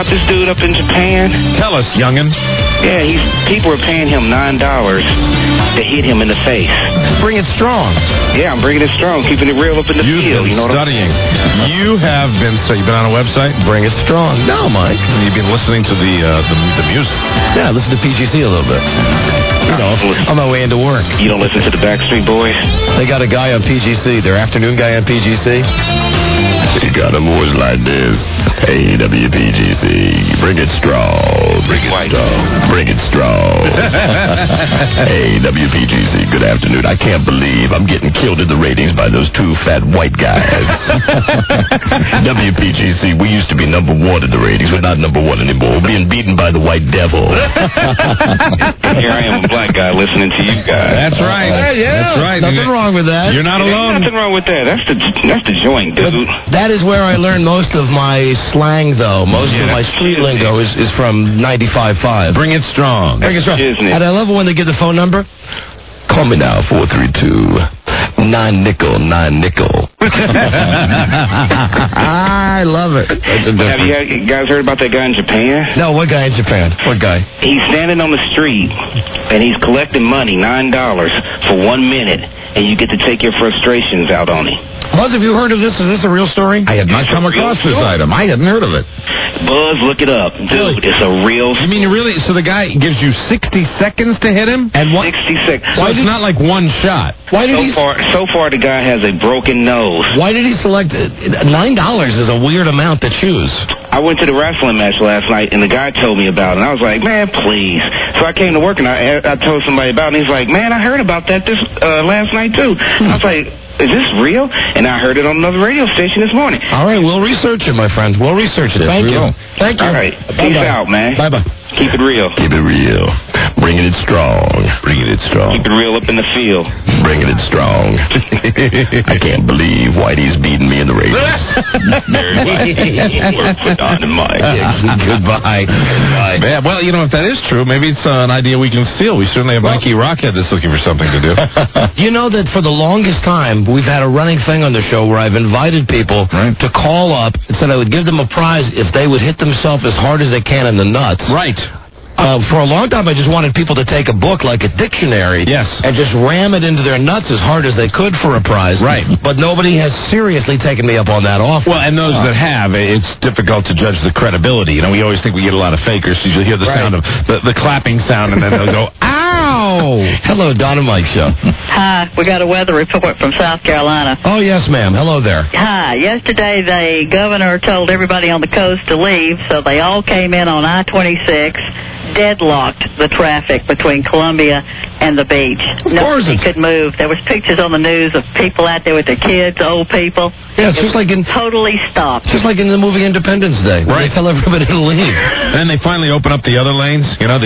This dude up in Japan. Tell us, youngin'. Yeah, people are paying him $9 to hit him in the face. Bring it strong. Yeah, I'm bringing it strong, keeping it real up in the field. You know what studying. You've been on a website? Bring it strong. No, Mike. You've been listening to the music. Yeah, I listen to PGC a little bit. You know, on my way into work. You don't listen to the Backstreet Boys? They got a guy on PGC, their afternoon guy on PGC. You got a voice like this. Hey, WPGC, bring it strong. Bring it strong. Bring it strong. Hey, WPGC, good afternoon. I can't believe I'm getting killed in the ratings by those two fat white guys. WPGC, we used to be number one in the ratings. We're not number one anymore. We're being beaten by the white devil. Here I am, a black guy, listening to you guys. That's right. Yeah. That's right. Nothing wrong with that. You're not alone. Nothing wrong with that. That's the joint, dude. That is where I learned most of my slang, though. Most of my street lingo is from 95.5. Bring it strong. Bring it strong. And I love it when they give the phone number. Call me now, 432-9 nickel. I love it. Have you guys heard about that guy in Japan? No, what guy in Japan? What guy? He's standing on the street, and he's collecting money, $9, for 1 minute, and you get to take your frustrations out on him. Buzz, have you heard of this? Is this a real story? I had not come across this item. I hadn't heard of it. Buzz, look it up. Dude, it's a real... You mean really? So the guy gives you 60 seconds to hit him? And 60 seconds. So it's not like one shot. So far, the guy has a broken nose. Why did he select... $9 is a weird amount to choose. I went to the wrestling match last night, and the guy told me about it, and I was like, man, please. So I came to work, and I told somebody about it, and he's like, man, I heard about that last night, too. I was like, is this real? And I heard it on another radio station this morning. All right, we'll research it, my friend. We'll research it. Thank you. Thank you. All right. Peace out, man. Bye-bye. Keep it real. Keep it real. Bringing it strong. Bringing it strong. Keep it real up in the field. Bringing it strong. I can't believe Whitey's beating me in the ratings. Work for Don and Mike. Goodbye. Yeah, well, you know, if that is true, maybe it's an idea we can steal. We certainly have Mikey Rockhead that's looking for something to do. You know that for the longest time, we've had a running thing on the show where I've invited people to call up and said I would give them a prize if they would hit themselves as hard as they can in the nuts. Right. For a long time, I just wanted people to take a book like a dictionary and just ram it into their nuts as hard as they could for a prize. Right. But nobody has seriously taken me up on that offer. Well, and those that have, it's difficult to judge the credibility. You know, we always think we get a lot of fakers. So you'll hear the sound of the clapping sound, and then they'll go, ow! Hello, Don and Mike Show. Hi, we got a weather report from South Carolina. Oh, yes, ma'am. Hello there. Hi. Yesterday, the governor told everybody on the coast to leave, so they all came in on I-26, deadlocked the traffic between Columbia and the beach. Nobody could move. There was pictures on the news of people out there with their kids, old people. Yeah, it's just like totally stopped. Just like in the movie Independence Day, where they tell everybody to leave. And then they finally open up the other lanes, you know, the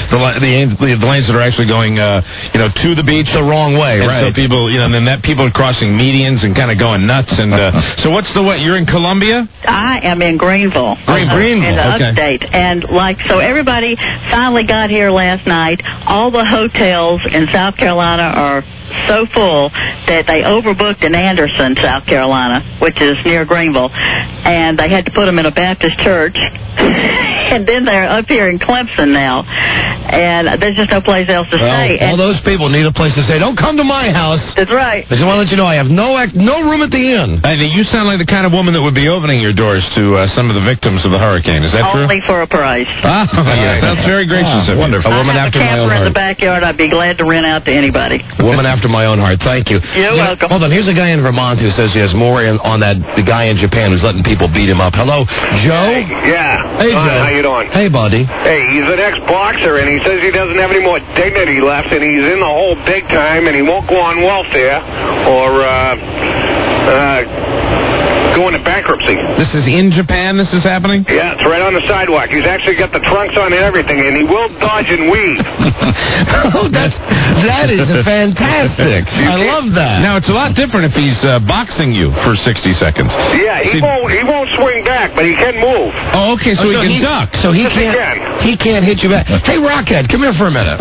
lanes that are actually going, to the beach the wrong way, and right? So people, and then people are crossing medians and kind of going nuts. And so what's you're in Columbia? I am in Greenville. Greenville, in the upstate. And so everybody finally got here last night. All the hotels in South Carolina are so full that they overbooked in Anderson, South Carolina, which is near Greenville, and they had to put them in a Baptist church. And then they're up here in Clemson now, and there's just no place else to stay. All those people need a place to stay. Don't come to my house. That's right. I just want to let you know I have no room at the inn. Hey, you sound like the kind of woman that would be opening your doors to some of the victims of the hurricane. Is that true? Only for a price. Yeah, that's very gracious of you. Wonderful. A woman after my own heart. In the backyard, I'd be glad to rent out to anybody. A woman after my own heart. Thank you. You're welcome. Hold on. Here's a guy in Vermont who says he has more on the guy in Japan who's letting people beat him up. Hello, Joe? Hey, yeah. Hey, Joe. How you doing? Hey, buddy. Hey, he's an ex-boxer, and he says he doesn't have any more dignity left, and he's in the hole big time, and he won't go on welfare or go into bankruptcy. This is in Japan this is happening? Yeah, it's right on the sidewalk. He's actually got the trunks on and everything, and he will dodge and weave. That is fantastic. I love that. Now, it's a lot different if he's boxing you for 60 seconds. Yeah, he won't swing back, but he can move. Oh, okay, so he can duck. So he he can't hit you back. Hey, Rockhead, come here for a minute.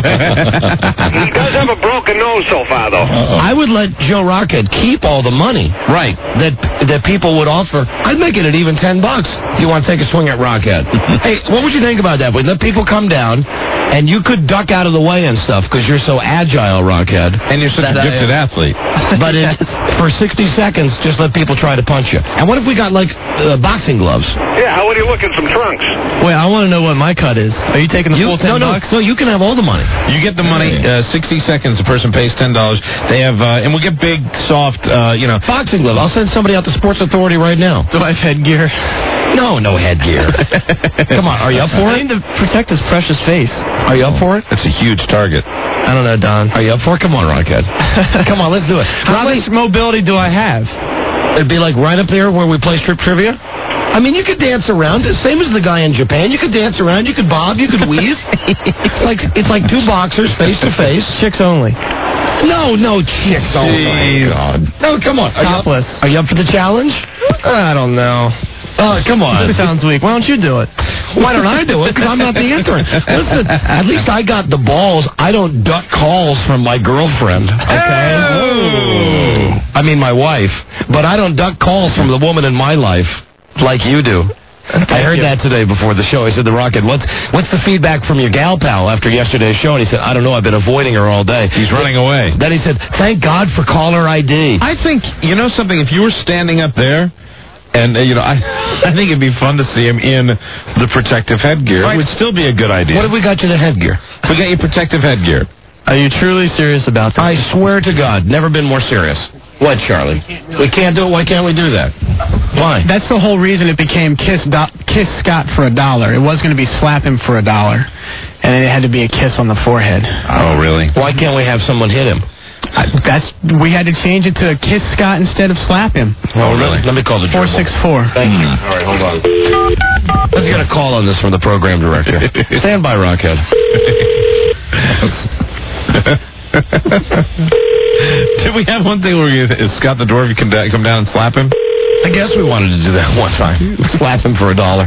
He does have a broken nose so far, though. I would let Joe Rockhead keep all the money. Right. That people would offer. I'd make it at even $10 if you want to take a swing at Rockhead. Hey, what would you think about that? We'd let people come down, and you could duck out of the way and stuff because you're so agile, Rockhead. And you're such a gifted athlete. But for 60 seconds, just let people try to punch you. And what if we got, like, boxing gloves? Yeah, how would you look in some trunks? Wait, I want to know what my cut is. Are you taking the full $10? No, you can have all the money. You get the money, 60 seconds, the person pays $10. They have, and we'll get big, soft, boxing gloves. I'll send somebody out to Sports Authority right now. Do I have headgear? No headgear. Come on, are you up for it? I need to protect his precious face. Are you up for it? That's a huge target. I don't know, Don. Are you up for it? Come on, Rockhead. Come on, let's do it. How much mobility do I have? It'd be like right up there where we play strip trivia. I mean, you could dance around, same as the guy in Japan. You could dance around, you could bob, you could weave. It's like two boxers face to face. Chicks only. No, chicks only. Oh, God. No, come on. Topless. Are you up for the challenge? I don't know. Oh, come on. That sounds weak. Why don't you do it? Why don't I do it? Because I'm not the intern. Listen, at least I got the balls. I don't duck calls from my girlfriend, okay? Oh. I mean, my wife. But I don't duck calls from the woman in my life like you do. I heard that today before the show. I said to Rocket, what's the feedback from your gal pal after yesterday's show? And he said, I don't know. I've been avoiding her all day. He's running away. Then he said, thank God for caller ID. I think, you know something, if you were standing up there, and, I think it'd be fun to see him in the protective headgear. Right. It would still be a good idea. What have we got you the headgear? We got you protective headgear. Are you truly serious about this? I swear to God, never been more serious. What, Charlie? We can't do it. Why can't we do that? Why? That's the whole reason it became Kiss Scott for $1. It was going to be slap him for $1. And it had to be a kiss on the forehead. Oh, really? Why can't we have someone hit him? We had to change it to Kiss Scott instead of slap him. Oh, really? Let me call the gerbil. 464. Thank you. All right, hold on. Let's get a call on this from the program director. Stand by, Rockhead. Did we have one thing where Scott the Dwarf, you can come down and slap him? I guess we wanted to do that one time. Slap him for $1. Oh,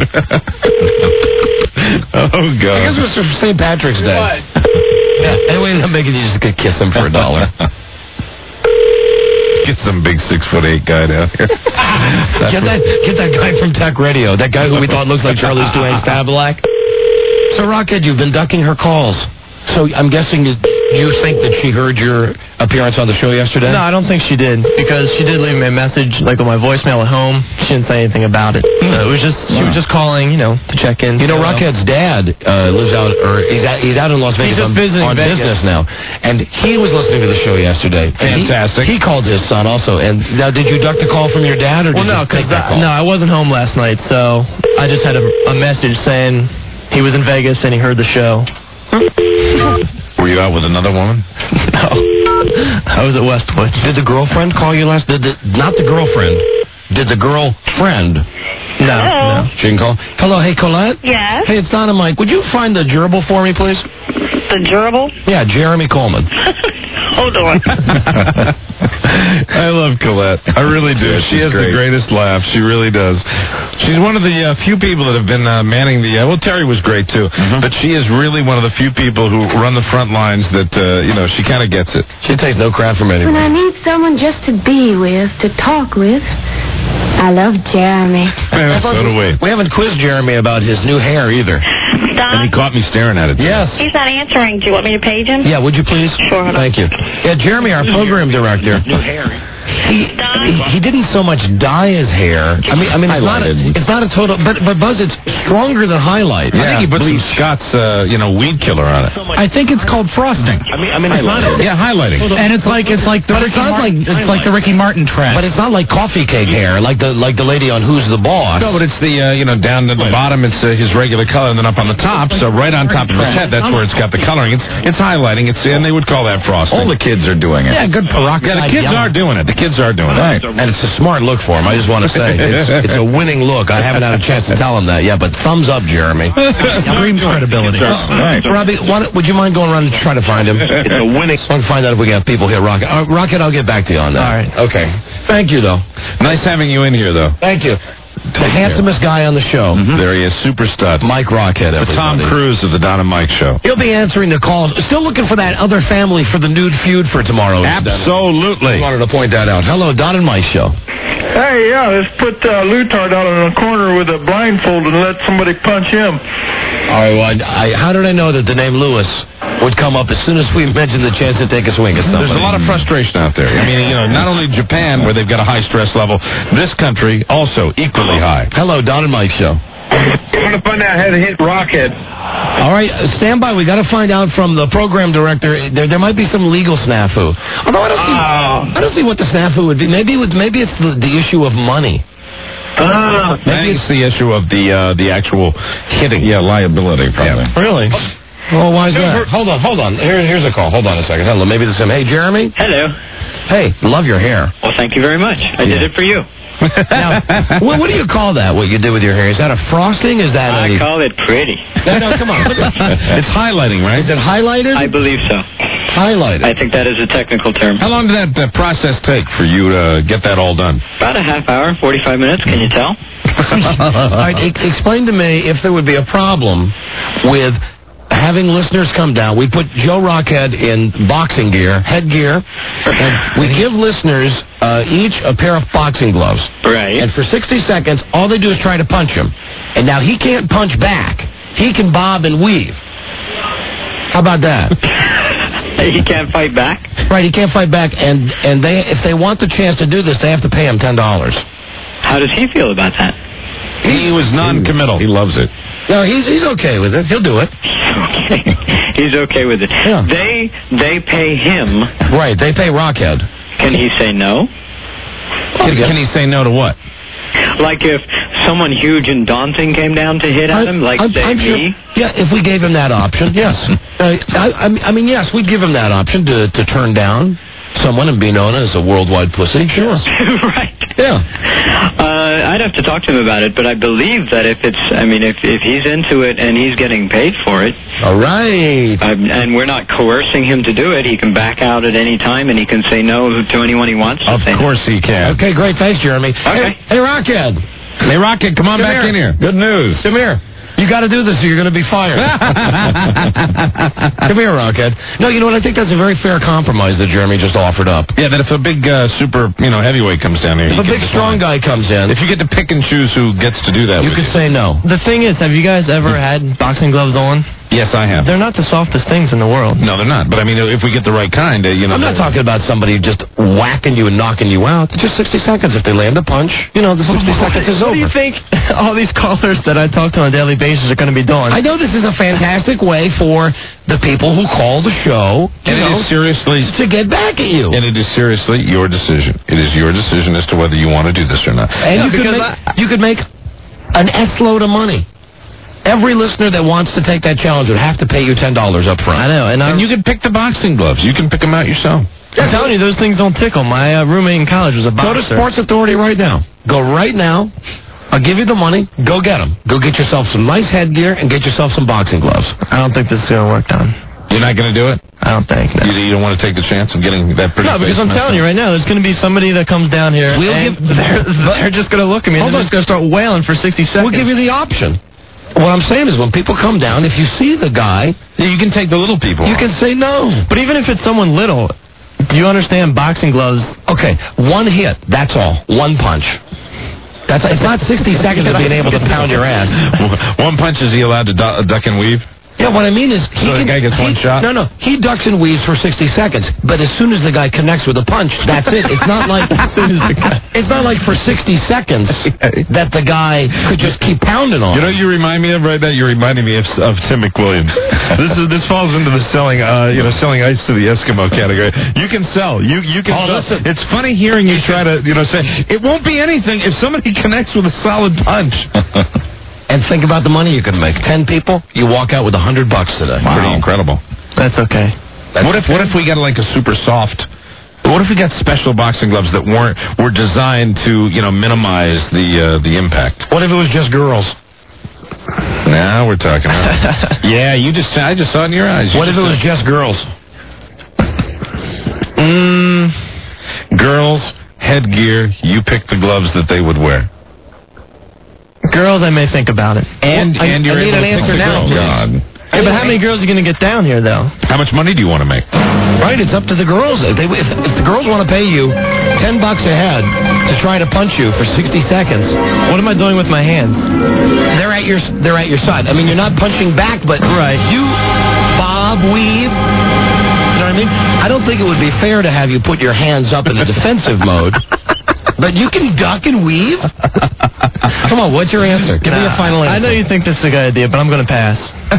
God. I guess it was for St. Patrick's Day. What? Yeah. Anyway, I'm making you just kiss him for $1. Get some big 6'8" guy down here. Get that guy from Tech Radio. That guy who we thought looks like Charlize Duane Stavelak. So, Rockhead, you've been ducking her calls. So I'm guessing you think that she heard your appearance on the show yesterday? No, I don't think she did, because she did leave me a message, like on my voicemail at home. She didn't say anything about it. It was just she was just calling, to check in. Rockhead's dad lives out, or he's out in Las Vegas. He's just visiting on business now, and he was listening to the show yesterday. Fantastic. He called his son also. And now, did you duck the call from your dad, or did you take that call? No, I wasn't home last night, so I just had a message saying he was in Vegas and he heard the show. Were you out with another woman? No. I was at Westwood. Did the girlfriend call you last? Not the girlfriend. Did the girlfriend? No. She can call. Hello, hey, Colette? Yes? Hey, it's Dynamite. Would you find the gerbil for me, please? The gerbil? Yeah, Jeremy Coleman. Hold on. I love Colette. I really do. She has the greatest laugh. She really does. She's one of the few people that have been manning the... well, Terry was great, too. But she is really one of the few people who run the front lines that, she kind of gets it. She takes no crap from anyone. When I need someone just to be with, to talk with, I love Jeremy. So do we. We haven't quizzed Jeremy about his new hair, either. Don? And he caught me staring at it. Yes. He's not answering. Do you want me to page him? Yeah, would you please? Sure. Thank you. Yeah, Jeremy, our program director. New hair. He didn't so much dye his hair. I mean, it's not a total. But Buzz, it's stronger than highlight. Yeah, I think he put some Scott's, weed killer on it. I think it's called frosting. I mean, it's not. Yeah, highlighting. And it's like the the Ricky Martin trend. But it's not like coffee cake hair, like the lady on Who's the Boss. No, but it's the down at the bottom, it's his regular color, and then up on the top, so right on top of his head, that's where it's got the coloring. It's highlighting. And they would call that frosting. All the kids are doing it. Yeah, good peroxide. Yeah, the kids are doing it. The kids are doing it. Right. And it's a smart look for him, I just want to say. It's a winning look. I haven't had a chance to tell him that yet, but thumbs up, Jeremy. Screams credibility. Right. Robbie, would you mind going around and try to find him? It's a winning. I want to find out if we got people here. Rocket, I'll get back to you on that. All right. Okay. Thank you, though. Nice having you in here, though. Thank you. The handsomest guy on the show. There he is, super stud. Mike Rockhead, The Tom everybody. Cruise of the Don and Mike show. He'll be answering the calls. Still looking for that other family for the nude feud for tomorrow. Absolutely. Wanted to point that out. Hello, Don and Mike show. Hey, yeah, let's put Lutard out in a corner with a blindfold and let somebody punch him. All right, well, how did I know that the name Lewis would come up as soon as we mentioned the chance to take a swing at somebody? There's a lot of frustration out there. I mean, not only Japan, where they've got a high stress level, this country also equally high. Hello, Don and Mike show. I want to find out how to hit Rockhead. All right, stand by. We got to find out from the program director. There might be some legal snafu. Although I don't see what the snafu would be. Maybe it's the issue of money. Maybe it's the issue of the actual hitting. Yeah, liability, probably. Yeah. Really? Well, why is that? Hold on. Here's a call. Hold on a second. Hello, maybe this is him. Hey, Jeremy? Hello. Hey, love your hair. Well, thank you very much. I did it for you. Now, what do you call that, what you did with your hair? Is that a frosting? Is that I call it pretty. No, come on. It's highlighting, right? Is it highlighted? I believe so. Highlighted. I think that is a technical term. How long did that process take for you to get that all done? About a half hour, 45 minutes, can you tell? All right, explain to me if there would be a problem with having listeners come down. We put Joe Rockhead in boxing gear, headgear, and we give listeners each a pair of boxing gloves. Right. And for 60 seconds, all they do is try to punch him. And now he can't punch back. He can bob and weave. How about that? He can't fight back? Right, he can't fight back. And if they want the chance to do this, they have to pay him $10. How does he feel about that? He was non-committal. He loves it. No, he's okay with it. He'll do it. Okay. He's okay with it. Yeah. They pay him. Right, they pay Rockhead. Can he say no? Can he say no to what? Like if someone huge and daunting came down to hit at him, like I'm say sure, me? yeah, if we gave him that option, yes. I mean, yes, we'd give him that option to turn down someone and be known as a worldwide pussy. Sure. Right. Yeah. I'd have to talk to him about it, but I believe that if he's into it and he's getting paid for it. All right. And we're not coercing him to do it, he can back out at any time and he can say no to anyone he wants. Of course he can. Okay, great. Thanks, Jeremy. Okay. Hey, Rockhead. Hey, Rocket, come on back in here. Good news. Come here. You got to do this or you're going to be fired. Come here, Rockhead. No, you know what? I think that's a very fair compromise that Jeremy just offered up. Yeah, that if a big super heavyweight comes down here, if a big strong guy comes in, if you get to pick and choose who gets to do that, you could say no. The thing is, have you guys ever had boxing gloves on? Yes, I have. They're not the softest things in the world. No, they're not. But I mean, if we get the right kind, I'm not talking about somebody just whacking you and knocking you out. It's just 60 seconds. If they land a punch, the 60 seconds is over. What do you think all these callers that I talk to on a daily basis are going to be doing? I know this is a fantastic way for the people who call the show, and it is seriously to get back at you. And it is seriously your decision. It is your decision as to whether you want to do this or not. And you could make an S-load of money. Every listener that wants to take that challenge would have to pay you $10 up front. I know. And you can pick the boxing gloves. You can pick them out yourself. I'm telling you, those things don't tickle. My roommate in college was a boxer. Go to Sports Authority right now. Go right now. I'll give you the money. Go get them. Go get yourself some nice headgear and get yourself some boxing gloves. I don't think this is going to work, Don. You're not going to do it? I don't think. No. You don't want to take the chance of getting that pretty. No, because I'm telling you right now, there's going to be somebody that comes down here. They're just going to look at me and they're just going to start wailing for 60 seconds. We'll give you the option. What I'm saying is when people come down, if you see the guy, you can take the little people. You can say no. But even if it's someone little, do you understand boxing gloves? Okay, one hit, that's all. One punch. It's not 60 seconds of being able to pound your ass. One punch, is he allowed to duck and weave? Yeah, what I mean is... the guy gets one shot? No. He ducks and weaves for 60 seconds, but as soon as the guy connects with a punch, that's it. It's not like... It's not like for 60 seconds that the guy could just keep pounding on. You know what you remind me of right now? You're reminding me of Tim McWilliams. This falls into the selling ice to the Eskimo category. You can sell. You can sell. Listen. It's funny hearing you try to, say, it won't be anything if somebody connects with a solid punch. And think about the money you can make. 10 people, you walk out with $100 today. Wow. Pretty incredible. That's okay. What if we got like a super soft? What if we got special boxing gloves that were designed to minimize the impact? What if it was just girls? Now we're talking. Yeah, I just saw it in your eyes. What if it was just girls? Girls, headgear. You pick the gloves that they would wear. Girls, I may think about it. And you're I need able an to pick answer the now. girls. God. Hey, but how many girls are you going to get down here, though? How much money do you want to make? Right, it's up to the girls. If the girls want to pay you $10 a head to try to punch you for 60 seconds, what am I doing with my hands? They're at your side. I mean, you're not punching back, but you bob, weave. You know what I mean? I don't think it would be fair to have you put your hands up in the defensive mode. But you can duck and weave? Come on, what's your answer? Give me your final answer. I know you think this is a good idea, but I'm going to pass.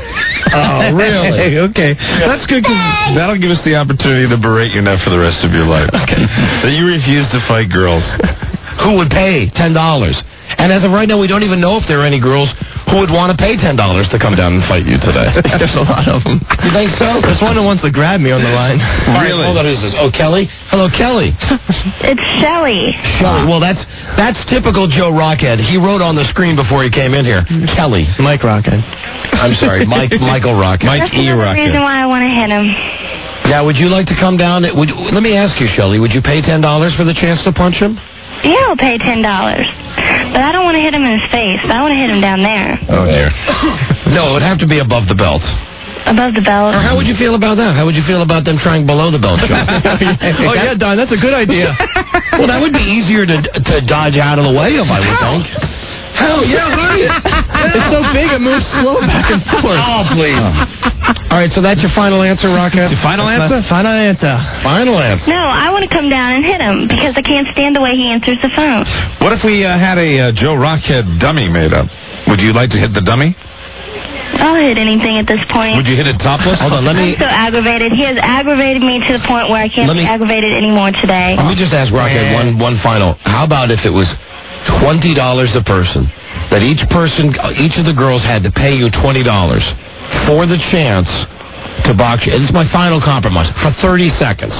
Oh, really? Okay. That's good because that'll give us the opportunity to berate you now for the rest of your life. Okay. That you refuse to fight girls. Who would pay $10? And as of right now, we don't even know if there are any girls who would want to pay $10 to come down and fight you today. There's a lot of them. You think so? There's one who wants to grab me on the line. Really? Hold on, who's this? Oh, Kelly? Hello, Kelly. It's Shelly. Shelly. Well, that's typical Joe Rockhead. He wrote on the screen before he came in here. Kelly. Mike Rockhead. I'm sorry, Michael Rockhead. That's another reason why I want to hit him. Yeah, would you like to come down? Let me ask you, Shelly, would you pay $10 for the chance to punch him? Yeah, I'll pay $10. But I don't want to hit him in his face. I want to hit him down there. Oh, dear. No, it would have to be above the belt. Above the belt? Or how would you feel about that? How would you feel about them trying below the belt, Joe? Oh, yeah, Don, that's a good idea. Well, that would be easier to dodge out of the way of, I would think. Hell, yeah, right. It's so big, it moves slow back and forth. Oh, please. All right, so that's your final answer, Rockhead? Your final answer? Final answer. Final answer. No, I want to come down and hit him because I can't stand the way he answers the phone. What if we had a Joe Rockhead dummy made up? Would you like to hit the dummy? I'll hit anything at this point. Would you hit it topless? Hold on, I'm so aggravated. He has aggravated me to the point where I can't be aggravated anymore today. Let me just ask Rockhead one final. How about if it was $20 a person? That each of the girls had to pay you $20 for the chance to box you. This is my final compromise. For 30 seconds.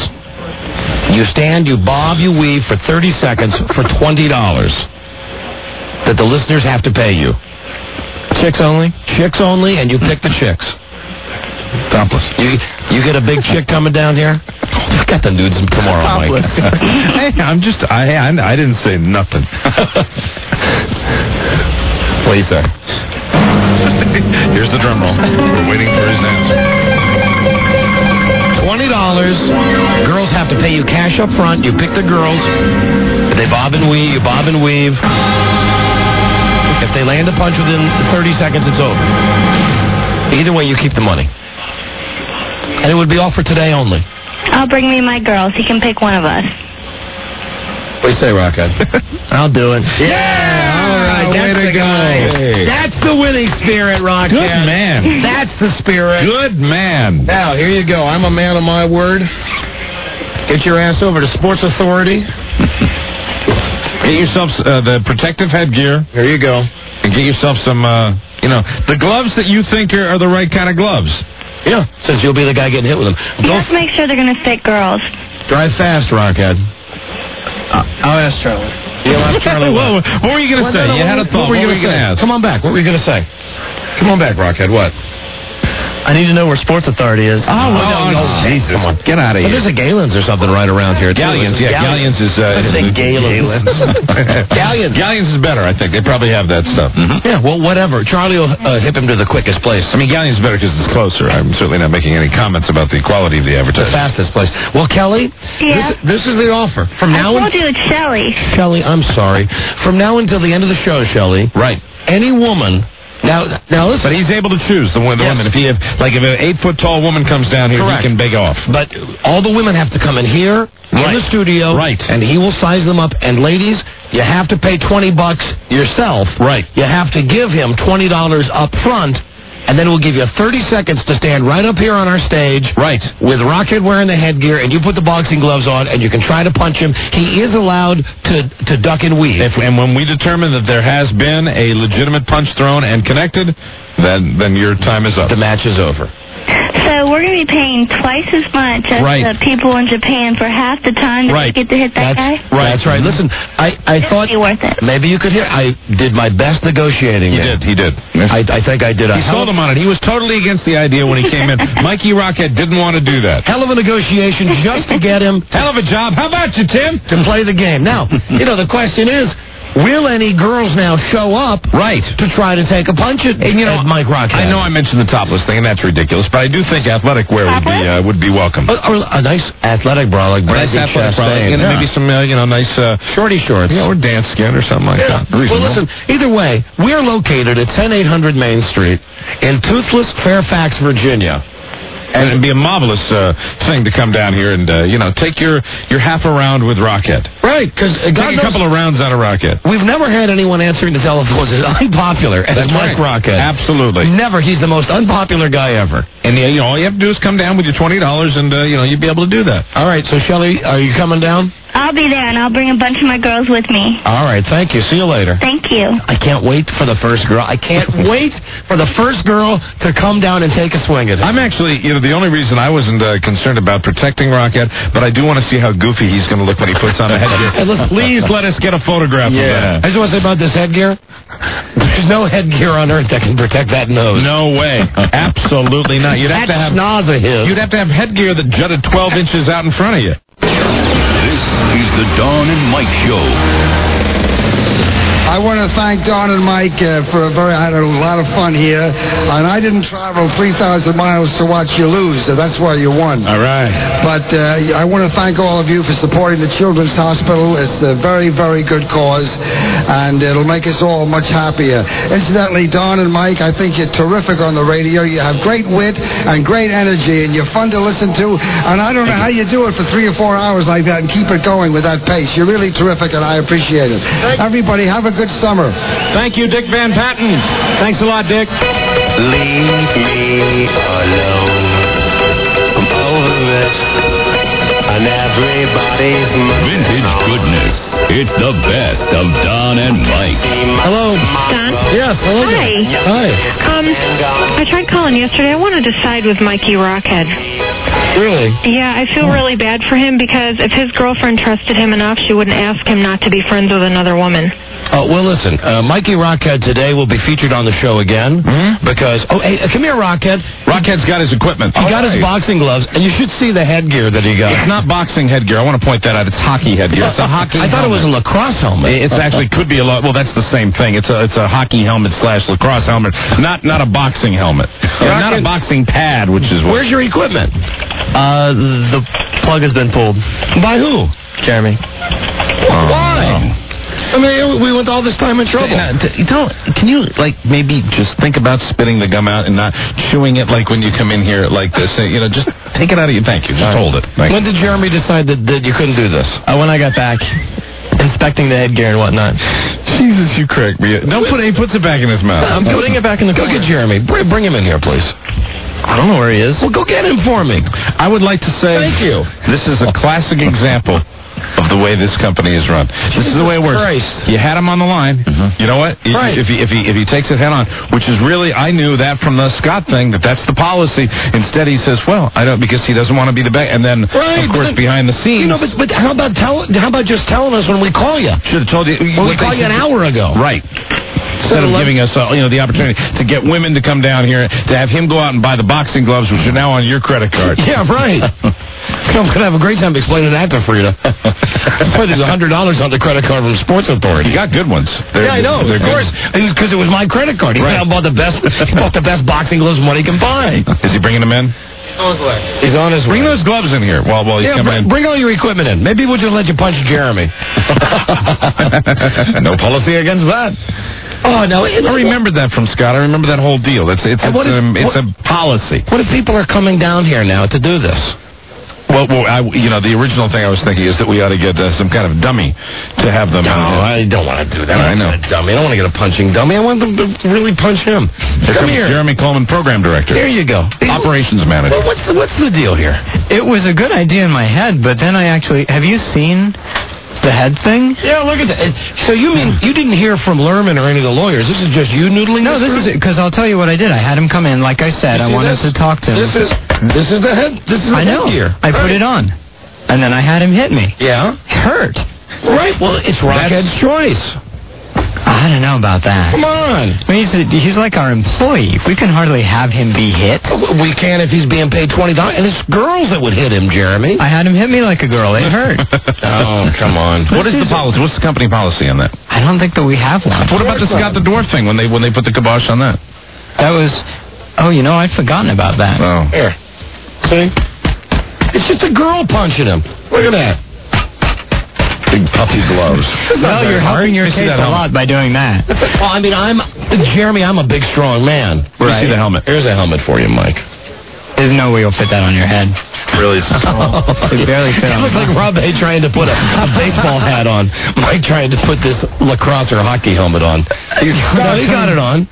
You stand, you bob, you weave for 30 seconds for $20 that the listeners have to pay you. Chicks only? Chicks only, and you pick the chicks. Topless. You get a big chick coming down here? You've got the nudes tomorrow, Mike. Hey, I didn't say nothing. What do you say? Here's the drum roll. We're waiting for his answer. $20. Girls have to pay you cash up front. You pick the girls. They bob and weave. You bob and weave. If they land a punch within 30 seconds, it's over. Either way, you keep the money. And it would be all for today only. I'll bring me my girls. He can pick one of us. What do you say, Rockhead? I'll do it. Yeah! All right, way to go. Hey. That's the winning spirit, Rockhead. Good man. That's the spirit. Good man. Now, here you go. I'm a man of my word. Get your ass over to Sports Authority. Get yourself the protective headgear. Here you go. And get yourself some, the gloves that you think are the right kind of gloves. Yeah, since you'll be the guy getting hit with them. You have to make sure they're going to fit girls. Drive fast, Rockhead. I'll ask Charlie. You'll ask Charlie. What were you going to say? You had a thought. What were you going to ask? Come on back. What were you going to say? Come on back, Rockhead. What? I need to know where Sports Authority is. Jesus. Come on, get out of here. There's a Gallen's or something right around here. Galleons, yeah. Galleons is... Galleons. Galleons is better, I think. They probably have that stuff. Mm-hmm. Yeah, well, whatever. Charlie will hip him to the quickest place. I mean, Galleons is better because it's closer. I'm certainly not making any comments about the quality of the advertising. The fastest place. Well, Kelly, this is the offer. From now I told you it's Shelly. Shelly, I'm sorry. From now until the end of the show, Shelly. Right. Any woman... Now listen. But he's able to choose the women. If an 8-foot-tall woman comes down here, he can beg off. But all the women have to come in here, in the studio, and he will size them up. And ladies, you have to pay $20 yourself. Right. You have to give him $20 up front. And then we'll give you 30 seconds to stand right up here on our stage. Right. With Rockhead wearing the headgear, and you put the boxing gloves on, and you can try to punch him. He is allowed to duck and weave. And when we determine that there has been a legitimate punch thrown and connected, then your time is up. The match is over. So we're going to be paying twice as much as the people in Japan for half the time that we get to hit that guy? Right. That's right. Listen, I thought worth it. Maybe you could hear. I did my best negotiating. He did. I think I did. He sold him on it. He was totally against the idea when he came in. Mikey Rockhead didn't want to do that. Hell of a negotiation just to get him. Hell of a job. How about you, Tim? To play the game. Now, the question is, will any girls now show up to try to take a punch at Mike Rockhead? I know I mentioned the topless thing, and that's ridiculous, but I do think athletic wear would be welcome. A nice athletic bra like Bradley Chastain. Maybe some nice shorty shorts. Or dance skin or something like that. Well, listen, either way, we're located at 10800 Main Street in Toothless, Fairfax, Virginia. And it'd be a marvelous thing to come down here and, take your half a round with Rockhead. Right, because take a couple of rounds out of Rockhead. We've never had anyone answering the telephones as unpopular as Mike Rockhead. Absolutely. Never. He's the most unpopular guy ever. And, all you have to do is come down with your $20 and, you'd be able to do that. All right, so Shelley, are you coming down? I'll be there, and I'll bring a bunch of my girls with me. All right, thank you. See you later. Thank you. I can't wait for the first girl. I can't wait for the first girl to come down and take a swing at it. I'm actually, the only reason I wasn't concerned about protecting Rockhead, but I do want to see how goofy he's going to look when he puts on a headgear. Please let us get a photograph of that. I just want to say about this headgear. There's no headgear on Earth that can protect that nose. No way. Absolutely not. You'd have to have schnoz of his. You'd have to have headgear that jutted 12 inches out in front of you. This is the Dawn and Mike Show. I want to thank Don and Mike I had a lot of fun here, and I didn't travel 3,000 miles to watch you lose, so that's why you won. All right. But I want to thank all of you for supporting the Children's Hospital. It's a very, very good cause, and it'll make us all much happier. Incidentally, Don and Mike, I think you're terrific on the radio. You have great wit and great energy, and you're fun to listen to, and I don't know how you do it for 3 or 4 hours like that and keep it going with that pace. You're really terrific, and I appreciate it. Everybody, have a good summer. Thank you, Dick Van Patten. Thanks a lot, Dick. Leave me alone. I'm over this, and everybody's Vintage goodness. It's the best of Don and Mike. Hello. Don? Yes, hello. Hi. I tried calling yesterday. I want to decide with Mikey Rockhead. Really? Yeah, I feel really bad for him because if his girlfriend trusted him enough, she wouldn't ask him not to be friends with another woman. Well, listen, Mikey Rockhead today will be featured on the show again because, come here, Rockhead. Rockhead's got his equipment. He got his boxing gloves, and you should see the headgear that he got. It's not boxing headgear. I want to point that out. It's hockey headgear. It's a hockey I thought it was a lacrosse helmet. It actually could be well, that's the same thing. It's a hockey helmet / lacrosse helmet, not a boxing helmet. Not a boxing pad, which is Where's your equipment? The plug has been pulled. By who? Jeremy. Why? I mean, we went all this time in trouble. Can you, maybe just think about spitting the gum out and not chewing it like when you come in here like this? Just take it out of your... Thank you. Just hold it. When did Jeremy decide that you couldn't do this? When I got back. Inspecting the headgear and whatnot. Jesus, you crack me. Don't put it... He puts it back in his mouth. I'm putting it back in the Go get Jeremy. Bring him in here, please. I don't know where he is. Well, go get him for me. I would like to say... Thank you. This is a classic example of the way this company is run. This is the way it works. Christ. You had him on the line. You know what? Right. If he takes it head on, which is really, I knew that from the Scott thing, that's the policy. Instead, he says, well, I don't, because he doesn't want to be the best. And then, of course, behind the scenes. But how about just telling us when we call you? Should have told you. When we call you an hour ago. Right. Instead of giving us, the opportunity to get women to come down here, to have him go out and buy the boxing gloves, which are now on your credit card. Yeah, right. I'm going to have a great time explaining that to Frida. There's $100 on the credit card from Sports Authority. You got good ones. I know, of course. Because it was my credit card. He bought the best boxing gloves money can buy. Is he bringing them in? He's on his way. Bring those gloves in here while he's coming in. Bring all your equipment in. Maybe we'll just let you punch Jeremy. No policy against that. Oh, no. I remember that from Scott. I remember that whole deal. It's a policy. What if people are coming down here now to do this? Well, the original thing I was thinking is that we ought to get some kind of dummy to have them. No, I don't want to do that. I know. Dummy. I don't want to get a punching dummy. I want them to really punch him. Come here. Jeremy Coleman, program director. There you go. Operations manager. Well, what's the deal here? It was a good idea in my head, but then I actually... Have you seen the head thing? Yeah, look at that. So you mean you didn't hear from Lerman or any of the lawyers? This is just you noodling? No, this is it, because I'll tell you what I did. I had him come in, like I said. I wanted to talk to him. This is the head. This is the I know. headgear. I put it on. And then I had him hit me. Yeah? Hurt. Right. Well, it's Rockhead's choice. I don't know about that. Come on. I mean, he's like our employee. We can hardly have him be hit. We can if he's being paid $20. And it's girls that would hit him, Jeremy. I had him hit me like a girl. It hurt. Oh, come on. What is the policy? What's the company policy on that? I don't think that we have one. What about the Scott the Dwarf thing when they put the kibosh on that? That was... Oh, you know, I'd forgotten about that. Oh. Here. See? It's just a girl punching him. Look at that. Big puffy gloves. Well, you're helping your case a lot by doing that. Well, I mean, Jeremy, I'm a big, strong man. Right. See the helmet. Here's a helmet for you, Mike. There's no way you'll fit that on your head. Really? It barely fit It on. looks like Rob A. trying to put a baseball hat on. Mike trying to put this lacrosse or hockey helmet on. He got it on.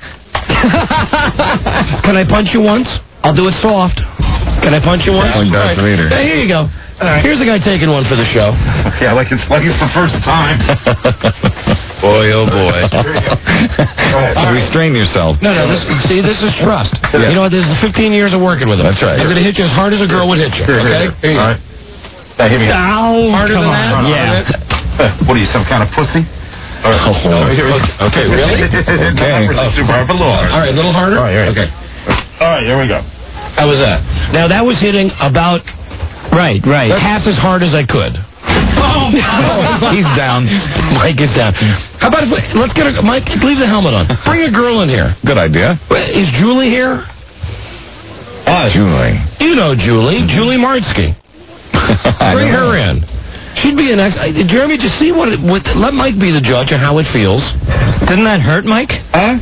Can I punch you once? I'll do it soft. Can I punch you once? Like Darth Vader. Hey, here you go. Here's a guy taking one for the show. Yeah, like it's the first time. Boy, oh boy. Restrain yourself. No, this is trust. Yeah. You know what? This is 15 years of working with him. That's right. I'm going to hit you as hard as a girl would hit you. Sure, okay? Here you go. All right. Now hit me. Ow, harder than that? Yeah. What are you, some kind of pussy? Okay, really? Okay. Super Lord. All right, a little harder? All right, Okay. All right, here we go. How was that? Now, that was hitting about... Right. half as hard as I could. Oh, he's down. Mike is down. How about let's get Mike, leave the helmet on. Bring a girl in here. Good idea. Is Julie here? Julie. You know Julie. Julie Martsky. Bring her in. She'd be an Jeremy, just see what let Mike be the judge of how it feels. Didn't that hurt, Mike? Huh?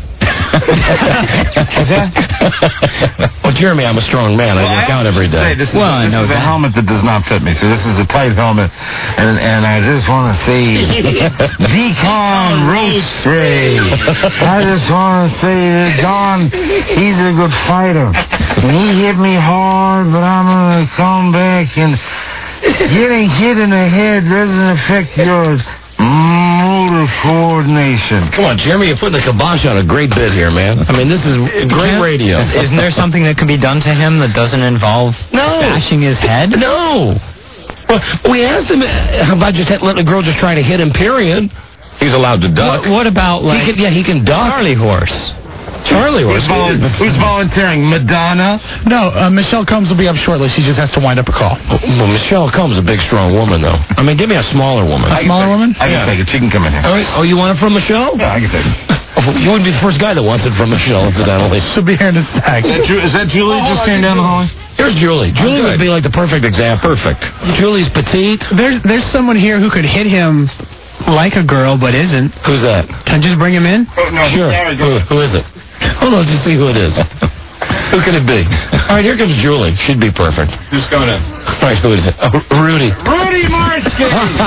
Well, Jeremy, I'm a strong man. I work out every day. This is a helmet that does not fit me. So this is a tight helmet, and I just want to say, Decon Roastray. I just want to say that Don, he's a good fighter. And he hit me hard, but I'm gonna come back and getting hit in the head doesn't affect your motor coordination. Come on, Jeremy, you're putting the kibosh on a great bit here, man. I mean, this is great radio. Isn't there something that can be done to him that doesn't involve bashing his head? No. Well, we asked him about just letting a girl just try to hit him, period. He's allowed to duck. What about, like... He can duck. Charlie horse. Charlie horse. Who's volunteering? Madonna? No, Michelle Combs will be up shortly. She just has to wind up a call. Well, Michelle Combs is a big, strong woman, though. I mean, give me a smaller woman. A smaller woman? I can take it. She can come in here. All right. Oh, you want it from Michelle? Yeah, I can take it. You wouldn't be the first guy that wants it from Michelle, incidentally. She'll be here in a sec. Is that Julie just came down the hallway? Here's Julie. Julie would be like the perfect example. Perfect. Julie's petite. There's someone here who could hit him like a girl, but isn't. Who's that? Can I just bring him in? Oh, no, sure. Who is it? Hold on, just see who it is. Who could it be? All right, here comes Julie. She'd be perfect. Who's coming in? All right, who is it? Oh, Rudy. Rudy Martsky!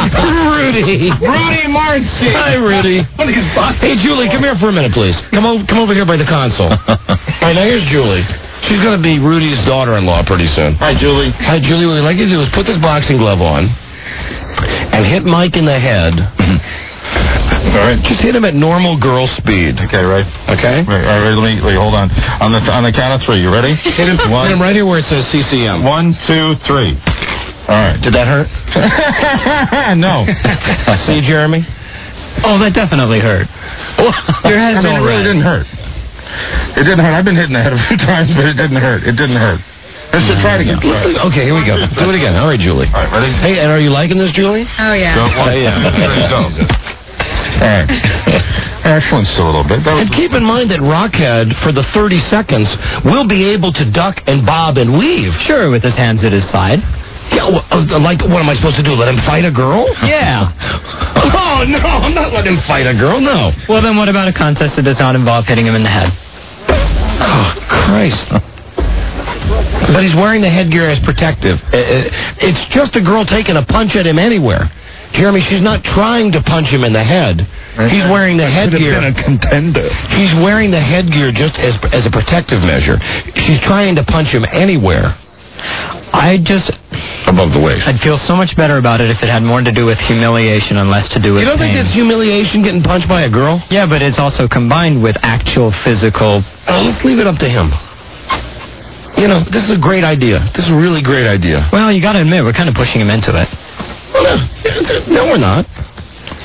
Rudy Martsky! Hi, Rudy. Hey, Julie, come here for a minute, please. Come over here by the console. All right, now here's Julie. She's going to be Rudy's daughter-in-law pretty soon. Hi, Julie. Hi, Julie. What I'd like you to do is put this boxing glove on and hit Mike in the head. All right. Just hit him at normal girl speed. Okay, right. Okay? Right, all right, wait, hold on. On the count of three, you ready? Hit him right here where it says CCM. 1, 2, 3. All right. Did that hurt? No. See, Jeremy? Oh, that definitely hurt. Your head's all right. It really didn't hurt. It didn't hurt. I've been hitting the head a few times, but it didn't hurt. It didn't hurt. Let's just try it again. Okay, here we go. Do it again. All right, Julie. All right, ready? Hey, and are you liking this, Julie? Oh, yeah. Go. All right. Excellent, still a little bit. And keep in mind that Rockhead, for the 30 seconds, will be able to duck and bob and weave. Sure, with his hands at his side. Yeah, like, what am I supposed to do? Let him fight a girl? Yeah. Oh, no, I'm not letting him fight a girl, no. Well, then what about a contest that does not involve hitting him in the head? Oh, Christ. But he's wearing the headgear as protective. It's just a girl taking a punch at him anywhere. Jeremy, she's not trying to punch him in the head. He's wearing the headgear. Could have been a contender. She's wearing the headgear just as a protective measure. She's trying to punch him anywhere. Above the waist. I'd feel so much better about it if it had more to do with humiliation and less to do with You don't pain. think it's humiliation getting punched by a girl? Yeah, but it's also combined with actual physical... Let's leave it up to him. You know, this is a great idea. This is a really great idea. Well, you got to admit, we're kind of pushing him into it. Well, no, we're not.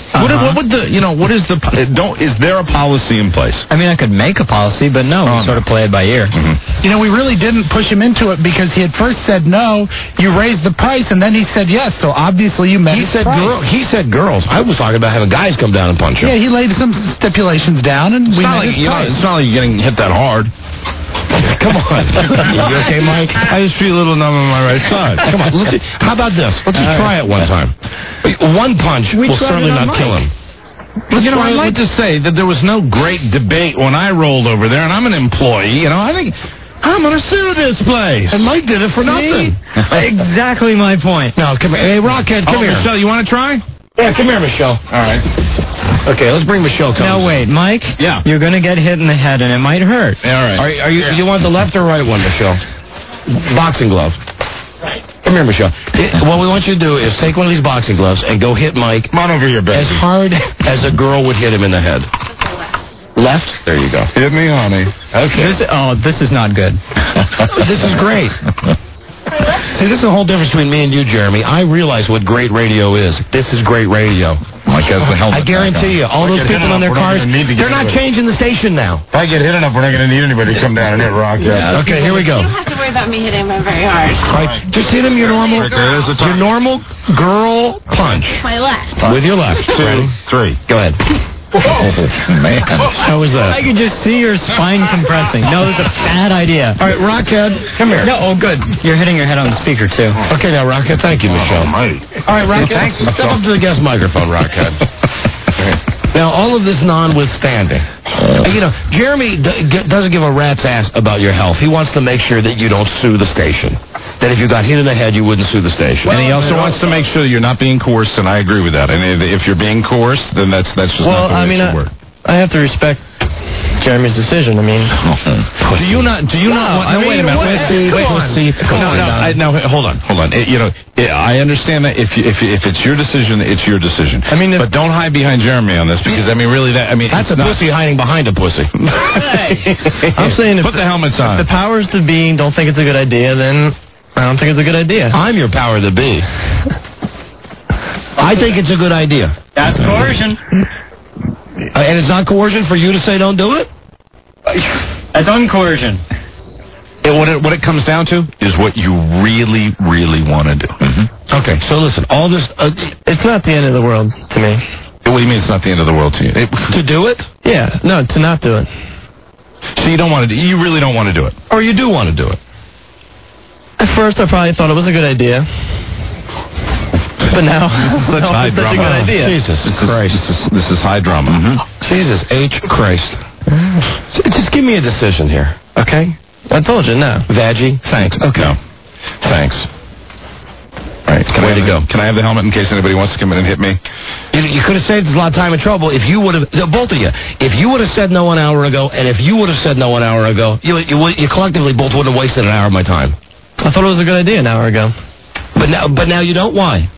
What would the, what is the, is there a policy in place? I mean, I could make a policy, but no, we sort of play it by ear. We really didn't push him into it because he had first said no, you raised the price, and then he said yes, so obviously you met his price. He said girls. I was talking about having guys come down and punch him. Yeah, he laid some stipulations down, and it's not like you're getting hit that hard. Come on. You okay, Mike? I just feel a little numb on my right side. Come on. How about this? Let's just try it one time. One punch will certainly not kill him. I'd like to say that there was no great debate when I rolled over there, and I'm an employee. I think I'm going to sue this place. And Mike did it for nothing. Exactly my point. No, come here. Hey, Rockhead, come here. Michelle, you want to try? Yeah, come here, Michelle. All right. Okay, let's bring Michelle. No, wait, Mike. Yeah. You're going to get hit in the head, and it might hurt. Yeah, all right. Are you want the left or right one, Michelle? Boxing glove. Right. Come here, Michelle. What we want you to do is take one of these boxing gloves and go hit Mike. Come on over here, baby. As hard as a girl would hit him in the head. Left? There you go. Hit me, honey. Okay. This is not good. This is great. See, this is a whole difference between me and you, Jeremy. I realize what great radio is. This is great radio. Mike has the helmet. I guarantee you, all those people in their cars, they're not changing the station now. If I get hit enough, we're not going to need anybody to come down and hit Rock. Yeah. Okay, here we go. You don't have to worry about me hitting him very hard. Right, just hit him your normal girl punch. My left. With your left. 2, 3. Go ahead. Oh, man. How was that? I could just see your spine compressing. No, it's a bad idea. All right, Rockhead, come here. No, good. You're hitting your head on the speaker, too. Okay, now, Rockhead, thank you, Michelle. All right, Rockhead, step up to the guest microphone, Rockhead. Now, all of this notwithstanding, Jeremy doesn't give a rat's ass about your health. He wants to make sure that you don't sue the station. That if you got hit in the head, you wouldn't sue the station. And he also wants to make sure that you're not being coerced, and I agree with that. And if you're being coerced, then that's just not the way it should work. I have to respect Jeremy's decision. I mean, do you not? Wait a minute. Hold on. I understand that if it's your decision, it's your decision. I mean, but don't hide behind Jeremy on this because that's a pussy hiding behind a pussy. I'm saying put the helmets on. If the powers that be don't think it's a good idea, then I don't think it's a good idea. I'm your power that be. I think it's a good idea. That's coercion. And it's not coercion for you to say don't do it? That's uncoercion. What it comes down to is what you really, really want to do. Okay, so listen, all this... it's not the end of the world to me. What do you mean it's not the end of the world to you? To do it? Yeah, no, to not do it. So you really don't want to do it? Or you do want to do it? At first, I probably thought it was a good idea. But now, it's such a good idea. Jesus Christ. This is high drama. Jesus H. Christ. Just give me a decision here, okay? I told you, no. Vaggie? Thanks. Okay. No. Thanks. All right. Way to go. Can I have the helmet in case anybody wants to come in and hit me? You could have saved us a lot of time and trouble if you would have, both of you, if you would have said no an hour ago, and if you would have said no an hour ago, you collectively both would have wasted an hour of my time. I thought it was a good idea an hour ago. But now you don't? Why?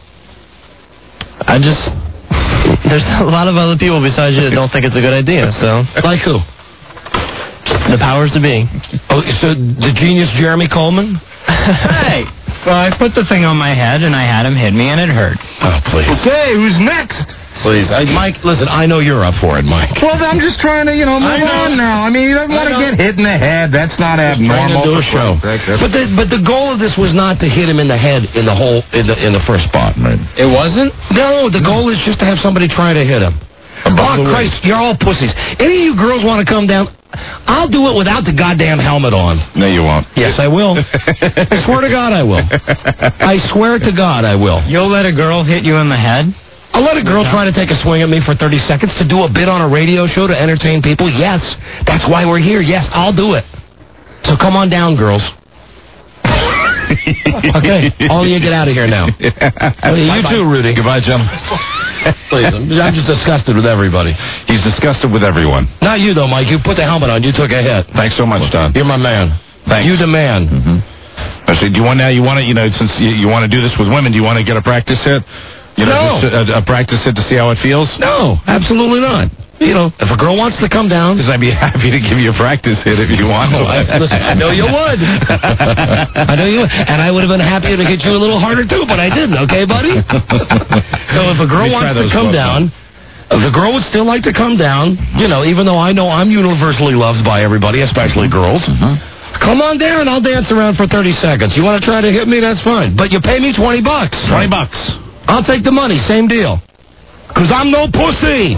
There's a lot of other people besides you that don't think it's a good idea, so. Like who? The powers to be. Oh, so the genius Jeremy Coleman? Hey. Well, I put the thing on my head, and I had him hit me, and it hurt. Oh, please. Okay, who's next? Please. Mike, listen, I know you're up for it, Mike. Well, I'm just trying to, move on now. I mean, you don't want to get hit in the head. That's not abnormal. Trying to do a show. But the goal of this was not to hit him in the head in the first spot. Right? It wasn't? No, the goal is just to have somebody try to hit him. Oh, Christ, you're all pussies. Any of you girls want to come down? I'll do it without the goddamn helmet on. No, you won't. Yes, I will. I swear to God I will. I swear to God I will. You'll let a girl hit you in the head? I'll let a girl try to take a swing at me for 30 seconds to do a bit on a radio show to entertain people. Yes, that's why we're here. Yes, I'll do it. So come on down, girls. Okay, all of you get out of here now. You too, Rudy. Goodbye, gentlemen. Please, I'm just disgusted with everybody. He's disgusted with everyone. Not you, though, Mike. You put the helmet on. You took a hit. Thanks so much, Don. You're my man. Thanks. You the man. I said, since you want to do this with women, do you want to get a practice hit? No. Just a practice hit to see how it feels? No, absolutely not. If a girl wants to come down... Because I'd be happy to give you a practice hit if you want. I know you would. I know you would. And I would have been happy to hit you a little harder, too, but I didn't, okay, buddy? So if a girl wants to come down The girl would still like to come down, even though I know I'm universally loved by everybody, especially girls. Come on down, I'll dance around for 30 seconds. You want to try to hit me, that's fine. But you pay me $20. $20. I'll take the money, same deal. Because I'm no pussy.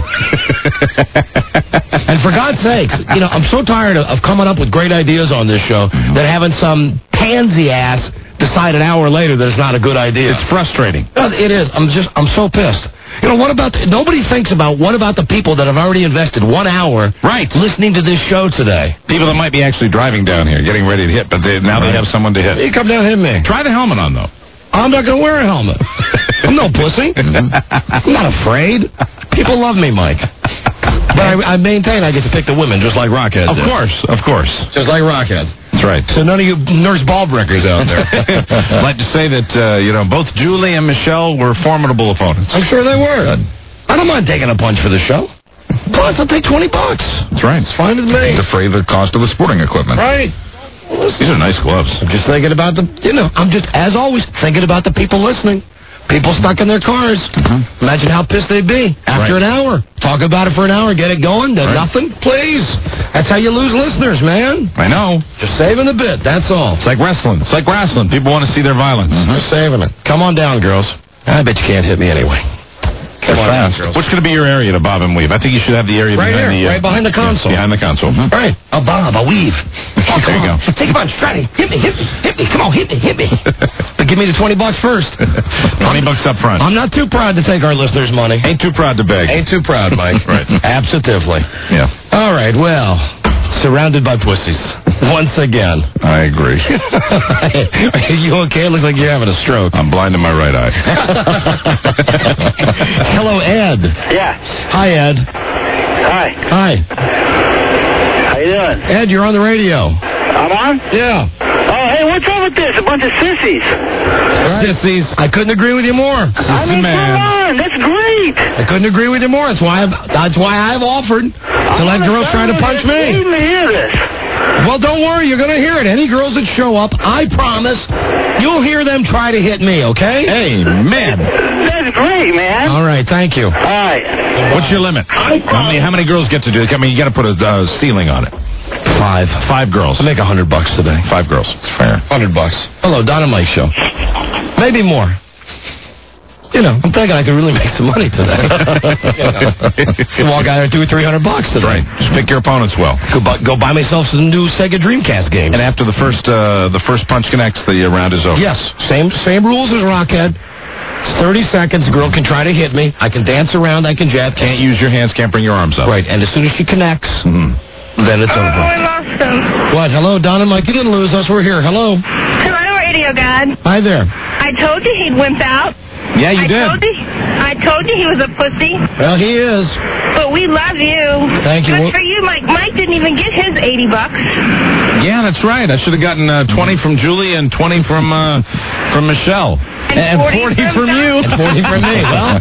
And for God's sakes, I'm so tired of coming up with great ideas on this show that having some pansy ass decide an hour later that it's not a good idea. It's frustrating. It is. I'm so pissed. Nobody thinks about what about the people that have already invested 1 hour listening to this show today? People that might be actually driving down here, getting ready to hit, but now they have someone to hit. You come down and hit me. Try the helmet on, though. I'm not going to wear a helmet. I'm no pussy. I'm not afraid. People love me, Mike. But I maintain I get to pick the women just like Rockhead. Of course. Just like Rockhead. That's right. So none of you nurse ball breakers out there. I'd like to say that, both Julie and Michelle were formidable opponents. I'm sure they were. I don't mind taking a punch for the show. Plus, I'll take $20. That's right. It's fine with me. Defray the cost of the sporting equipment. Right. These are nice gloves. I'm just thinking about I'm just, as always, thinking about the people listening. People stuck in their cars. Imagine how pissed they'd be after an hour. Talk about it for an hour, get it going, then nothing. Please. That's how you lose listeners, man. I know. Just saving the bit, that's all. It's like wrestling. People want to see their violence. Just saving it. Come on down, girls. I bet you can't hit me anyway. Come on down, girls. What's going to be your area to bob and weave? I think you should have the area right behind the console. Behind the console. Right. A bob, a weave. There you go. Take a punch. Try it. Hit me. Come on, hit me. But give me the $20 first. $20 up front. I'm not too proud to take our listeners' money. Ain't too proud to beg. Ain't too proud, Mike. Right. Absolutely. Yeah. All right, well, surrounded by pussies. Once again. I agree. Are you okay? It looks like you're having a stroke. I'm blind in my right eye. Hello, Ed. Yeah. Hi, Ed. Hi. How you doing? Ed, you're on the radio. I'm on? Yeah. Oh, hey, what's up with this? A bunch of sissies. Sissies. I couldn't agree with you more. I mean, come on. That's great. I couldn't agree with you more. That's why I've offered to let girls try to punch me. I need to hear this. Well, don't worry. You're going to hear it. Any girls that show up, I promise, you'll hear them try to hit me, okay? Amen. That's great, man. All right. Thank you. All right. What's your limit? How many girls get to do it? I mean, you got to put a ceiling on it. 5 girls. I'll make $100 today. 5 girls. It's fair. $100. Hello, Don and Mike show. Maybe more. I'm thinking I could really make some money today. Walk out there and do $300 today. That's right. Just pick your opponents well. Go buy myself some new Sega Dreamcast games. And after the first punch connects, the round is over. Yes. Same rules as Rockhead. It's 30 seconds. The girl can try to hit me. I can dance around. I can jab. Can't use your hands. Can't bring your arms up. Right. And as soon as she connects, then it's over. I lost him. What? Hello, Don and Mike. You didn't lose us. We're here. Hello. Hello, Radio God. Hi there. I told you he'd wimp out. Yeah, you did. I told you he was a pussy. Well, he is. But we love you. Thank you. Good for you, Mike. Mike didn't even get his $80. Yeah, that's right. I should have gotten 20 from Julie and 20 from Michelle. And 40 from you. And 40 from me. Well,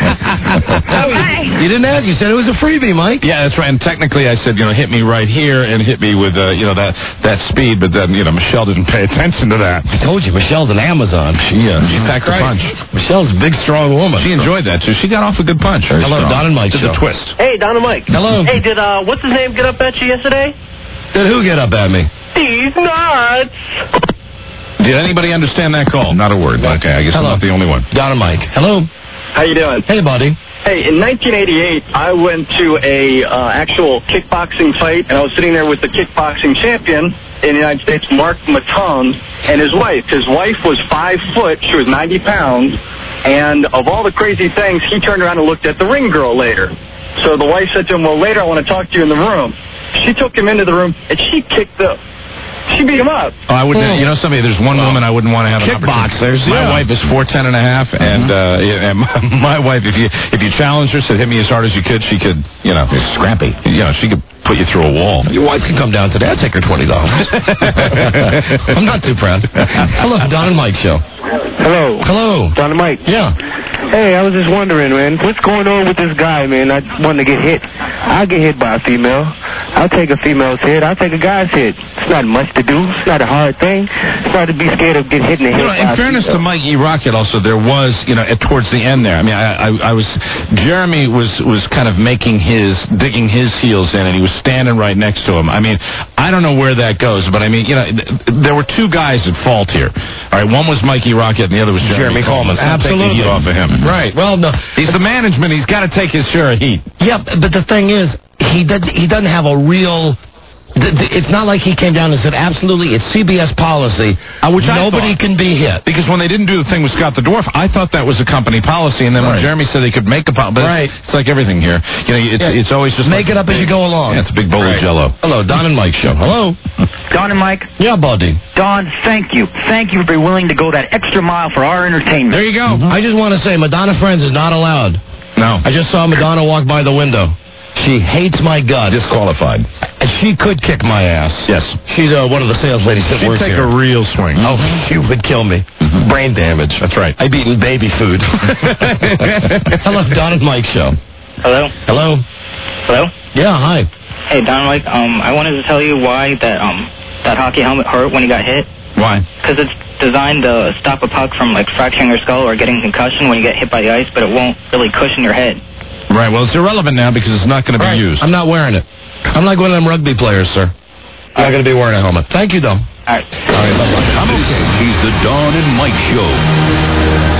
you didn't ask. You said it was a freebie, Mike. Yeah, that's right. And technically, I said, hit me right here and hit me with, that speed. But then, Michelle didn't pay attention to that. I told you, Michelle's an Amazon. She packed a punch. Michelle's a big, strong woman. She enjoyed that too. She got off a good punch. Hello, Don and Mike. Just a twist. Hey, Don and Mike. Hello. Hey, did what's his name get up at you yesterday? Did who get up at me? He's nuts. Did anybody understand that call? Not a word. Okay, I guess I'm not the only one. Don and Mike. Hello. How you doing? Hey, buddy. Hey, in 1988, I went to a actual kickboxing fight, and I was sitting there with the kickboxing champion in the United States, Mark Matone, and his wife. His wife was 5 foot. She was 90 pounds. And of all the crazy things, he turned around and looked at the ring girl later. So the wife said to him, well, later I want to talk to you in the room. She took him into the room, and she beat him up. Oh, I wouldn't. There's one woman I wouldn't want to have an kickboxers. My wife is 4'10 and a half, and my wife, if you challenged her, said hit me as hard as you could, she could, it's scrappy. She could put you through a wall. Your wife can come down today. I'll take her $20. I'm not too proud. Hello, Don and Mike show. Hello. Hello. Don and Mike. Yeah. Hey, I was just wondering, man, what's going on with this guy, man? I want to get hit. I'll get hit by a female. I'll take a female's hit. I'll take a guy's hit. It's not much to do. It's not a hard thing. It's not to be scared of getting hit in the head. In fairness to Mike E. Rocket, also, there was, towards the end there, I mean, Jeremy was kind of digging his heels in, and he was standing right next to him. I mean, I don't know where that goes, but I mean, there were two guys at fault here. All right, one was Mike E. Rocket, and the other was Jeremy Coleman. Absolutely. Take the heat off of him. Right. Well, no. He's the management. He's got to take his share of heat. Yeah, but the thing is, he doesn't have a real... It's not like he came down and said, absolutely, it's CBS policy. Which nobody can be hit. Because when they didn't do the thing with Scott the Dwarf, I thought that was a company policy. And then when Jeremy said they could make a policy, it's like everything here. It's always just make it up as you go along. Yeah, it's a big bowl of Jello. Hello, Don and Mike show. Hello. Don and Mike? Yeah, buddy. Don, thank you. Thank you for being willing to go that extra mile for our entertainment. There you go. Mm-hmm. I just want to say, Madonna Friends is not allowed. No. I just saw Madonna walk by the window. She hates my guts. Disqualified. She could kick my ass. Yes. She's one of the sales ladies that works here. She'd take a real swing. Oh, she would kill me. Mm-hmm. Brain damage. That's right. I've eaten baby food. Hello, Don and Mike show. Hello? Hello? Hello? Yeah, hi. Hey, Don and Mike, I wanted to tell you why that hockey helmet hurt when you got hit. Why? Because it's designed to stop a puck from, fracturing your skull or getting concussion when you get hit by the ice, but it won't really cushion your head. Right, well, it's irrelevant now because it's not going to be used. I'm not wearing it. I'm like one of them rugby players, sir. I'm not going to be wearing a helmet. Thank you, though. All right. Bye-bye. I'm okay. He's the Don and Mike Show.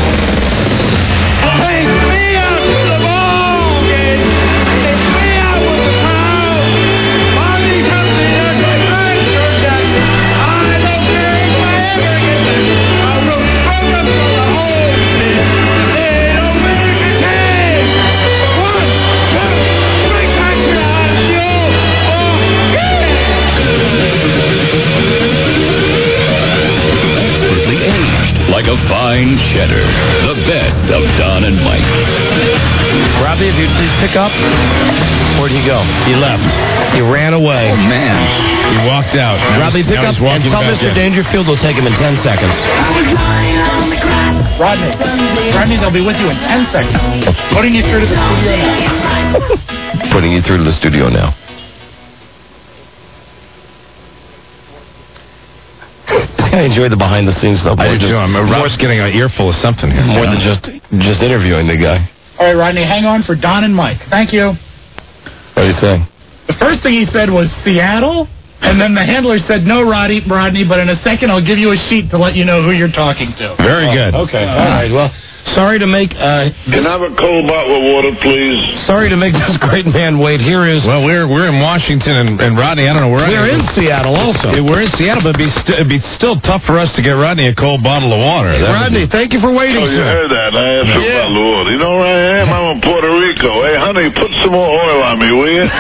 Like a fine cheddar, the best of Don and Mike. Robbie, if you'd please pick up. Where'd he go? He left. He ran away. Oh, man. He walked out. Robbie, pick up and tell Mr. Dangerfield we'll take him in 10 seconds. Rodney, they'll be with you in 10 seconds. Putting you through to the studio now. Putting you through to the studio now. I enjoy the behind-the-scenes, though. I do. I'm getting an earful of something here. More than just interviewing the guy. All right, Rodney, hang on for Don and Mike. Thank you. What do you say? The first thing he said was Seattle, and then the handler said, no, Rodney, but in a second I'll give you a sheet to let you know who you're talking to. Very good. Okay. All right, well... Sorry to make... Can I have a cold bottle of water, please? Sorry to make this great man wait. Here is... Well, we're in Washington, and Rodney, I don't know where... We're in Seattle also. We're in Seattle, but it'd be still tough for us to get Rodney a cold bottle of water. Rodney, thank you for waiting, you heard that. I asked for a bottle of water. You know where I am? I'm in Puerto Rico. Hey, honey, put some more oil on me, will you?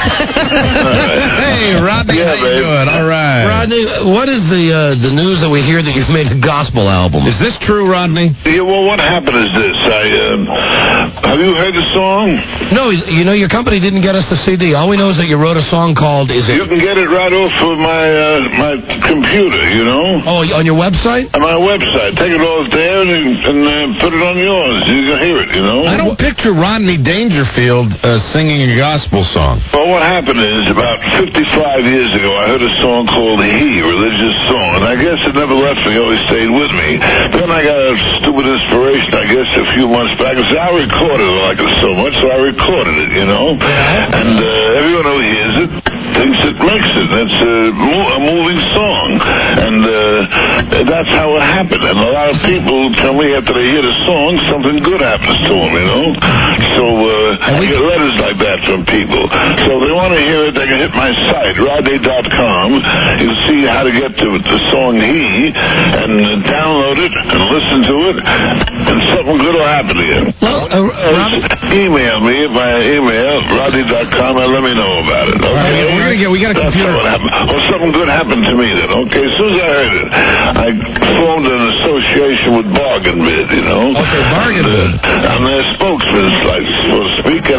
Hey, Rodney, how you doing? All right. Rodney, what is the news that we hear that you've made a gospel album? Is this true, Rodney? Yeah, well, what happened is this. Have you heard the song? No, your company didn't get us the CD. All we know is that you wrote a song called... You can get it right off of my computer, you know? Oh, on your website? On my website. Take it off there and put it on yours. You can hear it, you know? I don't picture Rodney Dangerfield singing a gospel song. Well, what happened is about 55 years ago, I heard a song called He, a religious song, and I guess it never left me, always stayed with me. Then I got a stupid inspiration, I guess, a few months back, and so I recorded it like it so much, so I recorded it, you know? And everyone who hears it thinks it makes it. That's a moving song. And that's how it happened. And a lot of people tell me after they hear the song, something good happens to them, you know? So I get letters like that from people. So if they want to hear it, they can hit my site, rodney.com. You'll see how to get to the song He, and download it and listen to it, and something good will happen to you. Well, email me by email, rodney.com, and let me know about it. Okay? We got a computer. Well, something good happened to me then. Okay, as soon as I heard it, I formed an association with Bargain Bid, you know? Okay, Bargain Bid. I'm their spokesman, so to speak, and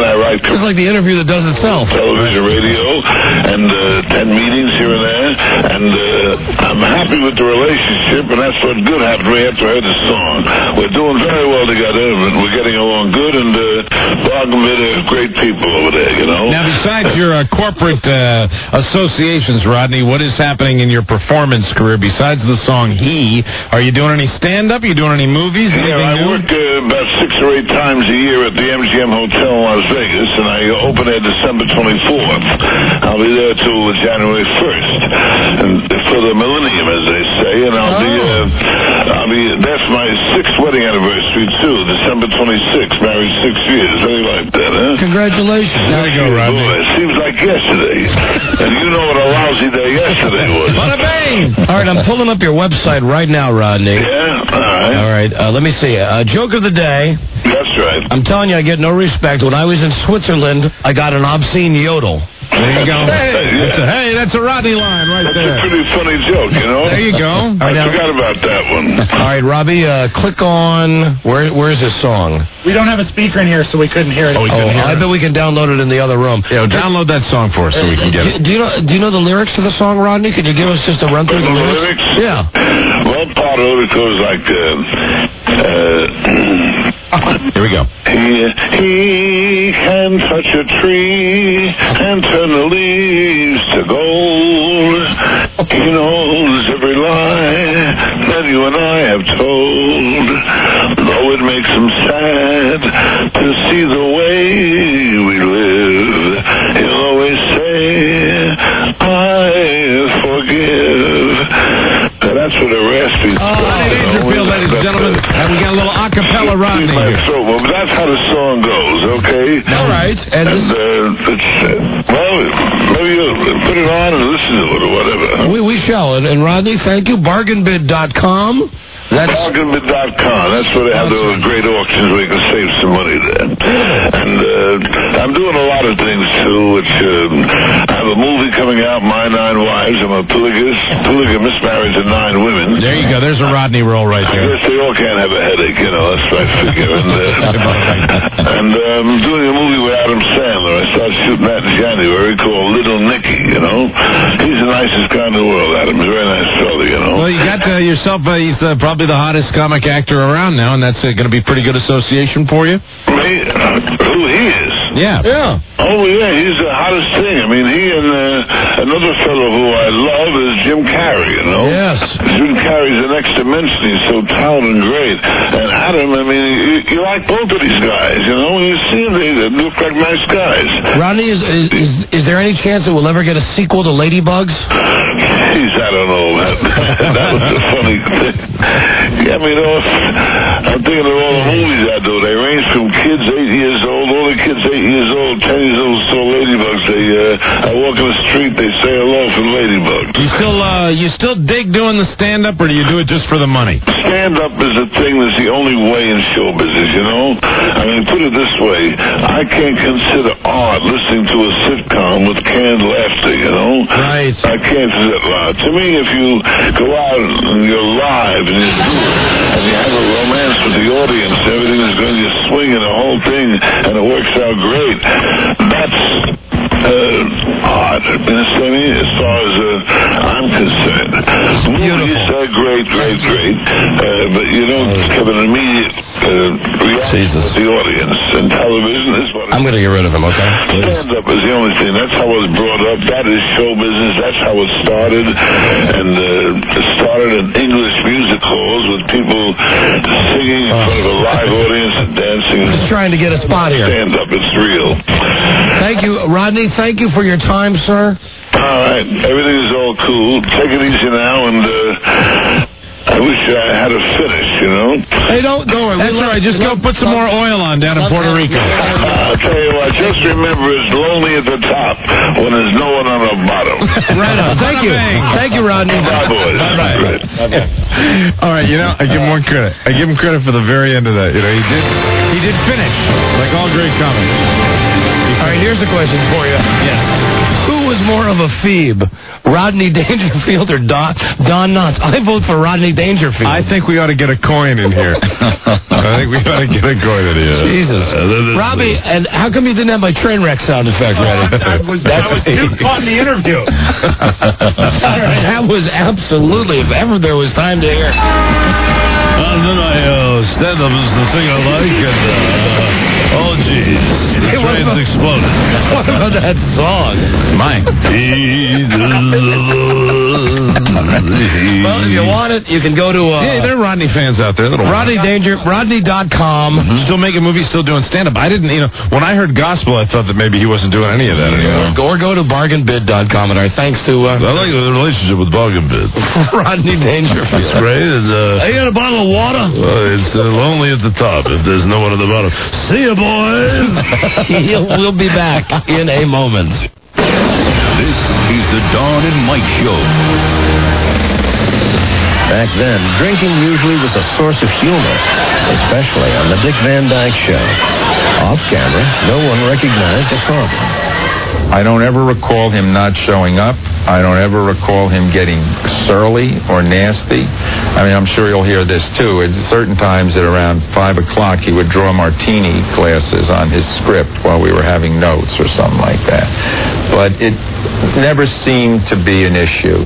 and I write It's like the interview that does itself. television, radio, and 10 meetings here and there. And I'm happy with the relationship, and that's what good happened to me after I heard the song. We're doing very well together, and we're getting along good, and Bargainbit are great people over there, you know. Now, besides your corporate associations, Rodney, what is happening in your performance career besides the song He? Are you doing any stand-up? Are you doing any movies? Yeah, I work about 6 or 8 times a year at the MGM Hotel in Las Vegas, and I open there December 24th. I'll be there till January 1st, and for the millennium, as they say, and I'll be, that's my 6th wedding anniversary, too, December 26th, married 6 years. How do you like that, huh? Congratulations. There you go, Rodney. Boy, it seems like yesterday. And you know what a lousy day yesterday was. Bada bang! All right, I'm pulling up your website right now, Rodney. Yeah, all All right. right, let me see. Joke of the day. That's right. I'm telling you, I get no respect. When I was in Switzerland, I got an obscene yodel. There you go. Hey, that's a Rodney line right That's there. a pretty funny joke, you know? There you go. I forgot about that one. All right, Robbie, click on... Where's this song? We don't have a speaker in here, so we couldn't hear it. I bet we can download it in the other room. Yeah, download that song for us so we can get it. Do you know the lyrics to the song, Rodney? Could you give us just a run through the lyrics? Yeah. Well, part of it goes like... Here we go. He can touch a tree and turn the leaves to gold. He knows every lie that you and I have told. Though it makes him sad to see the way we live, he'll always say, I forgive. Now, that's what a raspy Rodney Dangerfield, ladies and gentlemen. And we got a little acapella Rodney here. Well, that's how the song goes, okay? All right. And well, maybe you'll put it on and listen to it or whatever. We shall. And Rodney, thank you. Bargainbid.com. Bargainbid.com. That's where they have the great auctions where you can save some money there. And I'm doing a lot of things, too, which I have a movie coming out, My 9 Wives. I'm a polygamist, married to 9 women. There you go. There's a Rodney roll right I there. guess they all can't have a headache, you know. That's what I figure. And I'm doing a movie with Adam Sandler. I start shooting that in January called Little Nicky, you know. He's the nicest guy in the world, Adam. He's a very nice fella, you know. Well, you got yourself, he's probably the hottest comic actor around now, and that's going to be pretty good association for you. Me? Who he is? Yeah. Oh, yeah, he's the hottest thing. I mean, he and another fellow who I love is Jim Carrey, you know? Yes. Jim Carrey's the next dimension. He's so talented and great. And Adam, I mean, you like both of these guys, you know? When you see them, they look like nice guys. Rodney, is there any chance that we'll ever get a sequel to Ladybugs? Jeez, I don't know. That was the funny thing. Yeah, I mean, I'm thinking of all the movies I do. They range from kids 8 years old, all the kids 8 years old, 10 years old, saw ladybugs. I walk in the street, they say hello from ladybugs. You still dig doing the stand-up, or do you do it just for the money? Stand-up is a thing that's the only way in show business, you know? I mean, put it this way. I can't consider art listening to a sitcom with canned laughter, you know? Right. I can't consider it art. To me, if you go out and you're live and you do it, and you have a romance with the audience, everything is going to swing and the whole thing, and it works out great, that's art. As far as I'm concerned. Movies are great, but you don't have an immediate reaction with the audience. And television is what I'm going to get rid of him, okay? Stand-up is the only thing. That's how it was brought up. That is show business. That's how it started. And it started in English music halls with people singing in front of a live audience and dancing. Just trying to get a spot here. Stand-up. It's real. Thank you, Rodney. Thank you for your time, sir. All right. Everything is all cool. Take it easy now, and I wish I had a finish, you know? Hey, don't worry. That's all right. Just go put some more oil on down in Puerto Rico. I'll tell you what. Just remember, it's lonely at the top when there's no one on the bottom. Right on. Thank you. Thank you, Rodney. Bye, boys. Okay. All right, you know, I give him more credit. I give him credit for the very end of that. You know, he did finish, like all great comics. All right, here's a question for you. Yes. Who was more of a Phoebe, Rodney Dangerfield or Don Knotts? I vote for Rodney Dangerfield. I think we ought to get a coin in here. Jesus. Robbie, and how come you didn't have my train wreck sound effect ready? I was too caught in the interview. That was absolutely, if ever there was time to hear. Stand-up is the thing I like, and, oh, jeez, the train's exploded. What about that song? Mine. Well, if you want it, you can go to... yeah, there are Rodney fans out there. Rodney.com. Still making movies, still doing stand-up. I didn't, when I heard gospel, I thought that maybe he wasn't doing any of that anymore. Or go to bargainbid.com, and our thanks to... I like the relationship with Bargain Bid. Rodney Dangerfield. That's great. And, you got a bottle of water? It's lonely at the top if there's no one at the bottom. See ya, boys! We'll be back in a moment. This is the Dawn and Mike Show. Back then, drinking usually was a source of humor, especially on the Dick Van Dyke Show. Off camera, no one recognized the problem. I don't ever recall him not showing up. I don't ever recall him getting surly or nasty. I mean, I'm sure you'll hear this, too. At certain times at around 5 o'clock, he would draw martini glasses on his script while we were having notes or something like that. But it never seemed to be an issue.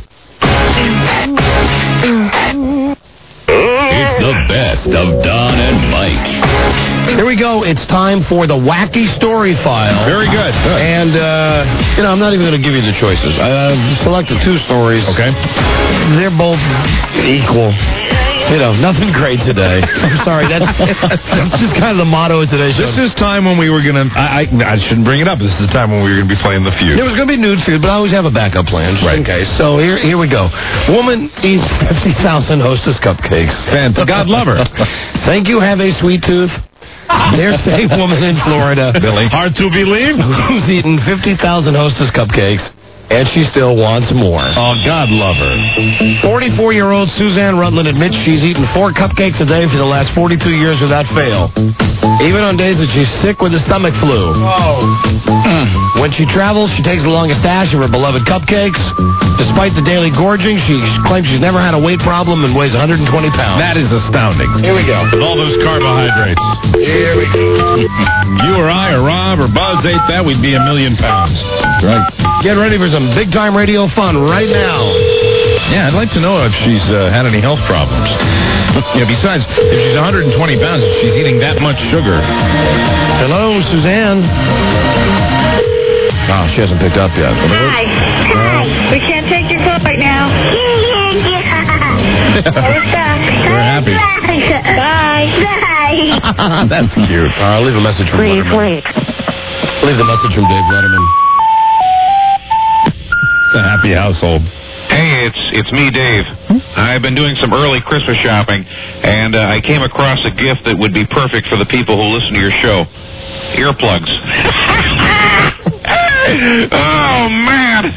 It's the best of Don and Mike. Here we go. It's time for the Wacky Story File. Very good. And, I'm not even going to give you the choices. I selected 2 stories. Okay. They're both equal. Nothing great today. I'm sorry. That's just kind of the motto of today's show. This is time when we were going to... I shouldn't bring it up. This is the time when we were going to be playing The Feud. There was going to be nude feud, but I always have a backup plan just in case. So here we go. Woman eats 50,000 Hostess cupcakes. God love her. Think you have a sweet tooth? There's a woman in Florida. Billy. Hard to believe. Who's eaten 50,000 Hostess cupcakes, and she still wants more. Oh, God love her. 44-year-old Suzanne Rutland admits she's eaten 4 cupcakes a day for the last 42 years without fail, even on days that she's sick with the stomach flu. When she travels, she takes along a stash of her beloved cupcakes. Despite the daily gorging, she claims she's never had a weight problem and weighs 120 pounds. That is astounding. Here we go. With all those carbohydrates. Here we go. You or I or Rob or Buzz ate that, we'd be 1,000,000 pounds. That's right. Get ready for some big-time radio fun right now. Yeah, I'd like to know if she's had any health problems. Besides, if she's 120 pounds, if she's eating that much sugar. Hello, Suzanne. Oh, she hasn't picked up yet. Hi. We can't take your call right now. We're happy. Bye. That's cute. I'll leave a message from Letterman. Leave the message from Dave Letterman. It's a happy household. Hey, it's me, Dave. I've been doing some early Christmas shopping, and I came across a gift that would be perfect for the people who listen to your show. Earplugs. Oh, man.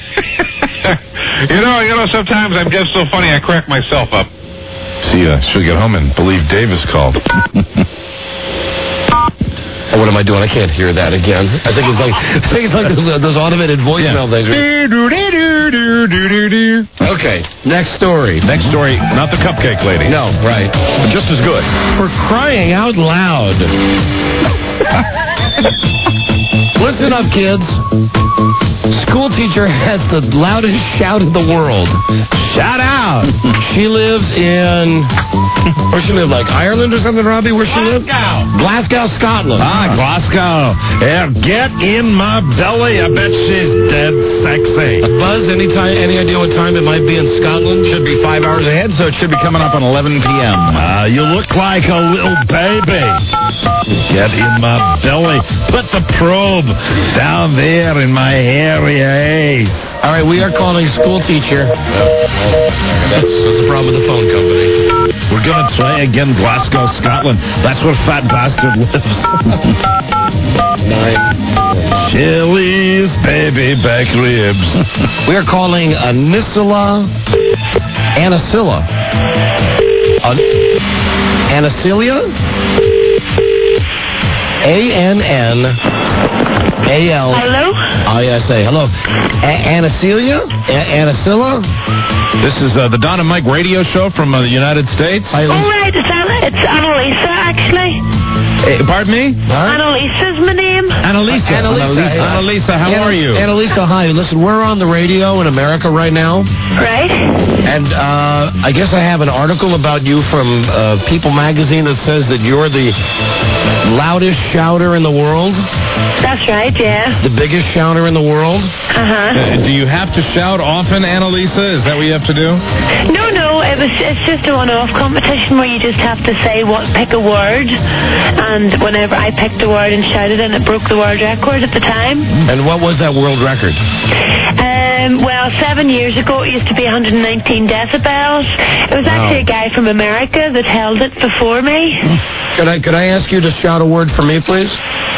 Sometimes I'm just so funny I crack myself up. See, she'll get home and believe Dave is called. What am I doing? I can't hear that again. I think it's like those automated voicemail things. Okay, next story. Next story, not the cupcake lady. No, right. But just as good. For crying out loud. Listen up, kids. School teacher has the loudest shout in the world. Shout out! She lives in... Where she live? Like Ireland or something, Robbie? Where she live? Glasgow, Scotland. Glasgow. Yeah, get in my belly. I bet she's dead sexy. Buzz, any idea what time it might be in Scotland? Should be 5 hours ahead, so it should be coming up on 11 p.m. You look like a little baby. Get in my belly. Put the probe down there in my hairy ass. All right, we are calling school teacher. That's the problem with the phone company. We're going to try again, Glasgow, Scotland. That's where Fat Bastard lives. 9. Chili's baby back ribs. We are calling Anicilla. A-N-N-A-L. Hello? I-S-A. Hello. Anacelia? Anacilla? This is the Don and Mike radio show from the United States. Oh, right. It's Annalisa, actually. Pardon me? Annalisa's my name. Annalisa, how are you? Annalisa, hi. Listen, we're on the radio in America right now. Right. And I guess I have an article about you from People magazine that says that you're the loudest shouter in the world. That's right, yeah. The biggest shouter in the world. Uh-huh. Do you have to shout often, Annalisa? Is that what you have to do? No. It's just a one-off competition where you just have to pick a word. And whenever I picked a word and shouted it, it broke the world record at the time. And what was that world record? Well, 7 years ago, it used to be 119 decibels. It was actually a guy from America that held it before me. Could I ask you to shout a word for me, please?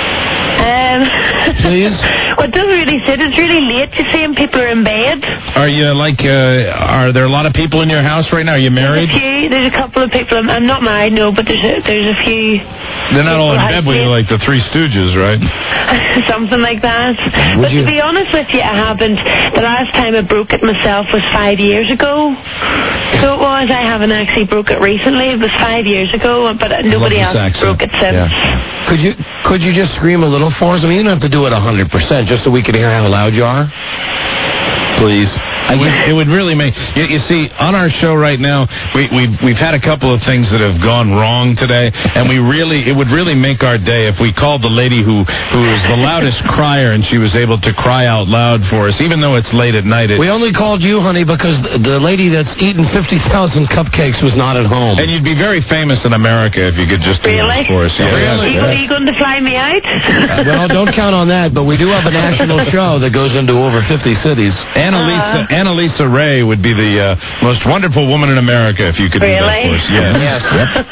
Please? Well, it doesn't really sit. It's really late, you see, and people are in bed. Are you are there a lot of people in your house right now? Are you married? There's a couple of people. I'm not married, no, but there's a few. They're not all in bed with you like the Three Stooges, right? Something like that. But to be honest with you, it happened. The last time I broke it myself was 5 years ago. So it was. I haven't actually broke it recently. It was 5 years ago, but nobody else broke it since. Yeah. Could you just scream a little for us? I mean, you don't have to do it 100%, just so we can hear how loud you are. Please. It would really make you see on our show right now. We've had a couple of things that have gone wrong today, and it would really make our day if we called the lady who is the loudest crier, and she was able to cry out loud for us, even though it's late at night. We only called you, honey, because the lady that's eaten 50,000 cupcakes was not at home. And you'd be very famous in America if you could just do it for us. Yeah, really? Are you going to fly me out? Well, don't count on that, but we do have a national show that goes into over 50 cities. Annalisa Ray would be the most wonderful woman in America if you could do that for us. Yes.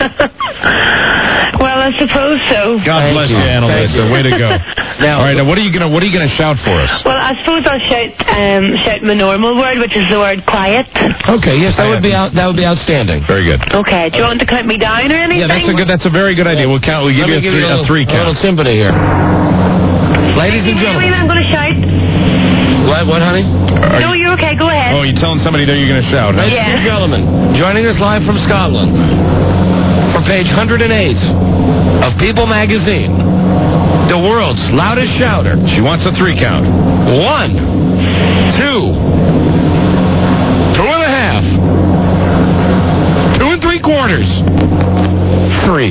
Well, I suppose so. God bless you, Annalisa. Way to go. Now, all right, now what are you gonna shout for us? Well, I suppose I'll shout my normal word, which is the word quiet. Okay, yes, that would be outstanding. Very good. Okay, do you want to count me down or anything? Yeah, that's a very good idea. We'll give you a three count. A little symphony here. Ladies and gentlemen. I'm going to shout. What, honey? No, you're okay. Go ahead. Oh, you're telling somebody there you're going to shout, huh? Ladies and gentlemen, joining us live from Scotland for page 108 of People magazine, the world's loudest shouter. She wants a three count. 1, 2, 2.5, 2 3/4, 3.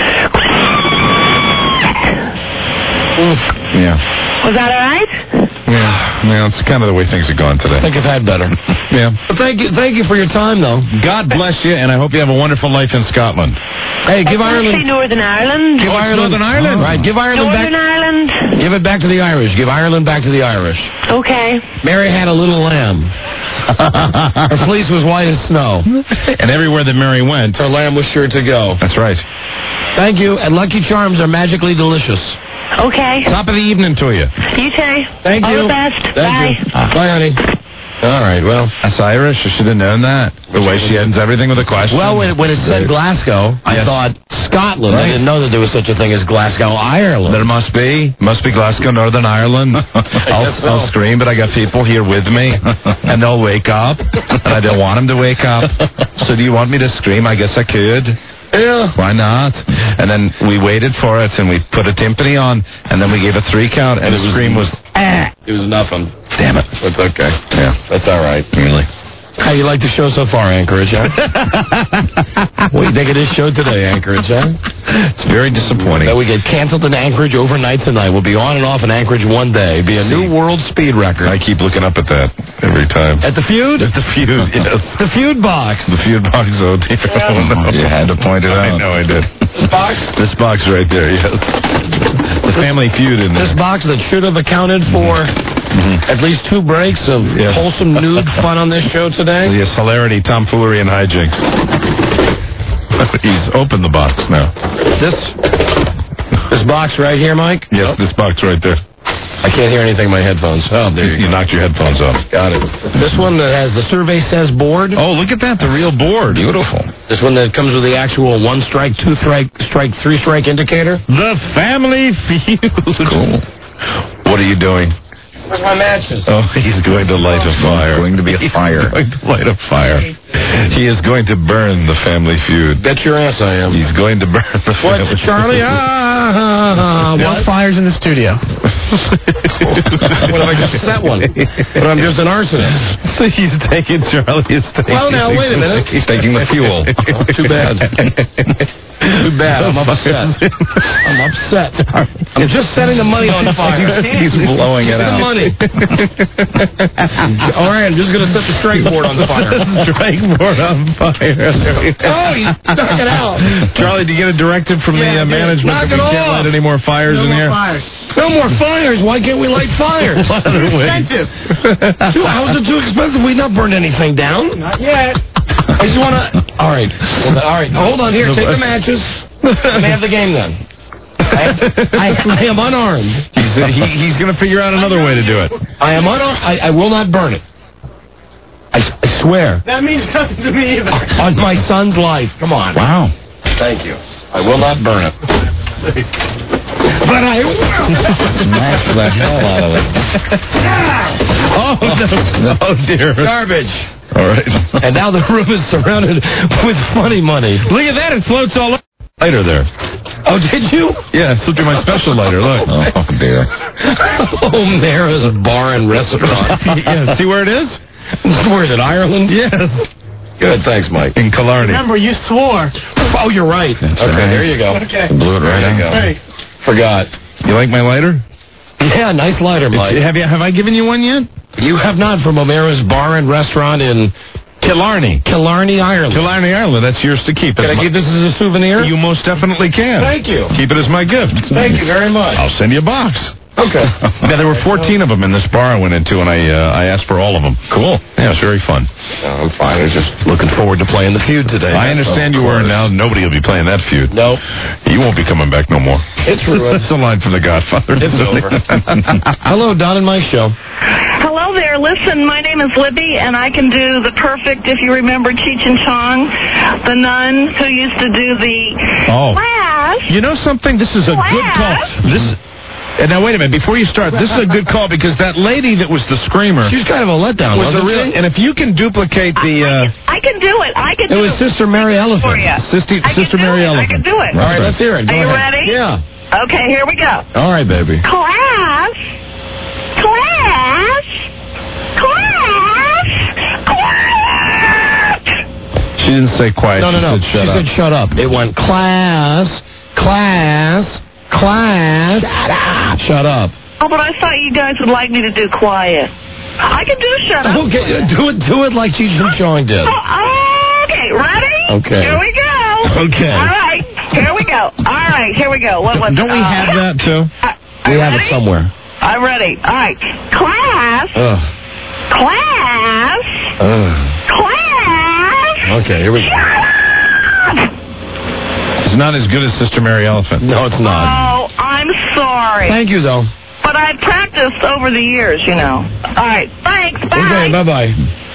Yeah. Was that all right? Yeah, it's kind of the way things are going today. I think I've had better. Yeah. But thank you for your time, though. God bless you, and I hope you have a wonderful life in Scotland. Hey, give Ireland. Northern Ireland. Give Ireland. Northern Ireland. Right, give Ireland back. Northern Ireland. Give it back to the Irish. Give Ireland back to the Irish. Okay. Mary had a little lamb. Her fleece was white as snow. And everywhere that Mary went, her lamb was sure to go. That's right. Thank you, and Lucky Charms are magically delicious. Okay. Top of the evening to you. You too. Thank you. All the best. Bye. Bye, honey. All right, well, that's Irish. I should have known that. The way she ends everything with a question. Well, when it said Glasgow, I thought Scotland. Right. I didn't know that there was such a thing as Glasgow, Ireland. There must be. Must be Glasgow, Northern Ireland. I'll scream, but I got people here with me, and they'll wake up, and I don't want them to wake up. So do you want me to scream? I guess I could. Yeah. Why not? And then we waited for it, and we put a timpani on, and then we gave a three count, and the scream was, It was nothing. Damn it. That's okay. Yeah. That's all right. Really. How you like the show so far, Anchorage, huh? What do you think of this show today, Anchorage, huh? It's very disappointing. That we get canceled in Anchorage overnight tonight. We'll be on and off in Anchorage one day. Be a new world speed record. I keep looking up at that every time. At the feud? At the feud, yes. The feud box. The feud box, oh dear. Oh, no. You had to point it out. I know I did. This box? This box right there, yes. The family feud in there. This box that should have accounted for at least 2 breaks of wholesome nude fun on this show today. Yes, hilarity, tomfoolery, and hijinks. He's opened the box now. This box right here, Mike? Yes, this box right there. I can't hear anything in my headphones. Oh, there you go. You knocked your headphones off. Got it. This one that has the Survey Says board. Oh, look at that, the real board. Beautiful. This one that comes with the actual 1 strike, 2 strike, 3 strike indicator? The Family Feud. Cool. What are you doing? Where's my matches? Oh, he's going to light a fire. Going to be a fire. He's going to light a fire. He is going to burn the Family Feud. Bet your ass I am. He's going to burn the Family Feud. What, Charlie? No fires in the studio. What if I just set one? But I'm just an arsonist. So he's taking Charlie. Well, now, wait a minute. He's taking the fuel. Oh, too bad. Too bad. I'm upset. I'm upset. I'm just setting the money on fire. He's blowing it out. Money. All right, I'm just going to set the strike board on fire. Strike board on fire. Oh, you stuck it out. Charlie, do you get a directive from the management that we can't light any more fires in here? No more fires. Why can't we light fires? It's too expensive. How is it too expensive? We've not burned anything down. Not yet. I just want to... All right. All right. Hold on here. Take the matches. Let me have the game then. I am unarmed. He's going to figure out another way to do it. I am unarmed. I will not burn it. I swear. That means nothing to me either. On my son's life. Come on. Wow. Thank you. I will not burn it. But I will. Smash the hell out of it. Oh, no. Oh, dear. Garbage. All right. And now the room is surrounded with funny money. Look at that. It floats all over. Lighter there. Oh, did you? Yeah, it's through my special lighter. Look. Oh, dear. O'Mara's Bar and Restaurant. Yeah, see where it is? Where is it, Ireland? Yes. Good, thanks, Mike. In Killarney. Remember, you swore. Oh, you're right. That's okay, right. there you go. Okay. Blew it right out. Hey. Forgot. You like my lighter? Yeah, nice lighter, Mike. Have I given you one yet? You have not, from O'Mara's Bar and Restaurant in Killarney, Ireland. Killarney, Ireland. That's yours to keep. Can I keep this as a souvenir? You most definitely can. Thank you. Keep it as my gift. Thank you very much. I'll send you a box. Okay. Yeah, there were 14 of them in this bar I went into, and I asked for all of them. Cool. Yeah, it was very fun. I'm fine. I was just looking forward to playing the feud today. I understand you were, and now nobody will be playing that feud. Nope. You won't be coming back no more. It's ruined. That's the line from The Godfather. It's over. Hello, Don and Mike show. Hello there. Listen, my name is Libby, and I can do the perfect, if you remember Cheech and Chong, the nun who used to do the class. You know something? This is a good call. And now, wait a minute. Before you start, this is a good call because that lady that was the screamer... She's kind of a letdown, was wasn't she? And if you can duplicate the... I can do it. I can do it. It was Sister Mary Elephant. For you. Sister Mary Elephant. I can do it. All right, let's hear it. Go Are you ahead. ready? Yeah. Okay, here we go. All right, baby. Class. She didn't say quiet. No. She said shut up. It went class. Shut up. Oh, but I thought you guys would like me to do quiet. I can do shut up. Okay, do it like Cheech and Chong did. Okay, ready? Okay. Here we go. Okay. All right, here we go. All right, here we go. Don't we have that, too? We have it somewhere. I'm ready. All right. Class. Okay, here we go. It's not as good as Sister Mary Elephant. No, it's not. Oh, I'm sorry. Thank you, though. But I practiced over the years, you know. All right. Thanks. Bye. Okay, bye-bye.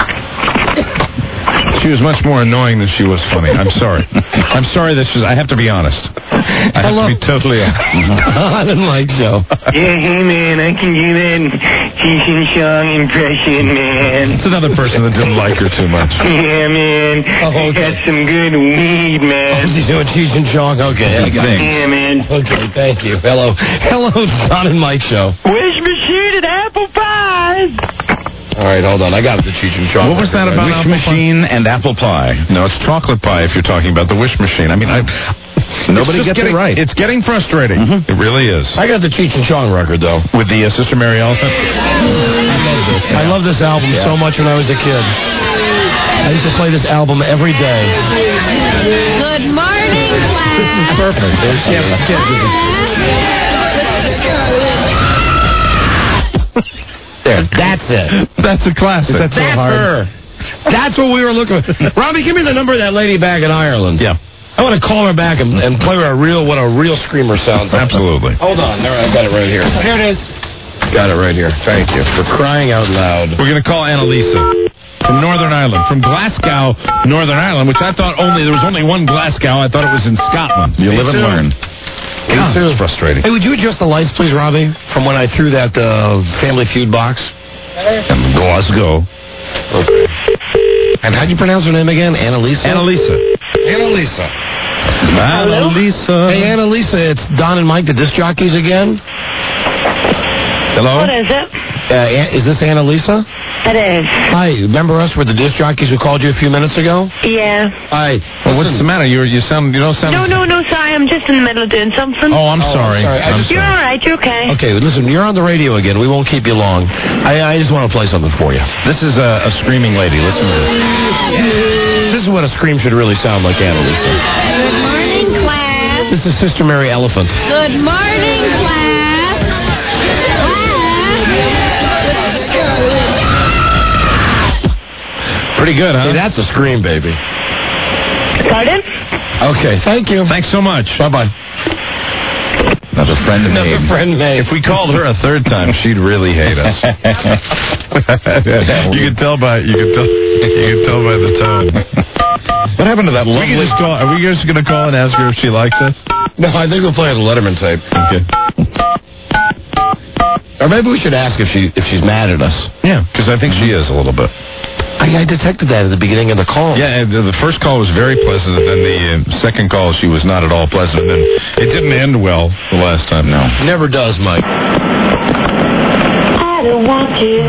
She was much more annoying than she was funny. I'm sorry. I'm sorry that I have to be honest. I have to be totally honest. I didn't like Joe. Yeah, hey, man, I can do that Cheech and Chong impression, man. It's another person that didn't like her too much. Yeah, man. Oh, okay. Got some good weed, man. You doing Cheech and Chong? Okay, I got it. Yeah, man. Okay, thank you. Hello, Don and Mike show. Wish machine and apple pies. All right, hold on. I got the Cheech and Chong. What was that about? Wish machine and apple pie. No, it's chocolate pie if you're talking about the wish machine. I mean, nobody gets it right. It's getting frustrating. Mm-hmm. It really is. I got the Cheech and Chong record, though. With the Sister Mary Elephant? I love this album so much when I was a kid. I used to play this album every day. Good morning, class. This is perfect. There's There, that's it. That's a classic. That's her. That's what we were looking for. Robbie, give me the number of that lady back in Ireland. Yeah. I want to call her back and play her what a real screamer sounds like. Absolutely. Hold on. There, I've got it right here. Here it is. Got it right here. Thank you. For crying out loud. We're going to call Annalisa. From Northern Ireland. From Glasgow, Northern Ireland, which I thought there was only one Glasgow. I thought it was in Scotland. You live and learn. God, it's frustrating. Hey, would you adjust the lights, please, Robbie? From when I threw that Family Feud box? And Glasgow. Okay. And how'd you pronounce her name again? Annalisa? Annalisa. Annalisa. Hey, Annalisa, it's Don and Mike, the disc jockeys again. Hello? What is it? Is this Annalisa? It is. Hi, remember us? We're the disc jockeys who called you a few minutes ago? Yeah. Hi. Well, what's the matter? You don't sound. No, sorry. I'm just in the middle of doing something. Oh, I'm sorry. You're all right. You're okay. Okay, listen, you're on the radio again. We won't keep you long. I just want to play something for you. This is a screaming lady. Listen to this. This is what a scream should really sound like, Annalisa. Good morning, class. This is Sister Mary Elephant. Good morning, class. Pretty good, huh? Hey, that's a scream, baby. Pardon? Okay, thank you. Thanks so much. Bye-bye. Another friend name. If we called her a third time, she'd really hate us. You could tell by the tone. What happened to that lovely? Are we just going to call and ask her if she likes us? No, I think we'll play the Letterman tape. Okay. Or maybe we should ask if she's mad at us. Yeah, because I think she is a little bit. I detected that at the beginning of the call. Yeah, the first call was very pleasant, and then the second call, she was not at all pleasant. And then it didn't end well the last time, no. Never does, Mike. I don't want you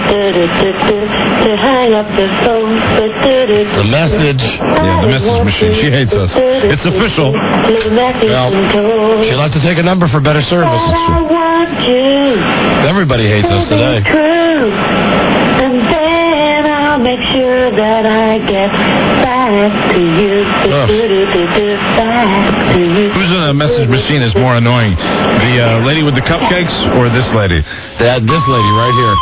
to hang up the phone. The message. Yeah, the message machine. She hates us. It's official. Well, she'd like to take a number for better service. I want you. Everybody hates us today. And then I'll make sure that I get back to you. Back to you. Whose message machine is more annoying? The lady with the cupcakes or this lady? This lady right here.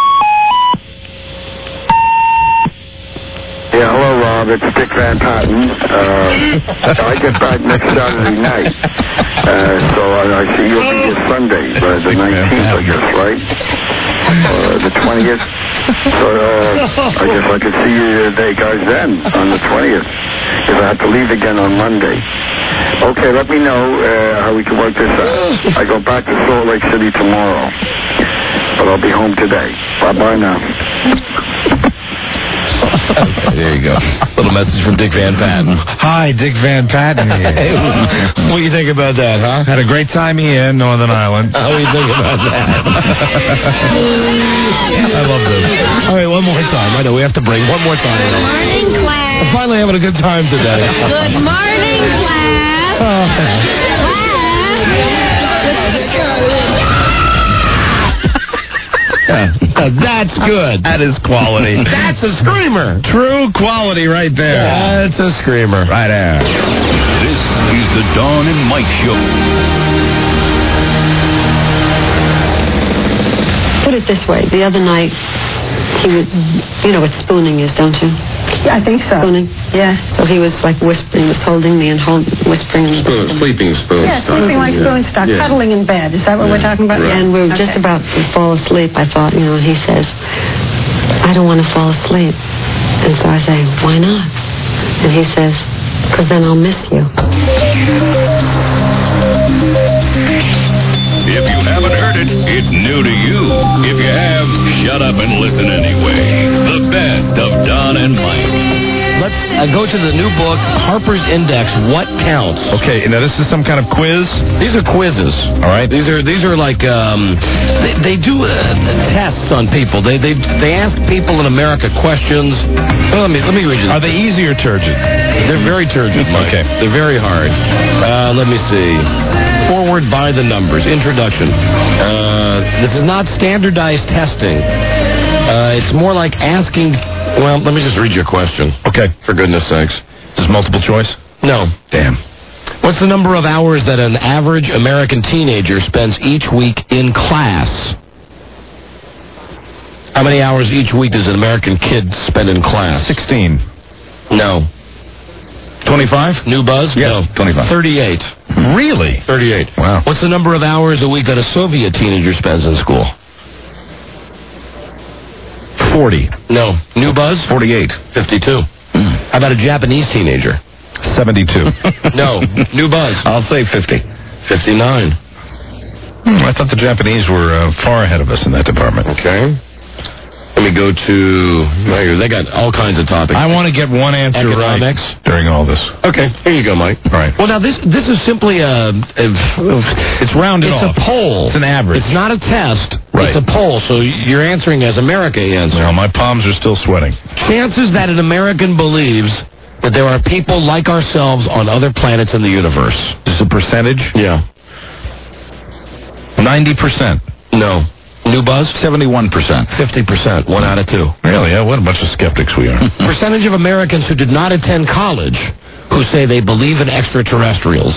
Yeah, hello, Rob. It's Dick Van Patten. I get back next Saturday night. So I see you'll be here Sunday, the 19th, I guess, right? The 20th. So I guess I could see you guys then, on the 20th, if I have to leave again on Monday. Okay, let me know how we can work this out. I go back to Salt Lake City tomorrow, but I'll be home today. Bye-bye now. Okay, there you go. Little message from Dick Van Patten. Hi, Dick Van Patten here. Hey, what do you think about that, huh? Had a great time here in Northern Ireland. How do you think about that? I love this. All right, one more time. I know we have to break. One more time. Good morning, class. I'm finally having a good time today. Good morning, class. That's good. That is quality. That's a screamer. True quality right there. That's a screamer. Right there. This is the Dawn and Mike Show. Put it this way. The other night, he was, you know what spooning is, don't you? Yeah, I think so. Spooning? Yeah. So he was like whispering, was holding me and whispering. Sleeping spoon. Yeah, sleeping like spoon stuff, cuddling in bed. Is that what we're talking about? Right. And we were just about to fall asleep. I thought, he says, I don't want to fall asleep. And so I say, why not? And he says, because then I'll miss you. If you haven't heard it, it's new to you. If you have, shut up and listen anyway. The best of Don and Mike. Let's go to the new book, Harper's Index, What Counts? Okay, now this is some kind of quiz? These are quizzes. All right. These are like, they do tests on people. They ask people in America questions. Well, let me read you this. Are they easy or turgid? They're very turgid, Mike. Okay. They're very hard. Let me see. Forward by the numbers. Introduction. This is not standardized testing. It's more like asking... Well, let me just read your question. Okay. For goodness sakes. Is this multiple choice? No. Damn. What's the number of hours that an average American teenager spends each week in class? How many hours each week does an American kid spend in class? 16. No. 25? New buzz? Yeah, No. 25. 38. Really? 38. Wow. What's the number of hours a week that a Soviet teenager spends in school? 40. No. New buzz? 48. 52. How about a Japanese teenager? 72. No. New buzz? I'll say 50. 59. I thought the Japanese were far ahead of us in that department. Okay. Let me go to... They got all kinds of topics. I want to get one answer Economics. right during all this. Okay, here you go, Mike. All right. Well, now, this is simply It's rounded off. It's a poll. It's an average. It's not a test. Right. It's a poll, so you're answering as America answers. Well, my palms are still sweating. Chances that an American believes that there are people like ourselves on other planets in the universe. Is a percentage? Yeah. 90%. No. New buzz? 71%. 50%. 1 out of 2. Really? Yeah, what a bunch of skeptics we are. Percentage of Americans who did not attend college who say they believe in extraterrestrials.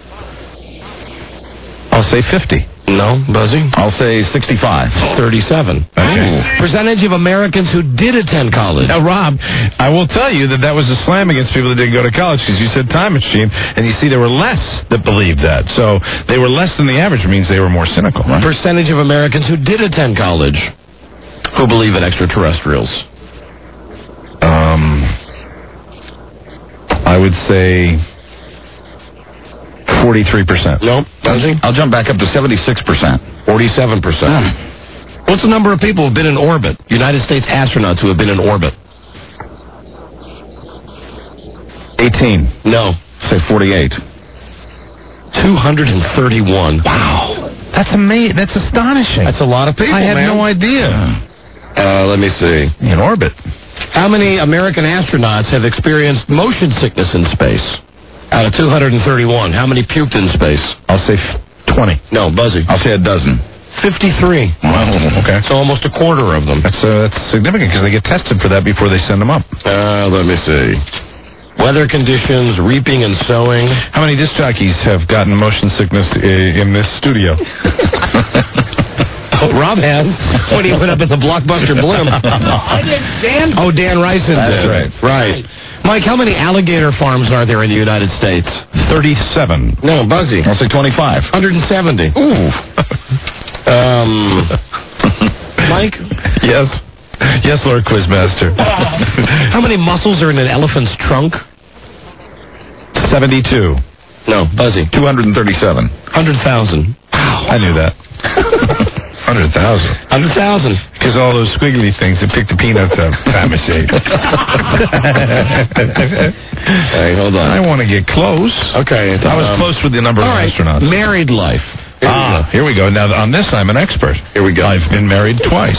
I'll say 50. No, Buzzy? I'll say 65. 37. Okay. Percentage of Americans who did attend college. Now, Rob, I will tell you that was a slam against people that didn't go to college because you said time machine, and you see there were less that believed that. So they were less than the average, means they were more cynical, right? Percentage of Americans who did attend college who believe in extraterrestrials. I would say 43%. Nope. I'll jump back up to 76%. 47%. What's the number of people who have been in orbit? United States astronauts who have been in orbit. 18. No. Say 48. 231. Wow. That's amazing. That's astonishing. That's a lot of people, I had man. no idea. Let me see. In orbit. How many American astronauts have experienced motion sickness in space? Out of 231, how many puked in space? I'll say 20. No, Buzzy. I'll say a dozen. 53. Wow, okay. So almost a quarter of them. That's significant because they get tested for that before they send them up. Let me see. Weather conditions, reaping and sowing. How many disc jockeys have gotten motion sickness in this studio? Rob has when he went up at the Blockbuster Blimp. I did, Dan. Oh, Dan Ryson That's did. right. Right. Mike, how many alligator farms are there in the United States? 37. No, Buzzy. I'll say 25. 170. Ooh. Mike? Yes. Yes, Lord Quizmaster. How many muscles are in an elephant's trunk? 72. No, Buzzy. 237. 100,000. I knew that. 100,000. 100,000. Because all those squiggly things that pick the peanuts up. Time machine. Hey, hold on. I want to get close. Okay. I was close with the number of astronauts. Married life. Here we go. Now, on this, I'm an expert. Here we go. I've been married twice.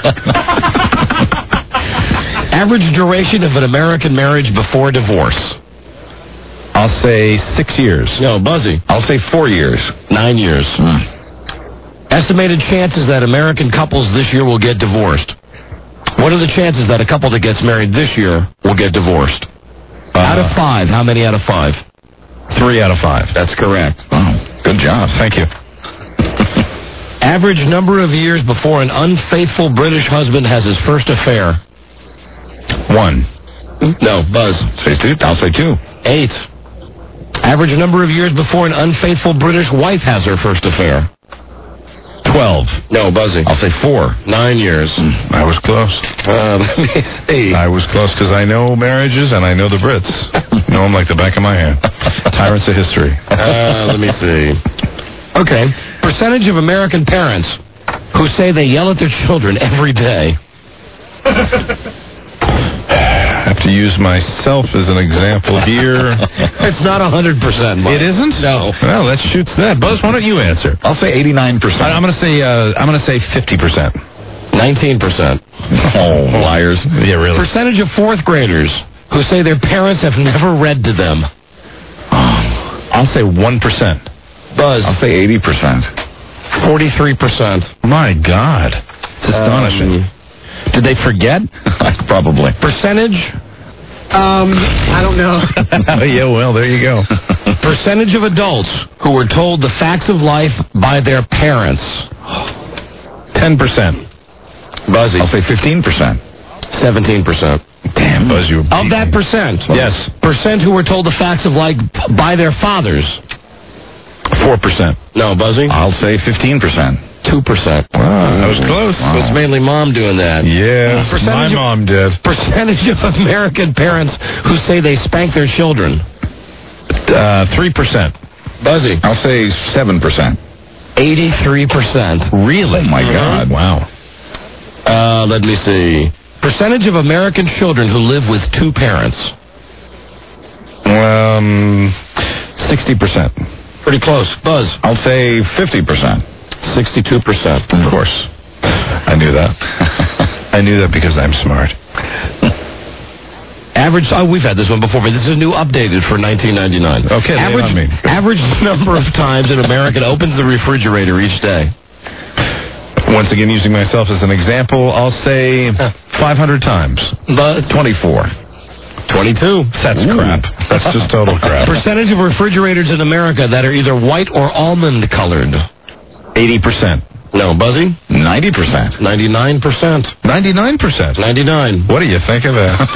Average duration of an American marriage before divorce. I'll say 6 years. No, Buzzy. I'll say 4 years. 9 years. Estimated chances that American couples this year will get divorced. What are the chances that a couple that gets married this year will get divorced? Out of 5. How many out of 5? 3 out of 5. That's correct. Oh, good job. Thank you. Average number of years before an unfaithful British husband has his first affair. 1. No, Buzz. Say 2. I'll say 2. 8. Average number of years before an unfaithful British wife has her first affair. 12. No, Buzzy. I'll say 4. 9 years. I was close. Let me see. I was close because I know marriages and I know the Brits. Know them like the back of my hand. Tyrants of history. Let me see. Okay. Percentage of American parents who say they yell at their children every day. I have to use myself as an example here. It's not 100%, Mike. It isn't? No. Well, that shoots that. Buzz, why don't you answer? I'll say 89%. I'm going to say 50%. 19%. Oh, liars. Yeah, really. Percentage of fourth graders who say their parents have never read to them. I'll say 1%. Buzz. I'll say 80%. 43%. My God. It's astonishing. Did they forget? Probably. Percentage? I don't know. Yeah, well, there you go. Percentage of adults who were told the facts of life by their parents. 10%. Buzzy. I'll say 15%. 17%. Damn, Buzz, you were Of that percent. Yes. Percent who were told the facts of life by their fathers. 4%. No, Buzzy. I'll say 15%. 2%. Wow, that was close. Wow. It's mainly mom doing that. Yeah, my mom did. Percentage of American parents who say they spank their children. 3%. Buzzy. I'll say 7%. 83%. Really? Oh, my God. Wow. Let me see. Percentage of American children who live with two parents. 60%. Pretty close. Buzz. I'll say 50%. 62%. Of course. I knew that. I knew that because I'm smart. Average, we've had this one before, but this is new updated for 1999. Okay, average number of times an American opens the refrigerator each day. Once again, using myself as an example, I'll say 500 times. 24. 22. That's crap. That's just total crap. Percentage of refrigerators in America that are either white or almond colored. 80%. No, Buzzy? 90%. 99%. 99%? 99. What do you think of that?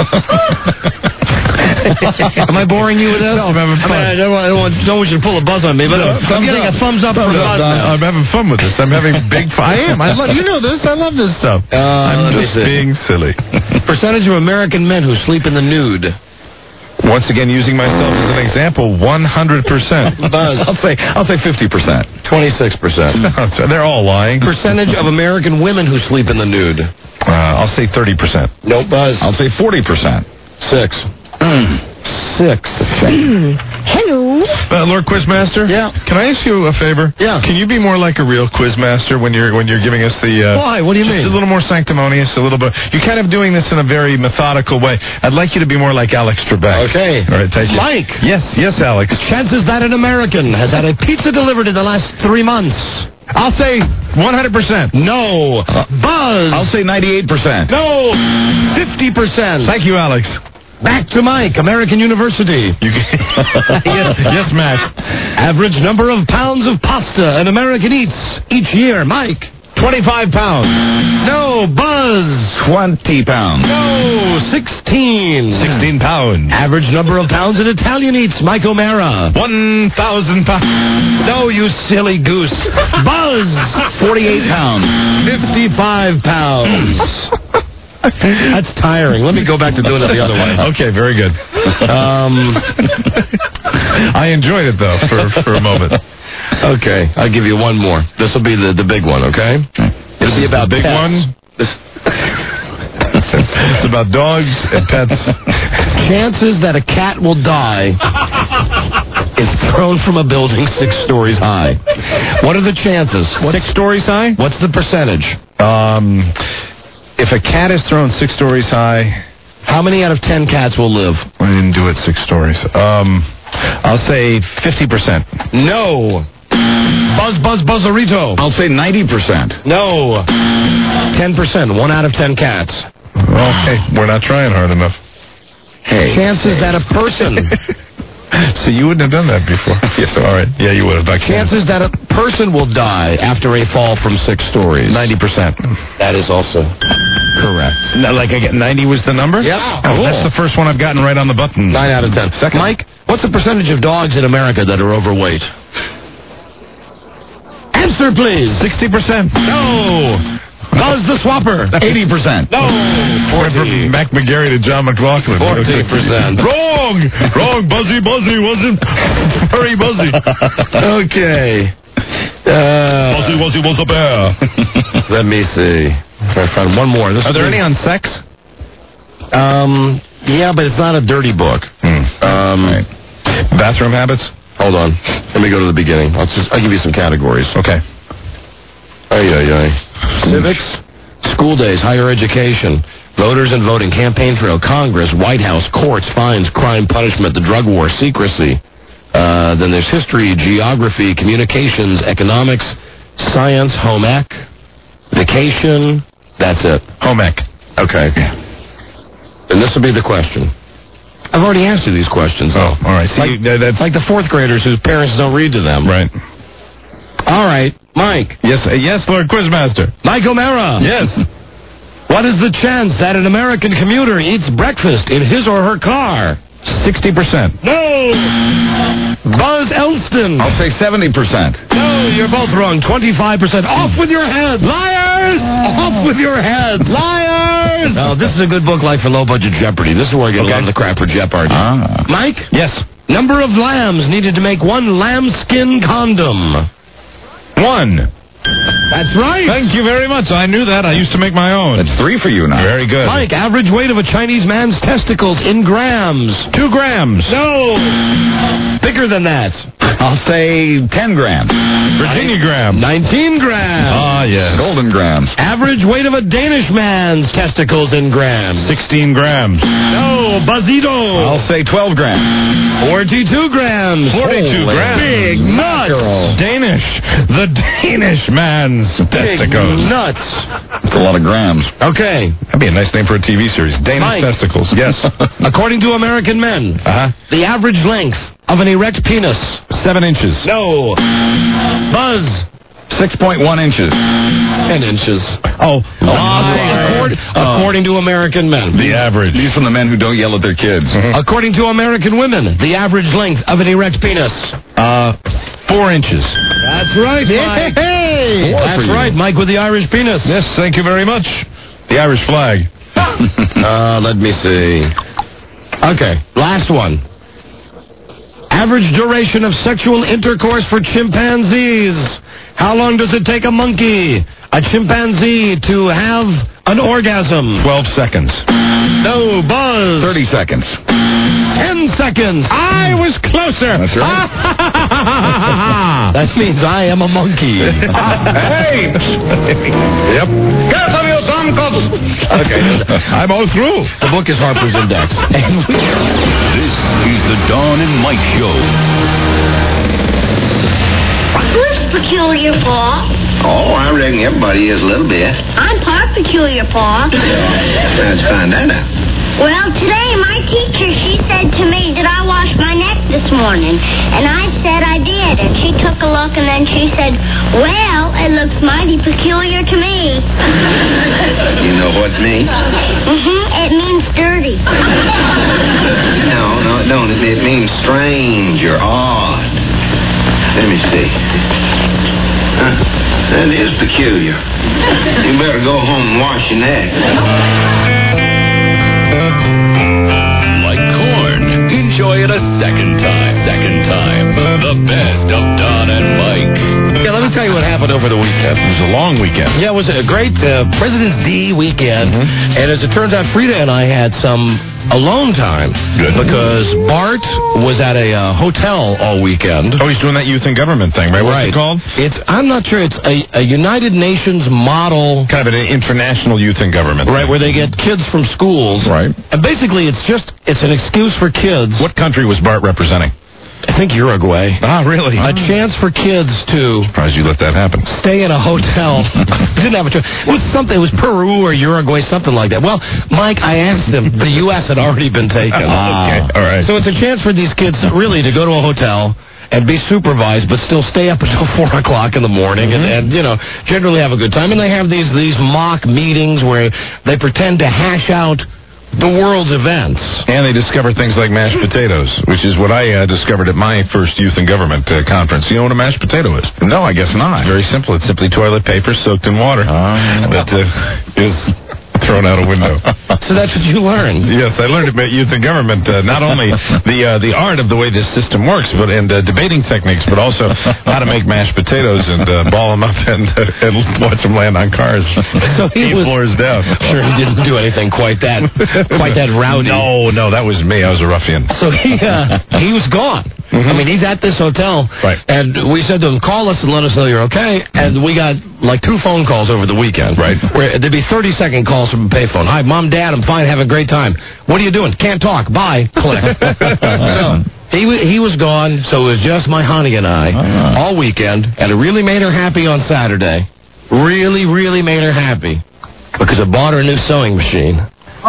Am I boring you with this? No, I'm having fun. I don't want you to pull a buzz on me, but I'm getting a thumbs up from Buzz now. I'm having fun with this. I'm having big fun. I am. You know this. I love this stuff. I'm just being silly. Percentage of American men who sleep in the nude. Once again, using myself as an example, 100%. Buzz. I'll say 50%. 26%. They're all lying. Percentage of American women who sleep in the nude. I'll say 30%. No, Buzz. I'll say 40%. 6. 6. Hello. Lord Quizmaster? Yeah. Can I ask you a favor? Yeah. Can you be more like a real Quizmaster when you're giving us the... Why? What do you mean? A little more sanctimonious, a little bit... You're kind of doing this in a very methodical way. I'd like you to be more like Alex Trebek. Okay. All right, thank you. Mike. Yes, Alex. Chances that an American has had a pizza delivered in the last 3 months. I'll say 100%. No. Buzz. I'll say 98%. No. 50%. Thank you, Alex. Back to Mike, American University. Yes, Matt. Average number of pounds of pasta an American eats each year. Mike. 25 pounds. No. Buzz. 20 pounds. No. 16. 16 pounds. Average number of pounds an Italian eats. Mike O'Mara. 1,000 pounds. No, you silly goose. Buzz. 48 pounds. 55 pounds. That's tiring. Let me go back to doing it the other way. Okay, very good. I enjoyed it, though, for a moment. Okay, I'll give you one more. This will be the big one, okay? It'll be about big pets. One? It's about dogs and pets. Chances that a cat will die if thrown from a building 6 stories high. What are the chances? 6 stories high? What's the percentage? If a cat is thrown 6 stories high... How many out of 10 cats will live? I didn't do it 6 stories. I'll say 50%. No. Buzzarito. I'll say 90%. No. 10%. 1 out of 10 cats. Okay, we're not trying hard enough. Hey. Chances that a person... So you wouldn't have done that before. Yes, all right. Yeah, you would have. Chances that a person will die after a fall from 6 stories. 90%. That is also correct. Like 90 was the number? Yeah. Oh, cool. That's the first one I've gotten right on the button. 9 out of 10. Second. Mike, what's the percentage of dogs in America that are overweight? Answer, please. 60%. No. Buzz the Swapper. 80%. No. 40. From Mac McGarry to John McLaughlin. 40%. Wrong. Buzzy wasn't very buzzy. Okay. Buzzy was a bear. Let me see. I found one more. Are there any on sex? Yeah, but it's not a dirty book. Right. Bathroom habits? Hold on. Let me go to the beginning. I'll give you some categories. Okay. Civics, school days, higher education, voters and voting, campaign trail, Congress, White House, courts, fines, crime, punishment, the drug war, secrecy. Then there's history, geography, communications, economics, science, home ec, vacation. That's it. Home ec. Okay. And this will be the question. I've already asked you these questions. Oh, all right. See, that's like the 4th graders whose parents don't read to them. Right. All right, Mike. Yes, Lord Quizmaster. Mike O'Mara. Yes. What is the chance that an American commuter eats breakfast in his or her car? 60%. No. Buzz Elston. I'll say 70%. No, you're both wrong. 25%. Off with your head. Liars! Off with your head. Liars! Now, this is a good book like for low-budget Jeopardy. This is where I get a lot of the crap for Jeopardy. Mike? Yes. Number of lambs needed to make one lambskin condom. 1. That's right. Thank you very much. I knew that. I used to make my own. That's 3 for you now. Very good. Mike, average weight of a Chinese man's testicles in grams. 2 grams. No. Bigger than that. I'll say 10 grams. Virginia gram. 19 grams. Ah, yes. Golden grams. Average weight of a Danish man's testicles in grams. 16 grams. No, Buzzito. I'll say 12 grams. 42 grams. 42 grams. Big nuts. Danish. The Danish man's testicles. Big nuts. That's a lot of grams. Okay. That'd be a nice name for a TV series. Danish Mike. testicles. Yes. According to American men, the average length of an erect penis. 7 inches. No. Buzz. 6.1 inches. 10 inches. According to American men. The average. These from the men who don't yell at their kids. According to American women, the average length of an erect penis. 4 inches. That's right, Mike. Hey! That's right, Mike with the Irish penis. Yes, thank you very much. The Irish flag. Let me see. Okay, last one. Average duration of sexual intercourse for chimpanzees. How long does it take a monkey, a chimpanzee, to have an orgasm? 12 seconds. No, Buzz. 30 seconds. 10 seconds. I was closer. That's right. That means I am a monkey. Hey! Yep. Okay, I'm all through. The book is Harper's Index. This is the Dawn and Mike Show. Who's peculiar, Pa? Oh, I reckon everybody is a little bit. I'm part peculiar, Pa. Let's find that out. Well, today my teacher, she said to me, did I wash my neck this morning? And I said I did. And she took a look and then she said, well, it looks mighty peculiar to me. You know what it means? It means dirty. No, it don't. It means strange or odd. Let me see. That is peculiar. You better go home and wash your neck. Like corn. Enjoy it a second time. The best of Don and Mike. Yeah, let me tell you what happened over the weekend. It was a long weekend. Yeah, it was a great President's D weekend. And as it turns out, Frida and I had some alone time. Good. Because Bart was at a hotel all weekend. Oh, he's doing that youth in government thing, right? What's it called? I'm not sure. It's a United Nations model. Kind of an international youth in government. Right, where they get kids from schools. Right. And basically, it's an excuse for kids. What country was Bart representing? I think Uruguay. Ah, really? A chance for kids to... Surprised you let that happen. Stay in a hotel. Didn't have a choice. It was something. It was Peru or Uruguay, something like that. Well, Mike, I asked them. The U.S. had already been taken. Okay, all right. So it's a chance for these kids really to go to a hotel and be supervised, but still stay up until 4 o'clock in the morning and generally have a good time. And they have these mock meetings where they pretend to hash out the world's events. And they discover things like mashed potatoes, which is what I discovered at my first youth in government conference. You know what a mashed potato is? No, I guess not. It's very simple. It's simply toilet paper soaked in water. That is thrown out a window. So that's what you learned. Yes, I learned about youth in government. Not only the art of the way this system works, but and debating techniques, but also how to make mashed potatoes and ball them up and watch them land on cars. So he was floors down. Sure, he didn't do anything quite that rowdy. No, that was me. I was a ruffian. So he was gone. I mean, he's at this hotel, right? And we said to him, "Call us and let us know you're okay." And we got like 2 phone calls over the weekend, right? Where there'd be 30-second calls from a payphone. Hi, Mom, Dad, I'm fine, having a great time. What are you doing? Can't talk. Bye. Click. So, he was gone, so it was just my honey and I all weekend, and it really made her happy on Saturday. Really, really made her happy because I bought her a new sewing machine.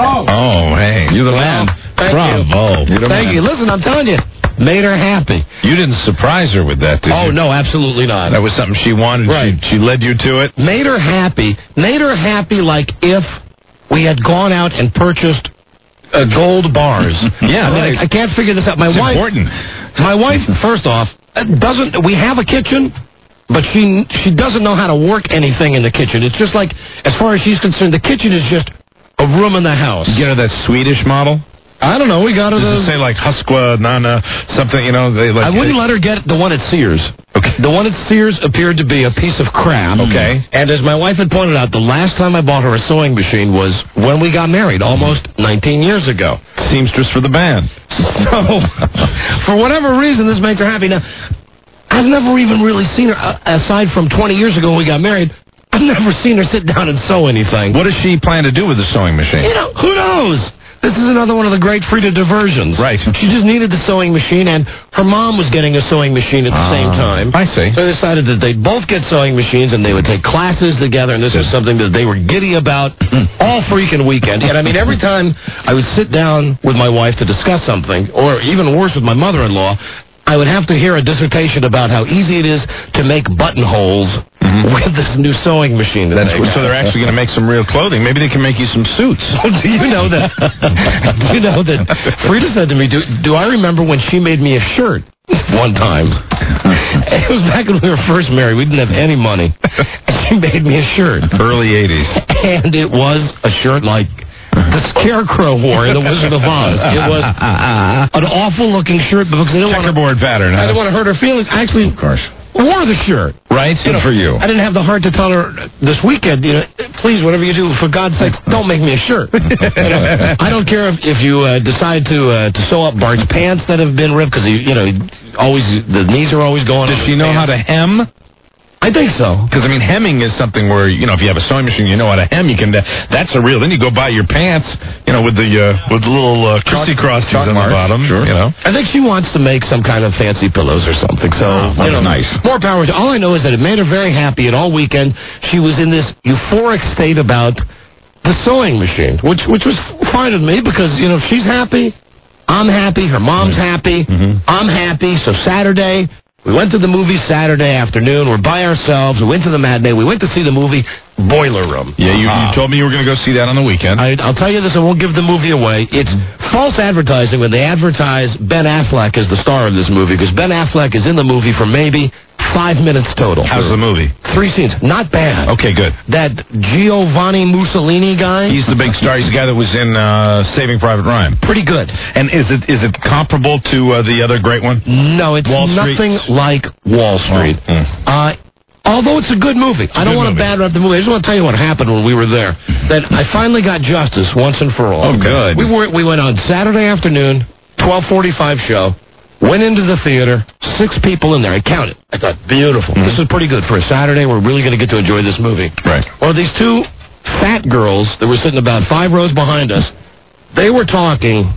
Oh, hey, you're the man. Bravo. Thank you. Listen, I'm telling you. Made her happy. You didn't surprise her with that, did you? Oh, no, absolutely not. That was something she wanted. Right. She led you to it? Made her happy. Made her happy like if we had gone out and purchased gold bars. Yeah, I can't figure this out. My wife, important. My wife, first off, doesn't. We have a kitchen, but she doesn't know how to work anything in the kitchen. It's just like, as far as she's concerned, the kitchen is just a room in the house. You get her that Swedish model? I don't know. We got her Does it say like Husqvarna, something, you know? They like. I wouldn't let her get the one at Sears. Okay. The one at Sears appeared to be a piece of crap. Okay. And as my wife had pointed out, the last time I bought her a sewing machine was when we got married, almost 19 years ago. Seamstress for the band. So, for whatever reason, this makes her happy. Now, I've never even really seen her, aside from 20 years ago when we got married, I've never seen her sit down and sew anything. What does she plan to do with the sewing machine? You know, who knows? This is another one of the great Frida diversions. Right. She just needed the sewing machine, and her mom was getting a sewing machine at the same time. I see. So they decided that they'd both get sewing machines, and they would take classes together, and this was something that they were giddy about all freaking weekend. And I mean, every time I would sit down with my wife to discuss something, or even worse with my mother-in-law, I would have to hear a dissertation about how easy it is to make buttonholes with this new sewing machine. So they're actually going to make some real clothing. Maybe they can make you some suits. Do you know that? Frida said to me, do I remember when she made me a shirt one time? It was back when we were first married. We didn't have any money. And she made me a shirt. Early 80s. And it was a shirt like the Scarecrow wore in The Wizard of Oz. It was an awful-looking shirt because I didn't want checkerboard pattern. I didn't want to hurt her feelings. I actually wore the shirt. Right? Good for you. I didn't have the heart to tell her this weekend, please, whatever you do, for God's sake, don't make me a shirt. I don't care if you decide to sew up Bart's pants that have been ripped because always the knees are always going. Does she know how to hem? I think so. Because, I mean, hemming is something where, if you have a sewing machine, you know how to hem. You can. That's a real. Then you go buy your pants, with the little crissy-crossies on the bottom. Sure. I think she wants to make some kind of fancy pillows or something. So, nice. More power to. All I know is that it made her very happy, and all weekend she was in this euphoric state about the sewing machine, which was fine with me because, if she's happy, I'm happy, her mom's happy, I'm happy. So Saturday, we went to the movie Saturday afternoon. We're by ourselves. We went to the matinee. We went to see the movie Boiler Room. Yeah, you told me you were going to go see that on the weekend. I'll tell you this. I won't give the movie away. It's false advertising when they advertise Ben Affleck as the star of this movie, because Ben Affleck is in the movie for maybe 5 minutes total. How's the movie? 3 scenes. Not bad. Okay, good. That Giovanni Mussolini guy. He's the big star. He's the guy that was in Saving Private Ryan. Pretty good. And is it comparable to the other great one? No, it's nothing like Wall Street. Although it's a good movie. I don't want to bad rep the movie. I just want to tell you what happened when we were there. That I finally got justice once and for all. Oh, good. We went on Saturday afternoon, 12:45 show. Went into the theater, 6 people in there. I counted. I thought, beautiful. This is pretty good for a Saturday. We're really going to get to enjoy this movie. Right. Well, these 2 fat girls that were sitting about 5 rows behind us, they were talking,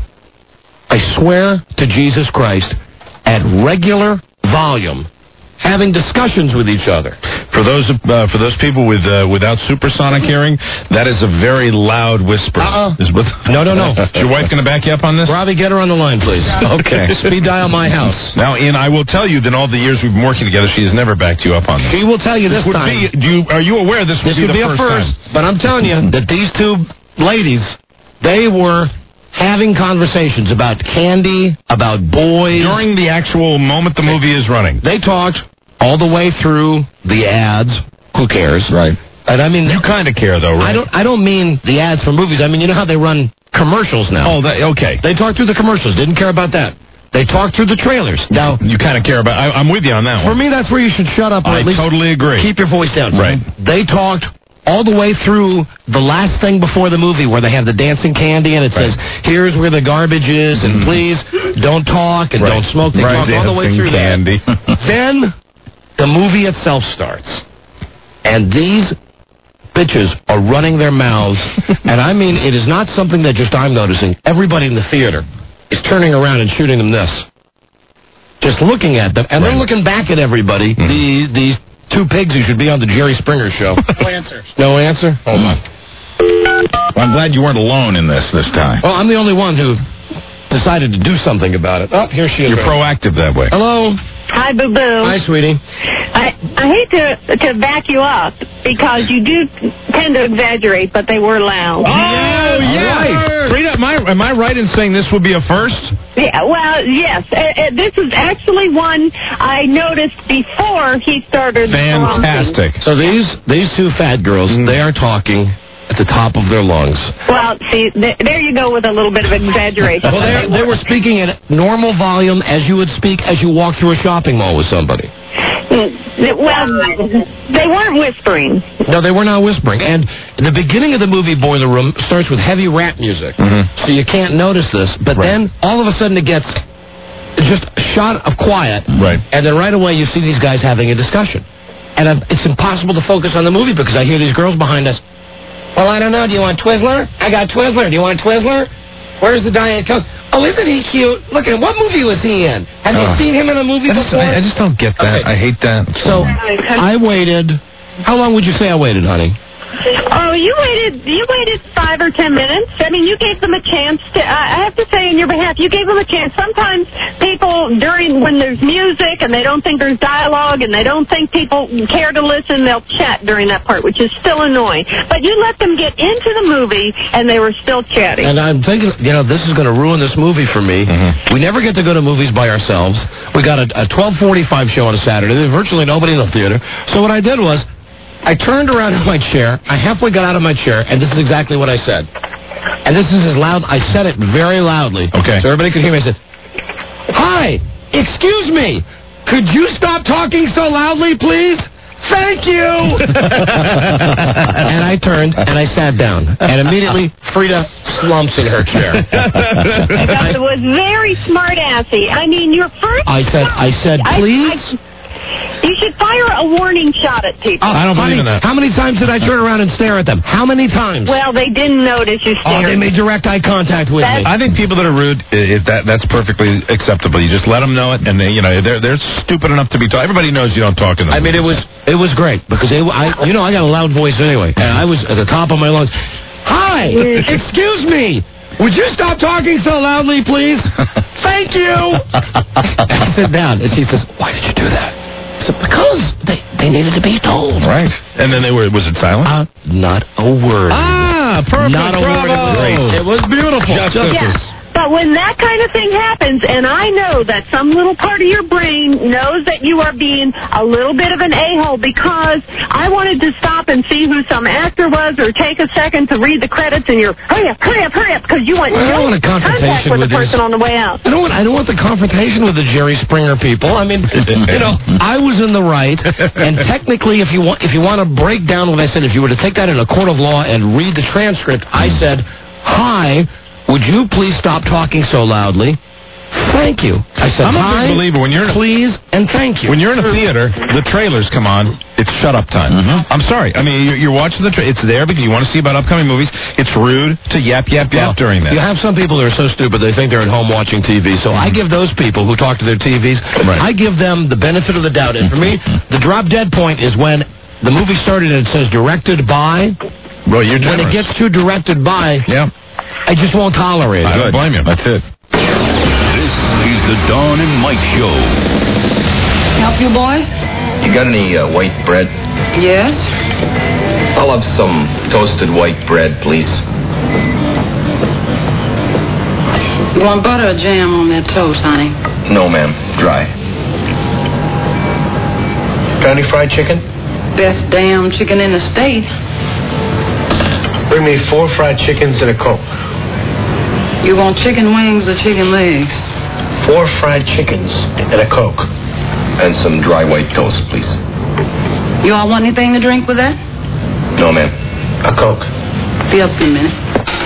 I swear to Jesus Christ, at regular volume, having discussions with each other. For those people without supersonic hearing, that is a very loud whisper. No. Is your wife going to back you up on this? Robbie, get her on the line, please. Okay. Speed dial my house. Now, Ian, I will tell you that all the years we've been working together, she has never backed you up on this. She will tell you this time. Are you aware this would be the first time? But I'm telling you that these 2 ladies, they were having conversations about candy, about boys. During the actual moment the movie is running. They talked all the way through the ads. Who cares? Right. And I mean, you kind of care, though, right? I don't mean the ads for movies. I mean, you know how they run commercials now? Oh, okay. They talk through the commercials. Didn't care about that. They talk through the trailers. Now, you kind of care about. I'm with you on that one. For me, that's where you should shut up. Or at least totally agree. Keep your voice down. Right. They talked all the way through the last thing before the movie, where they have the dancing candy and it says, "Here's where the garbage is, and please don't talk and don't smoke." They talk all the way through candy. Then the movie itself starts, and these bitches are running their mouths, and I mean, it is not something that just I'm noticing. Everybody in the theater is turning around and shooting them this. Just looking at them, and they're looking back at everybody. These 2 pigs who should be on the Jerry Springer show. No answer. No answer? Hold on. Well, I'm glad you weren't alone in this time. Well, I'm the only one who decided to do something about it. Oh, here she is. You're proactive that way. Hello? Hi, Boo Boo. Hi, sweetie. I hate to back you up because you do tend to exaggerate, but they were loud. Oh, yeah. Right. Frida, am I right in saying this would be a first? Yeah, well, yes. This is actually one I noticed before he started. Fantastic. So these two fat girls, they are talking at the top of their lungs. Well, see, there you go with a little bit of exaggeration. Well, they were speaking at normal volume as you would speak as you walk through a shopping mall with somebody. Well, they weren't whispering. No, they were not whispering. And the beginning of the movie Boiler Room starts with heavy rap music. So you can't notice this. But then, all of a sudden, it gets just a shot of quiet. Right. And then right away, you see these guys having a discussion. And it's impossible to focus on the movie because I hear these girls behind us. Well, I don't know. Do you want Twizzler? I got Twizzler. Do you want Twizzler? Where's the Diet Coke? Oh, isn't he cute? Look at him. What movie was he in? Have you seen him in a movie before? I just don't get that. Okay. I hate that. So, I waited. How long would you say I waited, honey? Oh, you waited 5 or 10 minutes. I mean, you gave them a chance to, I have to say on your behalf, you gave them a chance. Sometimes people, when there's music and they don't think there's dialogue and they don't think people care to listen, they'll chat during that part, which is still annoying. But you let them get into the movie and they were still chatting. And I'm thinking, this is going to ruin this movie for me. We never get to go to movies by ourselves. We got a 12:45 show on a Saturday. There's virtually nobody in the theater. So what I did was, I turned around in my chair. I halfway got out of my chair, and this is exactly what I said. And this is as loud. I said it very loudly. Okay. So everybody could hear me. I said, "Hi, excuse me. Could you stop talking so loudly, please? Thank you." And I turned, and I sat down. And immediately, Frida slumps in her chair. It was very smart-assy. I mean, your first... I said, please... You should fire a warning shot at people. I don't believe in that. How many times did I turn around and stare at them? How many times? Well, they didn't notice you stared. Oh, they made direct eye contact with me. I think people that are rude, that's perfectly acceptable. You just let them know it, and they're stupid enough to be taught. Everybody knows you don't talk in them. I mean, it was great because I got a loud voice anyway, and I was at the top of my lungs. Hi, excuse me. Would you stop talking so loudly, please? Thank you. I sit down, and she says, "Why did you do that?" I said, because they needed to be told. Right. And then was it silent? Not a word. Perfect. Not a word. It was great. It was beautiful. Yes. But when that kind of thing happens, and I know that some little part of your brain knows that you are being a little bit of an a-hole because I wanted to stop and see who some actor was or take a second to read the credits and you're, hurry up, because you want contact with the person on the way out. I don't want the confrontation with the Jerry Springer people. I mean, I was in the right, and technically if you want to break down what I said, if you were to take that in a court of law and read the transcript, I said, "Hi, would you please stop talking so loudly? Thank you." I said, I'm a big believer. Please, and thank you. When you're in a theater, the trailers come on. It's shut up time. I'm sorry. I mean, you're watching it's there because you want to see about upcoming movies. It's rude to yap during that. You have some people that are so stupid they think they're at home watching TV. So I give those people who talk to their TVs, I give them the benefit of the doubt. And for me, the drop dead point is when the movie started and it says directed by. Well, you're when it gets to directed by. Yeah. I just won't tolerate it. I don't blame you. That's it. This is the Dawn and Mike Show. Help you, boys? You got any white bread? Yes. I'll have some toasted white bread, please. You want butter or jam on that toast, honey? No, ma'am. Dry. Got any fried chicken? Best damn chicken in the state. Bring me 4 fried chickens and a Coke. You want chicken wings or chicken legs? 4 fried chickens and a Coke. And some dry white toast, please. You all want anything to drink with that? No, ma'am. A Coke. Be up in a minute.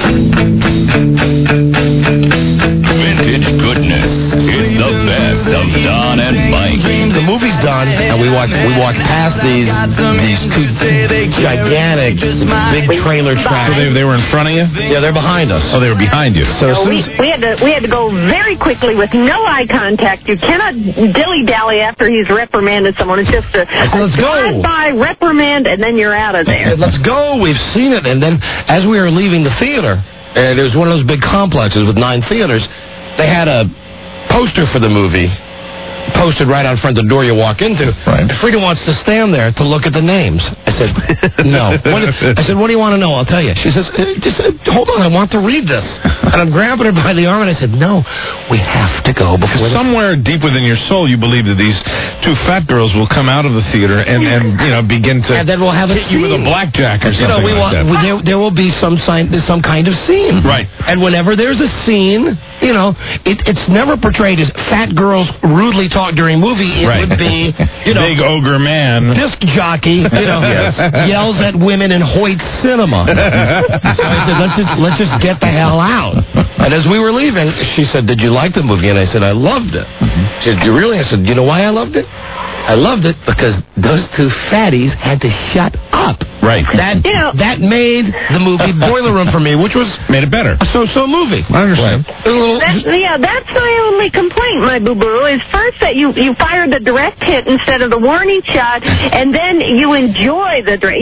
Vintage goodness. It's the best of Don and Mike. The movie's done, and we walk past these two gigantic big trailer tracks. So they were in front of you? Yeah, they're behind us. Oh, they were behind you. So we had to go very quickly with no eye contact. You cannot dilly-dally after he's reprimanded someone. It's just a drive-by reprimand, and then you're out of there. Let's go. We've seen it. And then as we were leaving the theater, there was one of those big complexes with 9 theaters. They had a poster for the movie posted right out front of the door you walk into. Right. Frida wants to stand there to look at the names. I said, no. I said, what do you want to know? I'll tell you. She says, just hold on, I want to read this. And I'm grabbing her by the arm, and I said, no, we have to go before. Somewhere deep within your soul, you believe that these two fat girls will come out of the theater and begin to and then we'll have hit you with a blackjack or something like that. There will be some kind of scene. Right. And whenever there's a scene, it's never portrayed as fat girls rudely talk during movie. It would be, big ogre man, disc jockey, yells at women in Hoyt cinema. So I said, let's just get the hell out. And as we were leaving, she said, did you like the movie? And I said, I loved it. She said, you really? I said, you know why I loved it? I loved it because those two fatties had to shut up. Right. That made the movie Boiler Room for me, which was made it better. A so-so movie. I understand. That's my only complaint, my boo-boo, is first that you fired the direct hit instead of the warning shot, and then you enjoy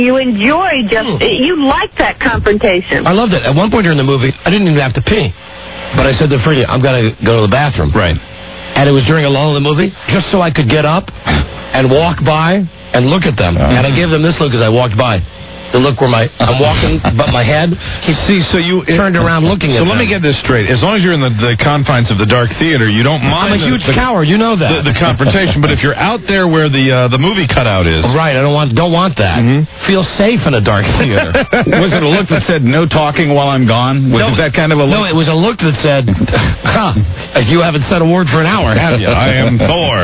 you like that confrontation. I loved it. At one point during the movie, I didn't even have to pee, but I said to Frida, I'm going to go to the bathroom. Right. And it was during a lull in the movie, just so I could get up and walk by and look at them. And I gave them this look as I walked by. The look where I'm walking, but my head. So you turned around looking at them. So let me get this straight. As long as you're in the confines of the dark theater, you don't mind. I'm a huge coward. You know that. The confrontation. But if you're out there where the movie cutout is, right? I don't want that. Mm-hmm. Feel safe in a dark theater. Was it a look that said "No talking while I'm gone"? Was that kind of a look? No, it was a look that said, "You haven't said a word for an hour, have you?" I am Thor.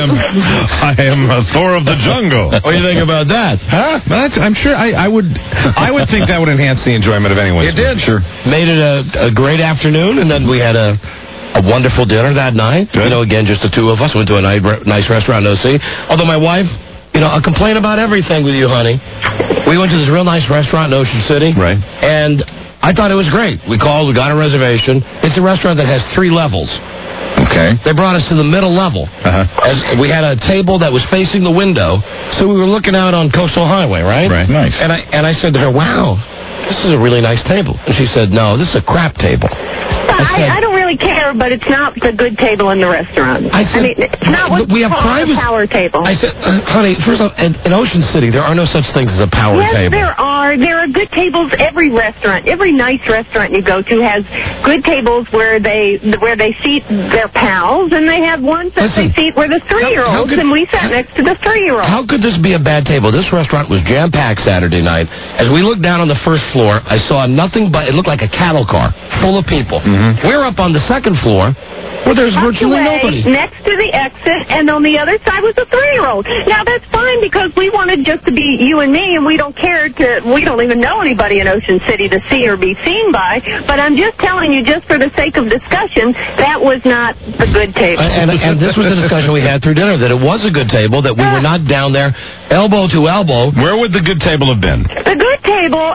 I am Thor of the jungle. What do you think about that? Huh? I'm sure I would think that would enhance the enjoyment of anyone's It did. movie. Sure. Made it a great afternoon, and then we had a wonderful dinner that night. Good. Again, just the two of us. Went to a nice restaurant in O.C. Although my wife, I complain about everything with you, honey. We went to this real nice restaurant in Ocean City. Right. And I thought it was great. We called, we got a reservation. It's a restaurant that has 3 levels. Okay. They brought us to the middle level. As we had a table that was facing the window, so we were looking out on Coastal Highway, right? Right. Nice. And I said to her, wow, this is a really nice table. And she said, no, this is a crap table. I don't really care, but it's not the good table in the restaurant. It's not what we have a power table. I said, honey, first off, in Ocean City, there are no such things as a power table. Yes, there are. There are good tables. Every restaurant, every nice restaurant you go to has good tables where they seat their pals, and they have ones that they seat where the 3-year-olds, and we sat next to the 3-year-olds. How could this be a bad table? This restaurant was jam-packed Saturday night. As we looked down on the first floor, I saw nothing but, it looked like a cattle car full of people. Mm-hmm. We're up on the second floor, where there's virtually nobody. Next to the exit, and on the other side was a 3-year-old. Now, that's fine because we wanted just to be you and me, and we don't even know anybody in Ocean City to see or be seen by. But I'm just telling you, just for the sake of discussion, that was not the good table. And this was the discussion we had through dinner, that it was a good table, that we were not down there elbow to elbow. Where would the good table have been? The good table,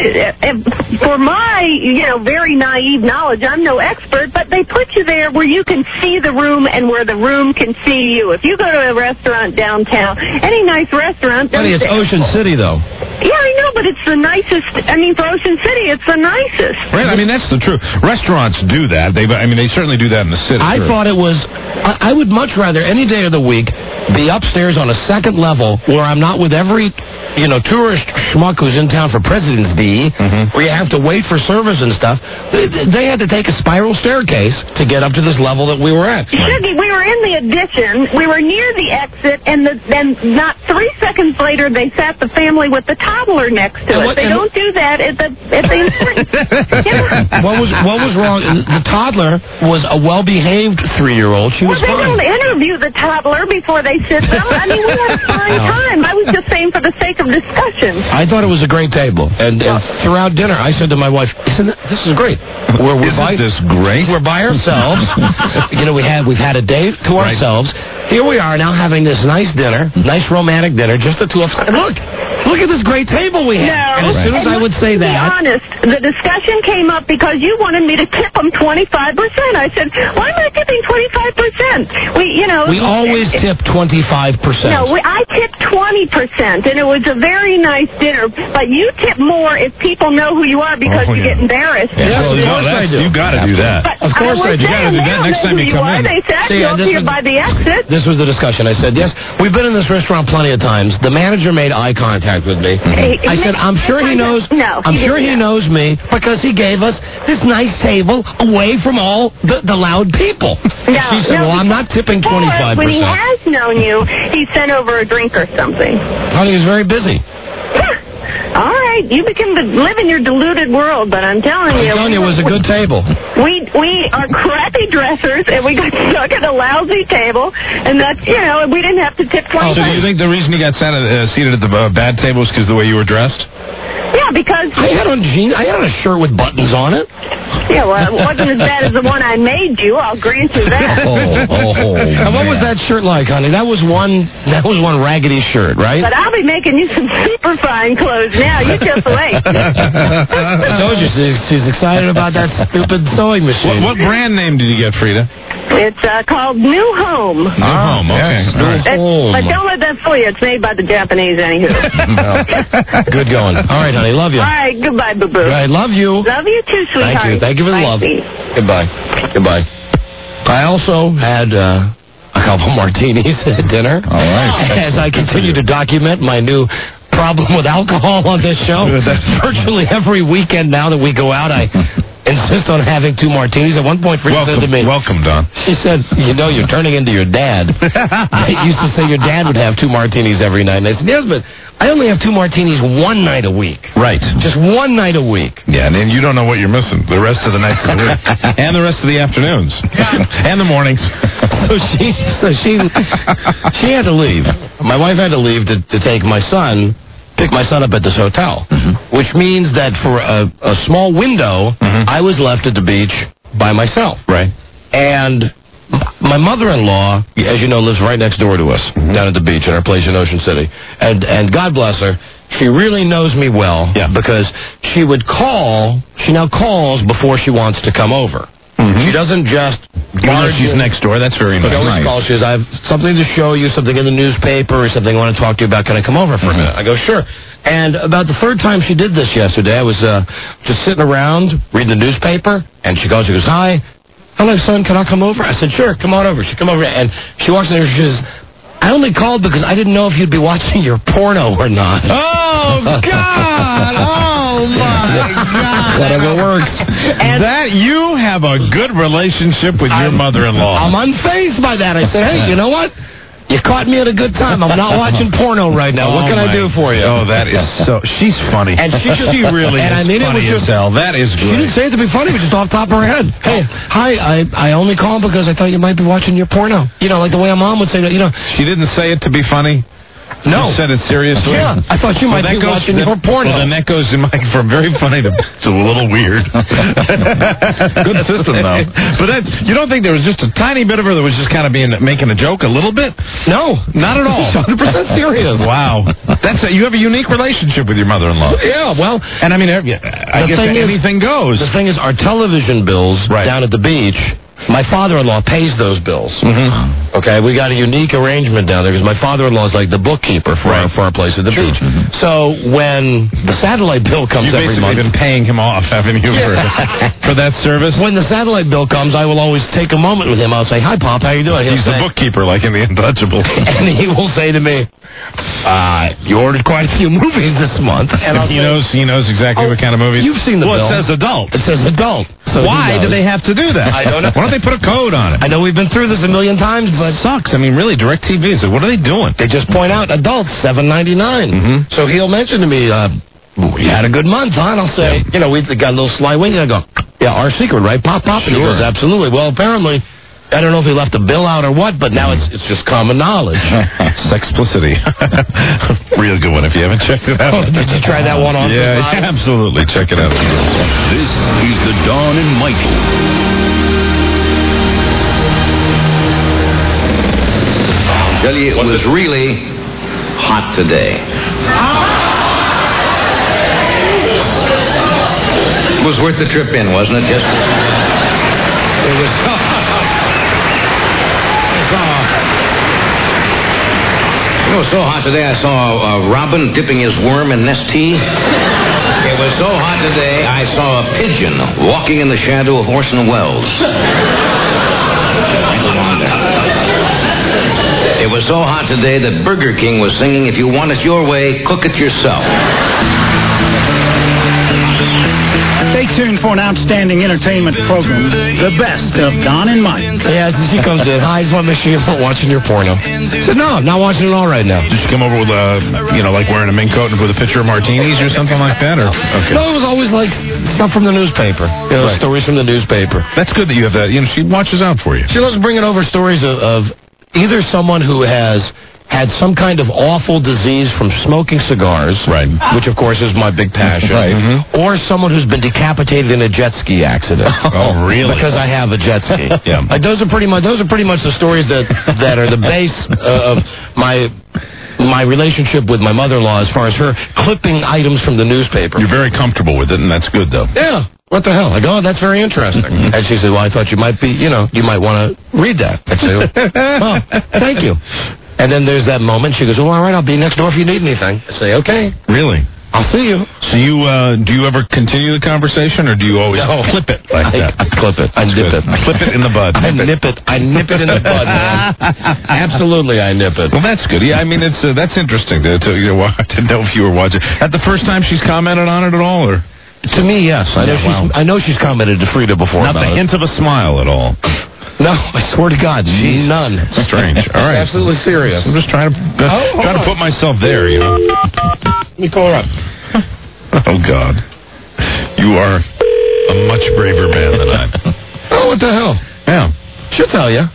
for my, very naive knowledge, I'm no expert, but they put you there where you can see the room and where the room can see you. If you go to a restaurant downtown, any nice restaurant... Honey, it's Ocean City, though. Yeah, I know, but it's the nicest. For Ocean City, it's the nicest. Right, that's the truth. Restaurants do that. They certainly do that in the city. I thought it was... I would much rather, any day of the week, be upstairs on a second level where I'm not with every... tourist schmuck who's in town for President's Day, where you have to wait for service and stuff. They had to take a spiral staircase to get up to this level that we were at. Shuggy, we were in the addition. We were near the exit, and then not 3 seconds later, they sat the family with the toddler next to it. They don't do that at the important. What was wrong? The toddler was a well-behaved 3-year-old. She was fine. They don't interview the toddler before they sit them. We had a fine time. I was just saying for the sake of discussion. I thought it was a great table, and throughout dinner, I said to my wife, "This is great. Isn't this great? We're by ourselves. We've had a day to ourselves. Here we are now having this nice dinner, nice romantic dinner, just the two of us. And look at this great table we have." No, and as soon as I would say that, to be honest, the discussion came up because you wanted me to tip them 25%. I said, "Why am I tipping 25%?" We always tip 25%. No, I tipped 20%, and it was a very nice dinner. But you tip more if people know who you are because you get embarrassed. Yeah, of course I do. You got to do that. But Of course I do. You got to do that next time you come in. They said you'll see you by the exit. This was the discussion. I said, yes, we've been in this restaurant plenty of times. The manager made eye contact with me. I said, I'm sure he knows. I'm sure he knows me because he gave us this nice table away from all the loud people. She said, well, I'm not tipping 25%. When he has known you, he sent over a drink or something. Honey, he's very busy. All right, you live in your deluded world, but I'm telling you. I'm telling you, it was a good table. We are crappy dressers, and we got stuck at a lousy table, and that's, we didn't have to tip 20. So do you think the reason you got seated at the bad table is because the way you were dressed? Yeah, because... I had on jeans. I had on a shirt with buttons on it. Yeah, well, it wasn't as bad as the one I made you. I'll grant you that. And what was that shirt like, honey? That was one raggedy shirt, right? But I'll be making you some super fine clothes now. You just wait. I told you she's excited about that stupid sewing machine. What brand name did you get, Frida? It's called New Home. New Home, okay. But don't let that fool you. It's made by the Japanese, anywho. Good going. All right, honey. Love you. All right. Goodbye, boo-boo. All right. Love you. Love you too, sweetheart. Thank you for the love. Goodbye. I also had a couple martinis at dinner. All right. As I continue to document my new problem with alcohol on this show. Virtually every weekend now that we go out, I insist on having 2 martinis. At one point, Frida said to me... Welcome, Don. She said, you're turning into your dad. I used to say your dad would have 2 martinis every night. And I said, yes, but I only have 2 martinis one night a week. Right. Just one night a week. Yeah, and then you don't know what you're missing the rest of the nights of the week. And the rest of the afternoons. And the mornings. So she had to leave. My wife had to leave to take my son... pick my son up at this hotel, which means that for a small window, I was left at the beach by myself. Right. And my mother-in-law, as you know, lives right next door to us, down at the beach in our place in Ocean City. And God bless her, she really knows me well because she now calls before she wants to come over. She doesn't just... she's next door. That's very nice. She always calls. She says, I have something to show you, something in the newspaper, or something I want to talk to you about. Can I come over for a minute? I go, sure. And about the third time she did this yesterday, I was just sitting around, reading the newspaper, and she goes, hi, hello, son, can I come over? I said, sure, come on over. She come over, and she walks in there, and she says, I only called because I didn't know if you'd be watching your porno or not. Oh, God! Oh, my God! Whatever works. And that you have a good relationship with your mother-in-law. I'm unfazed by that. I said, hey, you know what? You caught me at a good time. I'm not watching porno right now. What can I do for you? Oh, that is so... She's funny. And she really is funny as hell. That is great. She didn't say it to be funny, but just off the top of her head. Hey, hi, I only called because I thought you might be watching your porno. Like the way a mom would say that, She didn't say it to be funny? No. You said it seriously? Yeah. I thought you might be watching your porno. Well, then that goes in from very funny to a little weird. Good system, though. But you don't think there was just a tiny bit of her that was just kind of making a joke a little bit? No. Not at all. 100% serious. Wow. You have a unique relationship with your mother-in-law. Yeah, well. And I mean, I guess anything goes. The thing is, our television bills down at the beach... My father-in-law pays those bills. Okay, we got a unique arrangement down there because my father-in-law is like the bookkeeper for our place at the beach. So when the satellite bill comes every month... You've basically been paying him off, haven't you, for that service? When the satellite bill comes, I will always take a moment with him. I'll say, hi, Pop, how you doing? He's the bookkeeper, like in The Untouchables. And he will say to me, you ordered quite a few movies this month. And he knows exactly what kind of movies. You've seen the bill. It says adult. It says adult. So why do they have to do that? I don't know. Why don't they put a code on it? I know we've been through this a million times, but... It sucks. I mean, really, DirecTV, what are they doing? They just point out adults, $7.99. So he'll mention to me, you had a good month, huh? And I'll say, we got a little sly wink, and I go, yeah, our secret, right? Pop. And he goes, absolutely. Well, apparently... I don't know if he left a bill out or what, but now it's just common knowledge. Sexplicity. Real good one if you haven't checked it out. Did you try that one on? Yeah, absolutely. Check it out. This is the Dawn and Michael. I'll tell you, it was really hot today. It was worth the trip in, wasn't it? Just... It was so hot today I saw a robin dipping his worm in nest tea. It was so hot today I saw a pigeon walking in the shadow of Orson Welles. It was so hot today that Burger King was singing, "If you want it your way, cook it yourself." Stay tuned for an outstanding entertainment program, the best of Don and Mike. Yeah, she comes in. Hi, I just want to make sure you're not watching your porno. I said, no, I'm not watching it all right now. Did she come over with, like wearing a mink coat and with a pitcher of martinis or something like that? Or okay. No, it was always like stuff from the newspaper. Right. Stories from the newspaper. That's good that you have that. She watches out for you. She loves bringing over stories of either someone who has had some kind of awful disease from smoking cigars, right? Which of course is my big passion, right? Mm-hmm. Or someone who's been decapitated in a jet ski accident. Oh, really? Because I have a jet ski. Yeah. Like those are pretty much the stories that are the base of my relationship with my mother-in-law as far as her clipping items from the newspaper. You're very comfortable with it, and that's good, though. Yeah. What the hell? I go, oh, that's very interesting. Mm-hmm. And she said, well, I thought you might be, you might want to read that. I say, oh, thank you. And then there's that moment. She goes, well, all right, I'll be next door if you need anything. I say, okay. Really? I'll see you. So do you ever continue the conversation, or do you always clip it like that? I clip it. I nip it. Clip it in the bud. I nip it in the bud, man. Absolutely, I nip it. Well, that's good. Yeah, I mean, that's interesting to know if you were watching. At the first time she's commented on it at all, or? To me, yes. I know she's commented to Frida before. Not the hint of a smile at all. No, I swear to God, none. Strange. All right. Absolutely serious. I'm just trying to put myself there, Let me call her up. Oh, God. You are a much braver man than I. Oh, what the hell? Yeah. She'll tell you.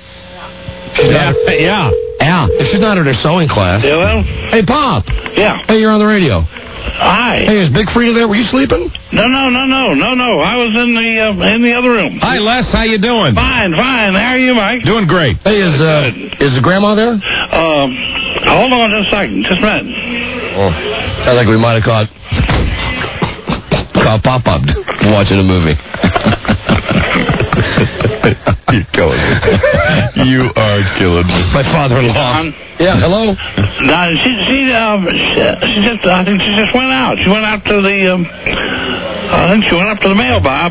Yeah. If she's not at her sewing class. Hello? Hey, Pop. Yeah. Hey, you're on the radio. Hi. Hey, is Big Frida there? Were you sleeping? No. I was in the other room. Hi, Les. How you doing? Fine. How are you, Mike? Doing great. Hey, is the grandma there? Hold on just a second. Just a minute. Oh, sounds like we might have caught Pop-Up watching a movie. You're killing me. You are killing me. My father-in-law. Yeah, hello? No, she just, I think she just went out. She went out to the, I think she went up to the mailbox,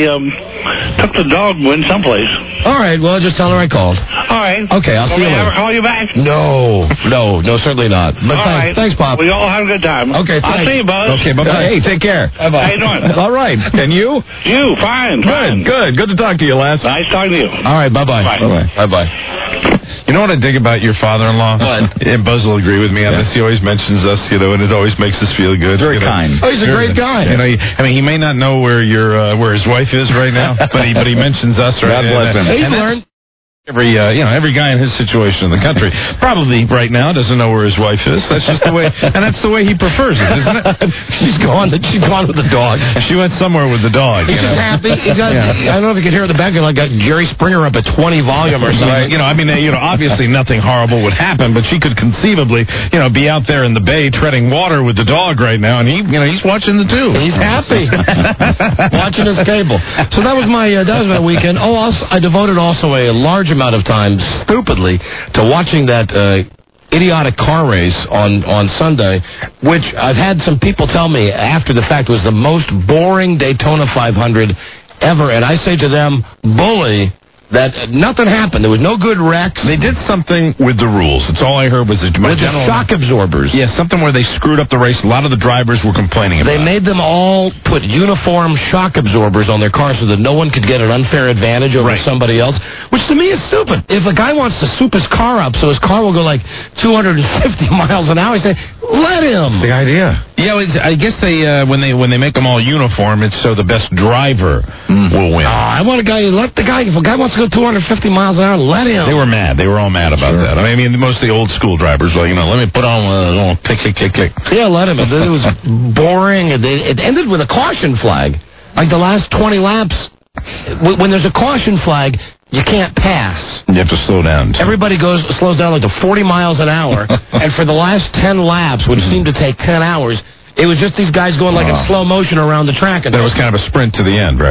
took the dog in someplace. All right, well, just tell her I called. All right. Okay, I'll see you later. Ever call you back? No, certainly not. But thanks, Pop. We all have a good time. Okay, thanks. I'll see you, Buzz. Okay, bye-bye. Hey, take care. Bye-bye. How you doing? All right. And you? You, fine. Good to talk to you, Les. Nice talking to you. All right, bye-bye. Bye-bye. You know what I dig about your father-in-law? What? And Buzz will agree with me on this. He always mentions us, and it always makes us feel good. Very kind. Oh, he's a great guy. He may not know where where his wife is right now, but he mentions us. Right? God bless him. He's learned. Every guy in his situation in the country probably right now doesn't know where his wife is. That's just the way, and that's the way he prefers it, isn't it? She's gone with the dog. She went somewhere with the dog. He's just happy. I don't know if you can hear in the background. I got Jerry Springer up at 20 volume or something. Right. Obviously nothing horrible would happen, but she could conceivably, be out there in the bay treading water with the dog right now, and he's watching the two. He's happy watching his cable. So that was my weekend. Oh, I devoted also a large amount of time, stupidly, to watching that idiotic car race on Sunday, which I've had some people tell me after the fact was the most boring Daytona 500 ever, and I say to them, bully, that nothing happened. There was no good wrecks. They did something with the rules. That's all I heard was with the shock absorbers. Yeah, something where they screwed up the race. A lot of the drivers were complaining about it. They made them all put uniform shock absorbers on their cars so that no one could get an unfair advantage over somebody else, which to me is stupid. If a guy wants to soup his car up so his car will go like 250 miles an hour, I say, let him. The idea. Yeah, I guess they when they make them all uniform, it's so the best driver will win. I want a guy. Let the guy. If a guy wants to go 250 miles an hour, let him. They were mad. They were all mad about that. I mean, most of the old school drivers were like, let me put on a click. Yeah, let him. It was boring. It ended with a caution flag. Like the last 20 laps, when there's a caution flag, you can't pass. You have to slow down. Everybody slows down like to 40 miles an hour. And for the last 10 laps, which seemed to take 10 hours, it was just these guys going like in slow motion around the track. And there was kind of a sprint to the end, right?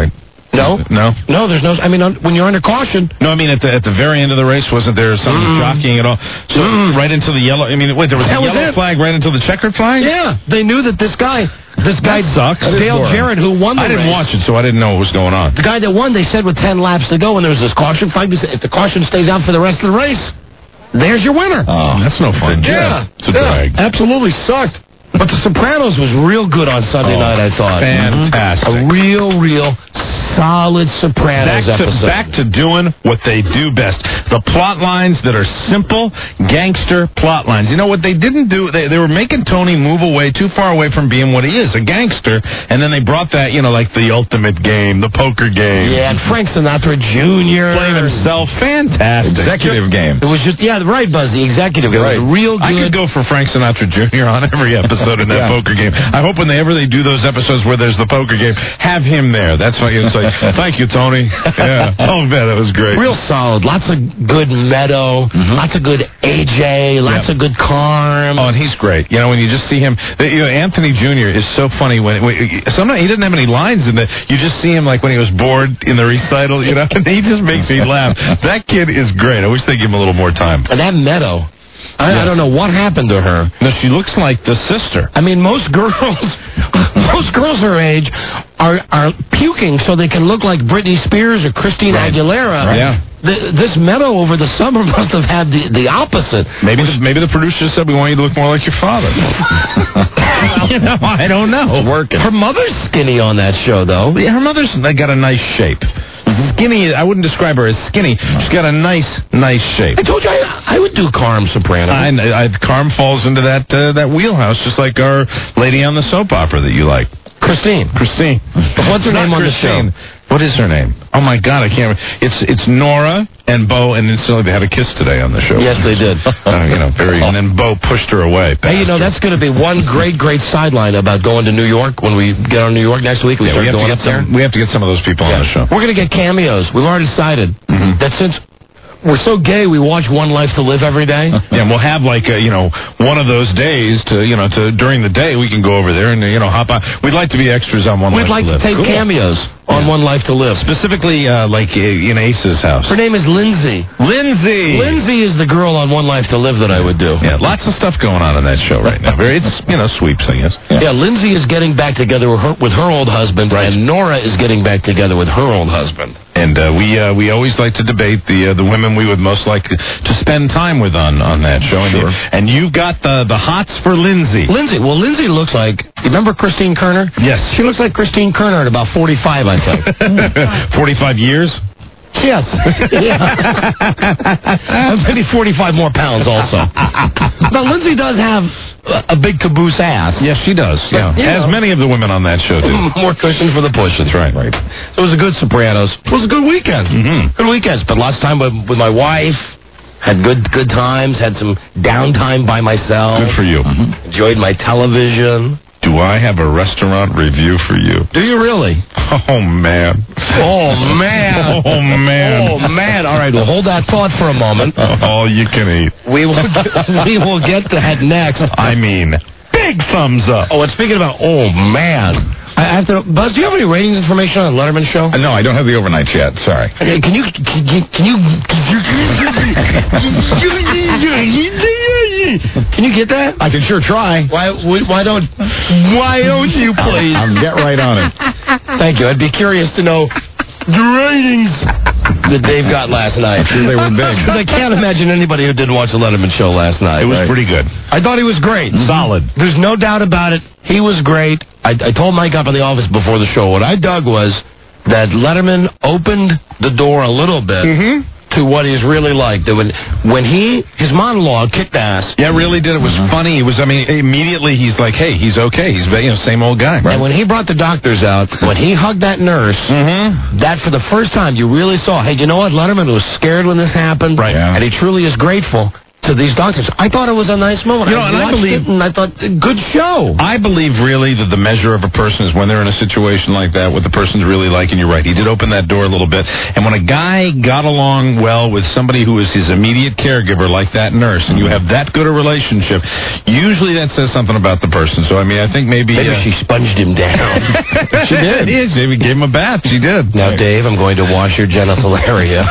No, there's no. I mean, when you're under caution. No, I mean at the very end of the race, wasn't there something jockeying at all? So right into the yellow. I mean, wait, there was a yellow flag right into the checkered flag. Yeah, they knew that this guy sucks. Dale Jarrett, who won the race. I didn't watch it, so I didn't know what was going on. The guy that won, they said with 10 laps to go, and there was this caution flag. If the caution stays out for the rest of the race, there's your winner. Oh, that's no fun. Yeah, it's a drag. Absolutely sucked. But The Sopranos was real good on Sunday night, I thought. Fantastic. A real solid Sopranos episode. Back to doing what they do best. The plot lines that are simple, gangster plot lines. You know what they didn't do? They were making Tony move too far away from being what he is, a gangster. And then they brought that, like the ultimate game, the poker game. Yeah, and Frank Sinatra Jr. Playing himself. Fantastic. Executive game. It was just, right, Buzz, the executive game. Right. It was real good. I could go for Frank Sinatra Jr. on every episode in that poker game. I hope whenever they do those episodes where there's the poker game, have him there. That's why it's like, thank you, Tony. Yeah. Oh, man, that was great. Real solid. Lots of good Meadow. Lots of good AJ. Lots of good Carm. Oh, and he's great. When you just see him, Anthony Jr. is so funny when sometimes he doesn't have any lines in it. You just see him like when he was bored in the recital, and he just makes me laugh. That kid is great. I wish they'd give him a little more time. And that Meadow. I don't know what happened to her. No, she looks like the sister. I mean, most girls her age are puking so they can look like Britney Spears or Christina Aguilera. Right. Yeah. This Meadow over the summer must have had the opposite. Maybe the producer said, we want you to look more like your father. I don't know. It's working. Her mother's skinny on that show, though. Yeah, her mother's got a nice shape. Skinny, I wouldn't describe her as skinny. She's got a nice shape. I told you I would do Carm Soprano. Carm falls into that wheelhouse, just like our lady on the soap opera that you like. Christine. What's her name on the show? What is her name? Oh, my God, I can't remember. It's Nora and Bo, and instantly they had a kiss today on the show. Yes, they did. And then Bo pushed her away. Hey, that's going to be one great sideline about going to New York when we get on New York next week. We have to get some of those people on the show. We're going to get cameos. We've already decided that since we're so gay, we watch One Life to Live every day. Yeah, and we'll have one of those days to during the day we can go over there and hop on. We'd like to be extras on One Life to Live. We'd like to take cameos on One Life to Live. Specifically, like in Ace's house. Her name is Lindsay. Lindsay is the girl on One Life to Live that I would do. Yeah, lots of stuff going on in that show right now. It's sweeps, I guess. Yeah, Lindsay is getting back together with her old husband, and Nora is getting back together with her old husband. And we always like to debate the women we would most like to spend time with on that show. Sure. And you've got the hots for Lindsay. Well, Lindsay looks like, you remember Christine Kerner? Yes. She looks like Christine Kerner at about 45, I think. 45 years? Yes. Yeah. Maybe 45 more pounds also. Now, Lindsay does have a big caboose ass. Yes, she does. Yeah. As many of the women on that show do. More cushion for the push. That's right. So it was a good Sopranos. It was a good weekend. Good weekend. Spent lots of time with my wife. Had good times. Had some downtime by myself. Good for you. Enjoyed my television. Do I have a restaurant review for you? Do you really? Oh, man. Oh, man. Oh, man. Oh, man. All right, well, hold that thought for a moment. All you can eat. We will get to that next. I mean, big thumbs up. Oh, and speaking about, oh, man. I have to, Buzz, do you have any ratings information on the Letterman show? No, I don't have the overnight yet. Sorry. Okay, can you get that? I can sure try. Why don't you please? I'll get right on it. Thank you. I'd be curious to know the ratings that Dave got last night. I'm sure they were big. I can't imagine anybody who didn't watch the Letterman show last night. It was pretty good. I thought he was great. Solid. There's no doubt about it. He was great. I told Mike up in the office before the show, what I dug was that Letterman opened the door a little bit to what he's really like. That when his monologue kicked ass. Yeah, really did. It was funny. It was, immediately he's like, hey, he's okay. He's, same old guy. Right? And when he brought the doctors out, when he hugged that nurse, that for the first time you really saw, hey, you know what? Letterman was scared when this happened. Right. Yeah. And he truly is grateful. to these doctors. I thought it was a nice moment. You know, and I believe, and I thought, good show. I believe really that the measure of a person is when they're in a situation like that, what the person's really like, and you're right. He did open that door a little bit. And when a guy got along well with somebody who is his immediate caregiver, like that nurse, and you have that good a relationship, usually that says something about the person. So, I mean, I think maybe she sponged him down. She did. Maybe gave him a bath. She did. Now, Dave, I'm going to wash your genital area.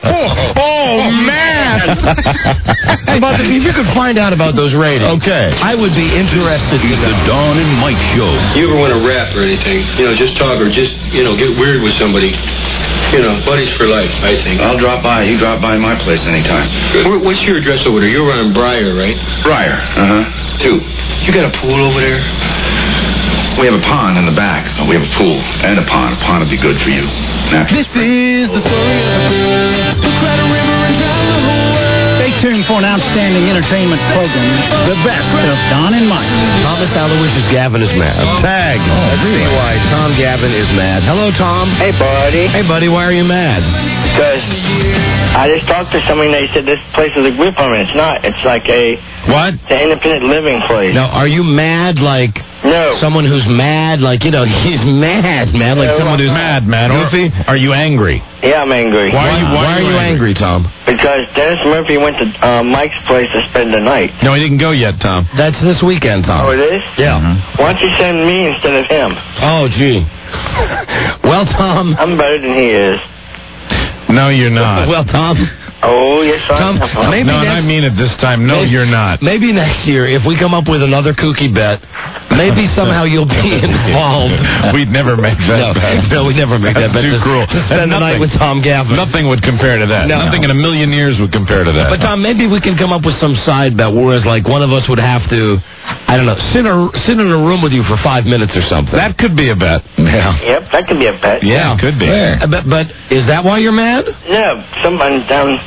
Oh, man! But if you could find out about those ratings, I would be interested in the Dawn and Mike Show. You ever want to rap or anything? Just talk or just, get weird with somebody. Buddies for life, I think. I'll drop by. You drop by my place anytime. Good. What's your address over there? You're running Briar, right? Briar. Uh-huh. 2. You got a pool over there? We have a pond in the back. We have a pool and a pond. A pond would be good for you. This is the story of the Credit River and down the whole world. Stay tuned for an outstanding entertainment program, the best of Don and Mike. Thomas Aloysius Gavin is mad. Tag. Let's see why Tom Gavin is mad. Hello, Tom. Hey, buddy. Hey, buddy. Why are you mad? Because I just talked to somebody and they said this place is a group home, and it's not. It's like a... What? It's an independent living place. Now, are you mad like... No. Someone who's mad, like, he's mad, man. Like someone who's mad. Goofy? Are you angry? Yeah, I'm angry. Why are you angry, Tom? Because Dennis Murphy went to Mike's place to spend the night. No, he didn't go yet, Tom. That's this weekend, Tom. Oh, it is? Yeah. Why don't you send me instead of him? Oh, gee. Well, Tom... I'm better than he is. No, you're not. Well, Tom... Oh, yes, Tom, maybe no, and I mean it this time. No, you're not. Maybe next year, if we come up with another kooky bet, maybe somehow you'll be involved. We'd never make that bet. No, we never make that bet. Too cruel. Spend the night with Tom Gavin. Nothing would compare to that. No. Nothing in a million years would compare to that. But, Tom, maybe we can come up with some side bet, whereas, like, one of us would have to, I don't know, sit in a room with you for 5 minutes or something. That could be a bet. Yeah. Yep, that could be a bet. Yeah, it could be. But is that why you're mad? No, someone down...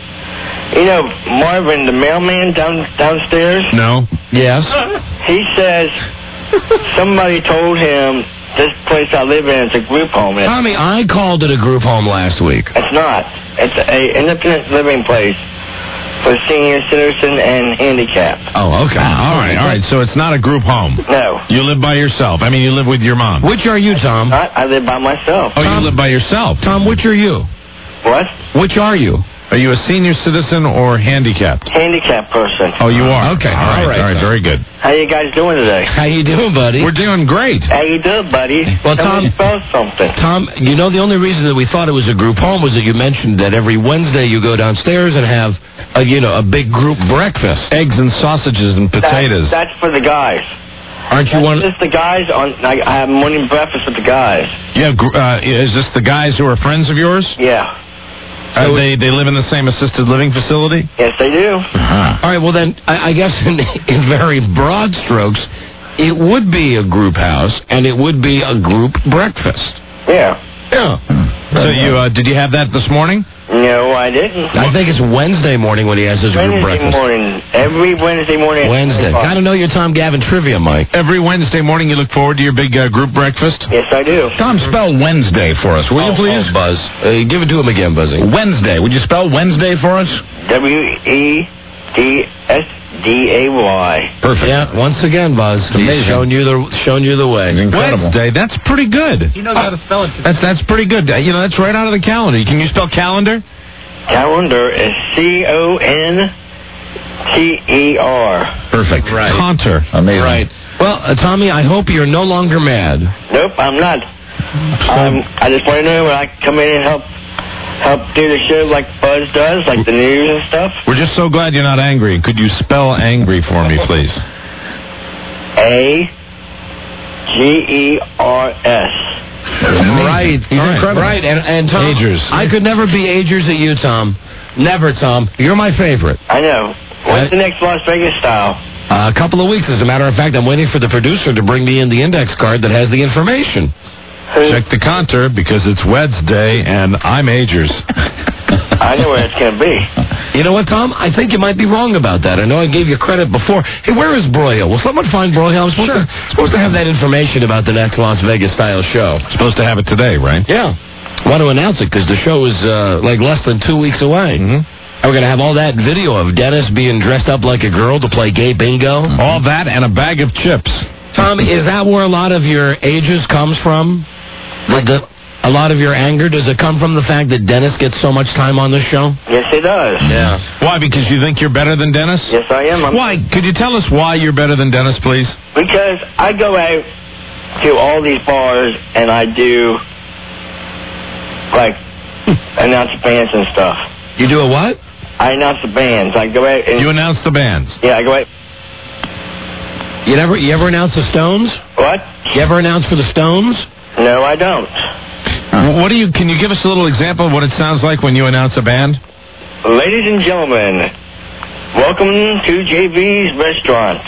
Marvin, the mailman downstairs? No. Yes. He says somebody told him this place I live in is a group home. Tommy, I called it a group home last week. It's not. It's an independent living place for senior citizen and handicapped. Oh, okay. All right. So it's not a group home. No. You live by yourself. I mean, you live with your mom. Which are you, Tom? I live by myself. Oh, you live by yourself. Tom, which are you? What? Which are you? Are you a senior citizen or handicapped? Handicapped person. Oh, you are? Okay. All right. Very good. How you guys doing today? How you doing, buddy? We're doing great. How you doing, buddy? Well, Tom, spell something. Tom, the only reason that we thought it was a group home was that you mentioned that every Wednesday you go downstairs and have, a big group breakfast. Eggs and sausages and potatoes. That's for the guys. Aren't you one? Just the guys I have morning breakfast with the guys. Yeah. Is this the guys who are friends of yours? Yeah. They live in the same assisted living facility? Yes, they do. Uh-huh. All right, well then, I guess in very broad strokes, it would be a group house, and it would be a group breakfast. Yeah. So did you have that this morning? No, I didn't. I think it's Wednesday morning when he has his group breakfast. Every Wednesday morning. Wednesday. Got to know your Tom Gavin trivia, Mike. Every Wednesday morning you look forward to your big group breakfast? Yes, I do. Tom, spell Wednesday for us, will you please? Oh, Buzz. Give it to him again, Buzzy. Wednesday. Would you spell Wednesday for us? WEDSDAY. Perfect. Yeah, once again, Buzz. He's shown you the way. Incredible. Wednesday. That's pretty good. He knows how to spell it. That's pretty good. That's right out of the calendar. Can you spell calendar? Calendar is CONTER. Perfect. Right. Conter. Amazing. Right. Well, Tommy, I hope you're no longer mad. Nope, I'm not. I just want to know when I can come in and help do the show like Buzz does, like the news and stuff. We're just so glad you're not angry. Could you spell angry for me, please? AGERS. Right. He's incredible. Right. And Tom, Agers. I could never be Agers at you, Tom. Never, Tom. You're my favorite. I know. When's the next Las Vegas style? A couple of weeks. As a matter of fact, I'm waiting for the producer to bring me in the index card that has the information. Check the contour because it's Wednesday and I'm Agers. I know where it's going to be. You know what, Tom? I think you might be wrong about that. I know I gave you credit before. Hey, where is Broyhill? Will someone find Broyhill? I'm supposed to have that information about the next Las Vegas style show. Supposed to have it today, right? Yeah. Want to announce it because the show is like less than 2 weeks away. Mm-hmm. Are we going to have all that video of Dennis being dressed up like a girl to play gay bingo? All that and a bag of chips. Tom, is that where a lot of your ages comes from? A lot of your anger, does it come from the fact that Dennis gets so much time on the show? Yes, it does. Yeah. Why? Because you think you're better than Dennis? Yes, I am. Why? Could you tell us why you're better than Dennis, please? Because I go out to all these bars and I do, like, announce bands and stuff. You do a what? I announce the bands. I go out and... You announce the bands? Yeah, I go out... You ever announce the Stones? What? You ever announce for the Stones? No, I don't. Can you give us a little example of what it sounds like when you announce a band? Ladies and gentlemen, welcome to JV's Restaurant.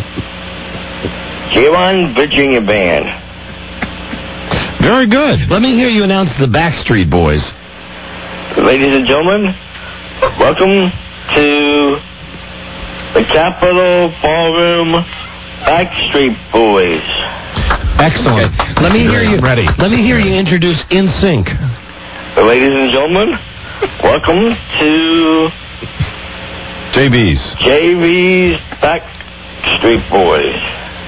J1 Virginia Band. Very good. Let me hear you announce the Backstreet Boys. Ladies and gentlemen, welcome to the Capitol Ballroom Backstreet Boys. Excellent. Let me hear you. Ready. Let me hear you introduce NSYNC. Ladies and gentlemen, welcome to JV's Backstreet Boys.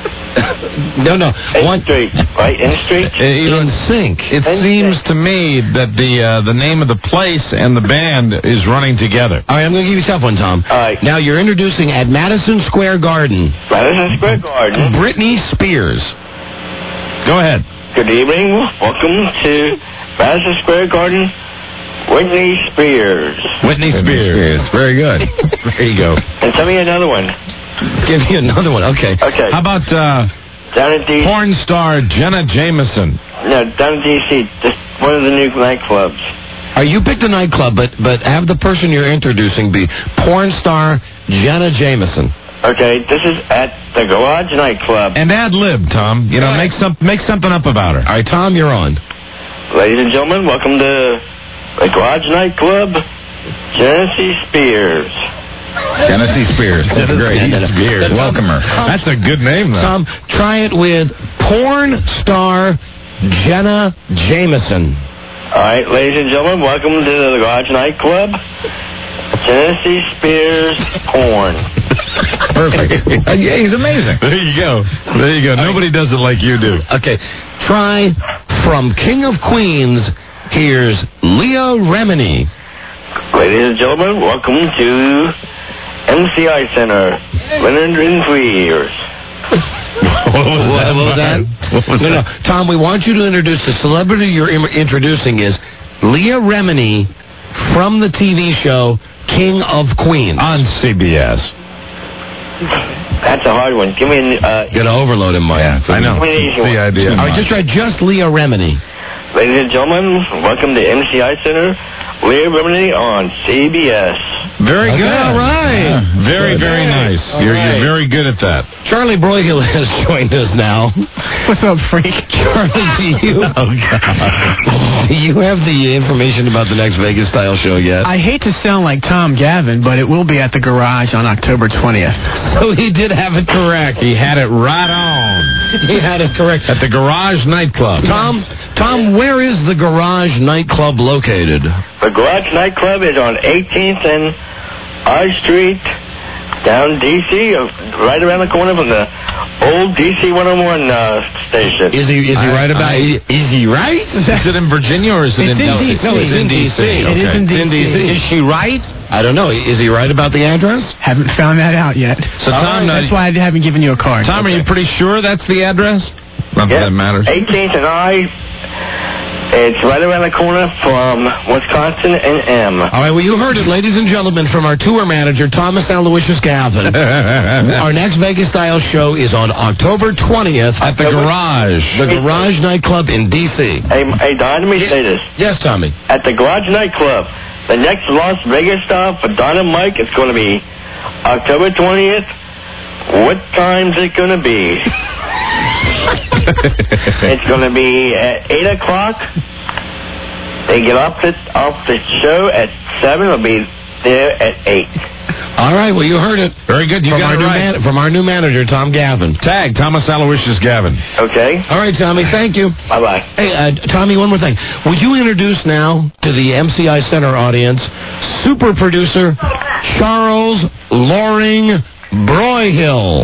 No. Street, right? Street. NSYNC. It seems to me that the name of the place and the band is running together. All right, I'm going to give you a tough one, Tom. All right. Now you're introducing at Madison Square Garden. Madison Square Garden. Britney Spears. Go ahead. Good evening. Welcome to Madison Square Garden. Whitney Spears. Whitney Spears. Very good. There you go. And tell me another one. Give me another one. Okay. Okay. How about down in D.C. porn star Jenna Jameson? No, down in D.C. Just one of the new nightclubs. You picked a nightclub, but have the person you're introducing be porn star Jenna Jameson. Okay, this is at the Garage Nightclub. And ad lib, Tom. You know, make something up about her. All right, Tom, you're on. Ladies and gentlemen, welcome to the Garage Nightclub. Genesee Spears. Genesee Spears. That's great. Spears. Welcome her. That's a good name, though. Tom, try it with porn star Jenna Jameson. All right, ladies and gentlemen, welcome to the Garage Nightclub. Genesee Spears porn. Perfect. Yeah, he's amazing. There you go. Nobody does it like you do. Okay, try from King of Queens. Here's Leah Remini. Ladies and gentlemen, welcome to MCI Center. Leonard and Tweers. What was that? No. Tom, we want you to introduce the celebrity you're introducing is Leah Remini from the TV show King of Queens on CBS. That's a hard one. Give me an... You're going to overload him, Mike. Yeah, I know. Give me an easy one. The idea. All right, just try just Leah Remini. Ladies and gentlemen, welcome to MCI Center. Leah Remini on CBS. Very good. All right. Yeah, very nice. You're very good at that. Charlie Broyhill has joined us now. What's up, freak? Charlie, do you have the information about the next Vegas style show yet? I hate to sound like Tom Gavin, but it will be at the Garage on October 20th. So he did have it correct. He had it right on. He had it correct. At the Garage Nightclub. Tom, where is the Garage Nightclub located? The Garage Nightclub is on 18th and I Street, down D.C., right around the corner from the old D.C. 101 station. Is he right about it? Is he right? Is it in Virginia or is it in D.C.? No, it's in D.C. It is in D.C. Is she right? I don't know. Is he right about the address? Haven't found that out yet. So Tom, that's why I haven't given you a card. Tom, are you pretty sure that's the address? Not that it matters. 18th and I. It's right around the corner from Wisconsin and M. All right, well, you heard it, ladies and gentlemen, from our tour manager, Thomas Aloysius Gavin. Our next Vegas-style show is on October 20th at the Garage. The Garage Nightclub in D.C. Hey, Don, let me say this. Yes, Tommy. At the Garage Nightclub, the next Las Vegas stop for Don and Mike is going to be October 20th. What time's it going to be? It's going to be at 8 o'clock. They get off the show at 7. It'll be there at 8. All right, well, you heard it. Very good. You got it right. From our new manager, Tom Gavin. Tag, Thomas Aloysius Gavin. Okay. All right, Tommy, thank you. Bye-bye. Hey, Tommy, one more thing. Would you introduce now to the MCI Center audience super producer Charles Loring Broyhill?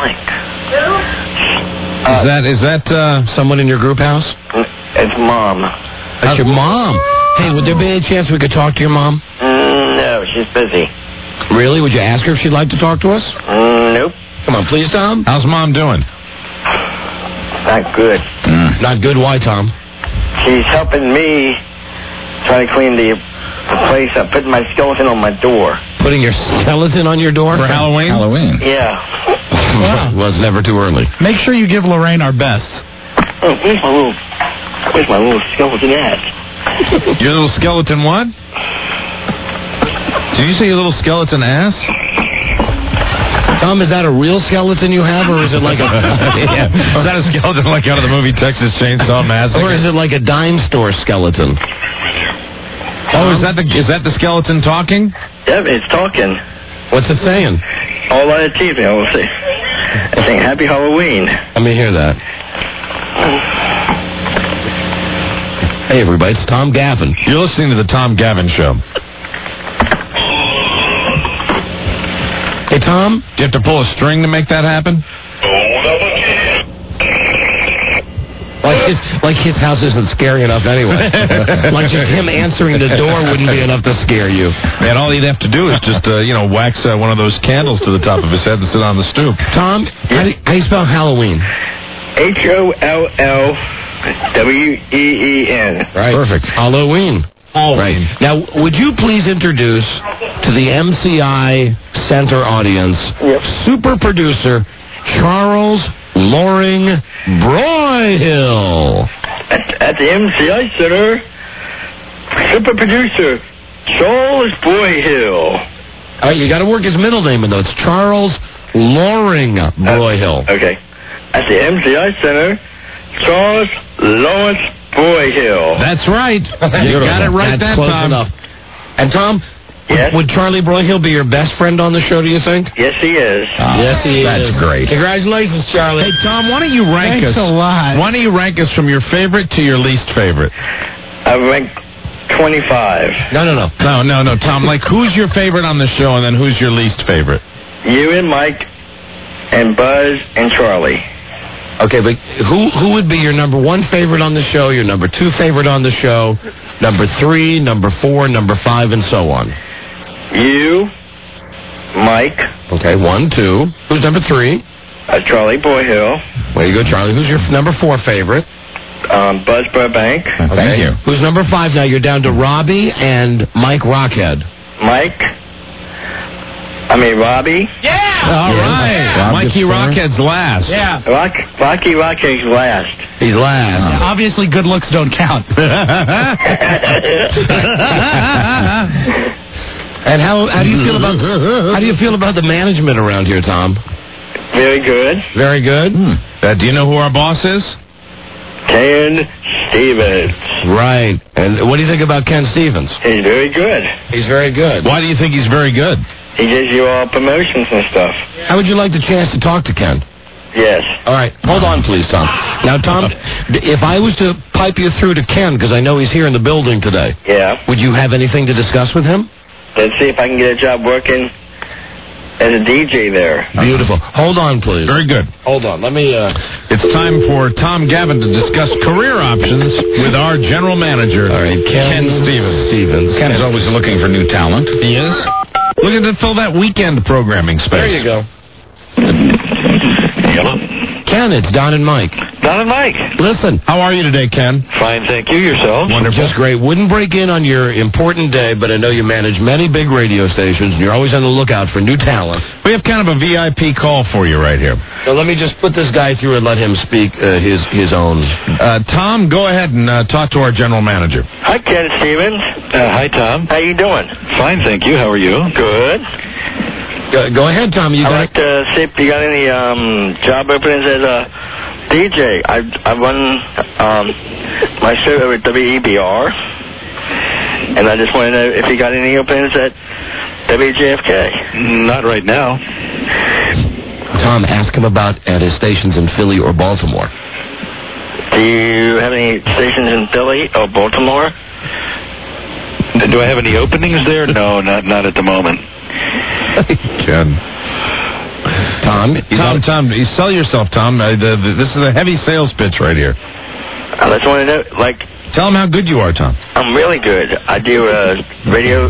Is that someone in your group house? It's Mom. That's your mom. Hey, would there be any chance we could talk to your mom? No, she's busy. Really? Would you ask her if she'd like to talk to us? Nope. Come on, please, Tom. How's Mom doing? Not good. Not good? Why, Tom? She's helping me try to clean the place up, putting my skeleton on my door. Putting your skeleton on your door? For Halloween? Halloween. Yeah. Well, it's never too early. Make sure you give Lorraine our best. Oh, where's my little skeleton at? Your little skeleton what? Did you say your little skeleton ass? Tom, is that a real skeleton you have, or is it like a... yeah. Is that a skeleton like out of the movie Texas Chainsaw Massacre? Or is it like a dime store skeleton? Oh, is that the skeleton talking? Yep, it's talking. What's it saying? All on the TV, I will say. It's saying Happy Halloween. Let me hear that. Hey, everybody, it's Tom Gavin. You're listening to the Tom Gavin Show. Hey, Tom? Do you have to pull a string to make that happen? Like his house isn't scary enough anyway. Like just him answering the door wouldn't be enough to scare you. Man, all he'd have to do is just, wax one of those candles to the top of his head and sit on the stoop. Tom, how do you spell Halloween? HOLLWEEN. Right. Perfect. Halloween. Right. Now, would you please introduce to the MCI Center audience super producer Charles Loring Broyhill? At the MCI Center, super producer Charles Broyhill. All right, you got to work his middle name in, though. It's Charles Loring Broyhill. Okay. At the MCI Center, Charles Lawrence Broyhill. That's right. You got it right that close time. Enough. And Tom, yes? would Charlie Broyhill be your best friend on the show, do you think? Yes, he is. Yes, he is. That's great. Congratulations, Charlie. Hey, Tom, why don't you rank Thanks us? a lot. Why don't you rank us from your favorite to your least favorite? I ranked 25. No. No, Tom. Like, who's your favorite on the show, and then who's your least favorite? You and Mike and Buzz and Charlie. Okay, but who would be your number one favorite on the show, your number two favorite on the show, number 3, number 4, number 5, and so on? You, Mike. Okay, 1, 2. Who's number 3? Charlie Broyhill. Way you go, Charlie. Who's your number 4 favorite? Buzz Burbank. Okay. Thank you. Who's number 5 now? You're down to Robbie and Mike Rockhead. Robbie. Yeah! All right. Mikey Rockhead's last. Yeah. Rocky Rockhead's last. He's last. Yeah, obviously, good looks don't count. And how do you feel about the management around here, Tom? Very good. Very good. Do you know who our boss is? Ken Stevens. Right. And what do you think about Ken Stevens? He's very good. He's very good. Why do you think he's very good? He gives you all promotions and stuff. How would you like the chance to talk to Ken? Yes. All right. Hold on, please, Tom. Now, Tom, if I was to pipe you through to Ken, because I know he's here in the building today, would you have anything to discuss with him? Let's see if I can get a job working as a DJ there. Beautiful. Hold on, please. Very good. Hold on. Let me... It's time for Tom Gavin to discuss career options with our general manager, all right, Ken Stevens. Ken is always looking for new talent. He is. Looking to fill that weekend programming space. There you go. Hello? Ken, it's Don and Mike. Don and Mike. Listen. How are you today, Ken? Fine, thank you. Yourself? Wonderful. Just great. Wouldn't break in on your important day, but I know you manage many big radio stations, and you're always on the lookout for new talent. We have kind of a VIP call for you right here. So let me just put this guy through and let him speak his own. Tom, go ahead and talk to our general manager. Hi, Ken Stevens. Hi, Tom. How you doing? Fine, thank you. How are you? Good. Go ahead, Tom. I'd like to see if you got any job openings as a DJ. I run my show over at WEBR, and I just want to know if you got any openings at WJFK. Not right now. Tom, ask him about at his stations in Philly or Baltimore. Do you have any stations in Philly or Baltimore? Do I have any openings there? No, not at the moment. Ken. Tom, you sell yourself, Tom. This is a heavy sales pitch right here. I just want to know, tell him how good you are, Tom. I'm really good. I do a radio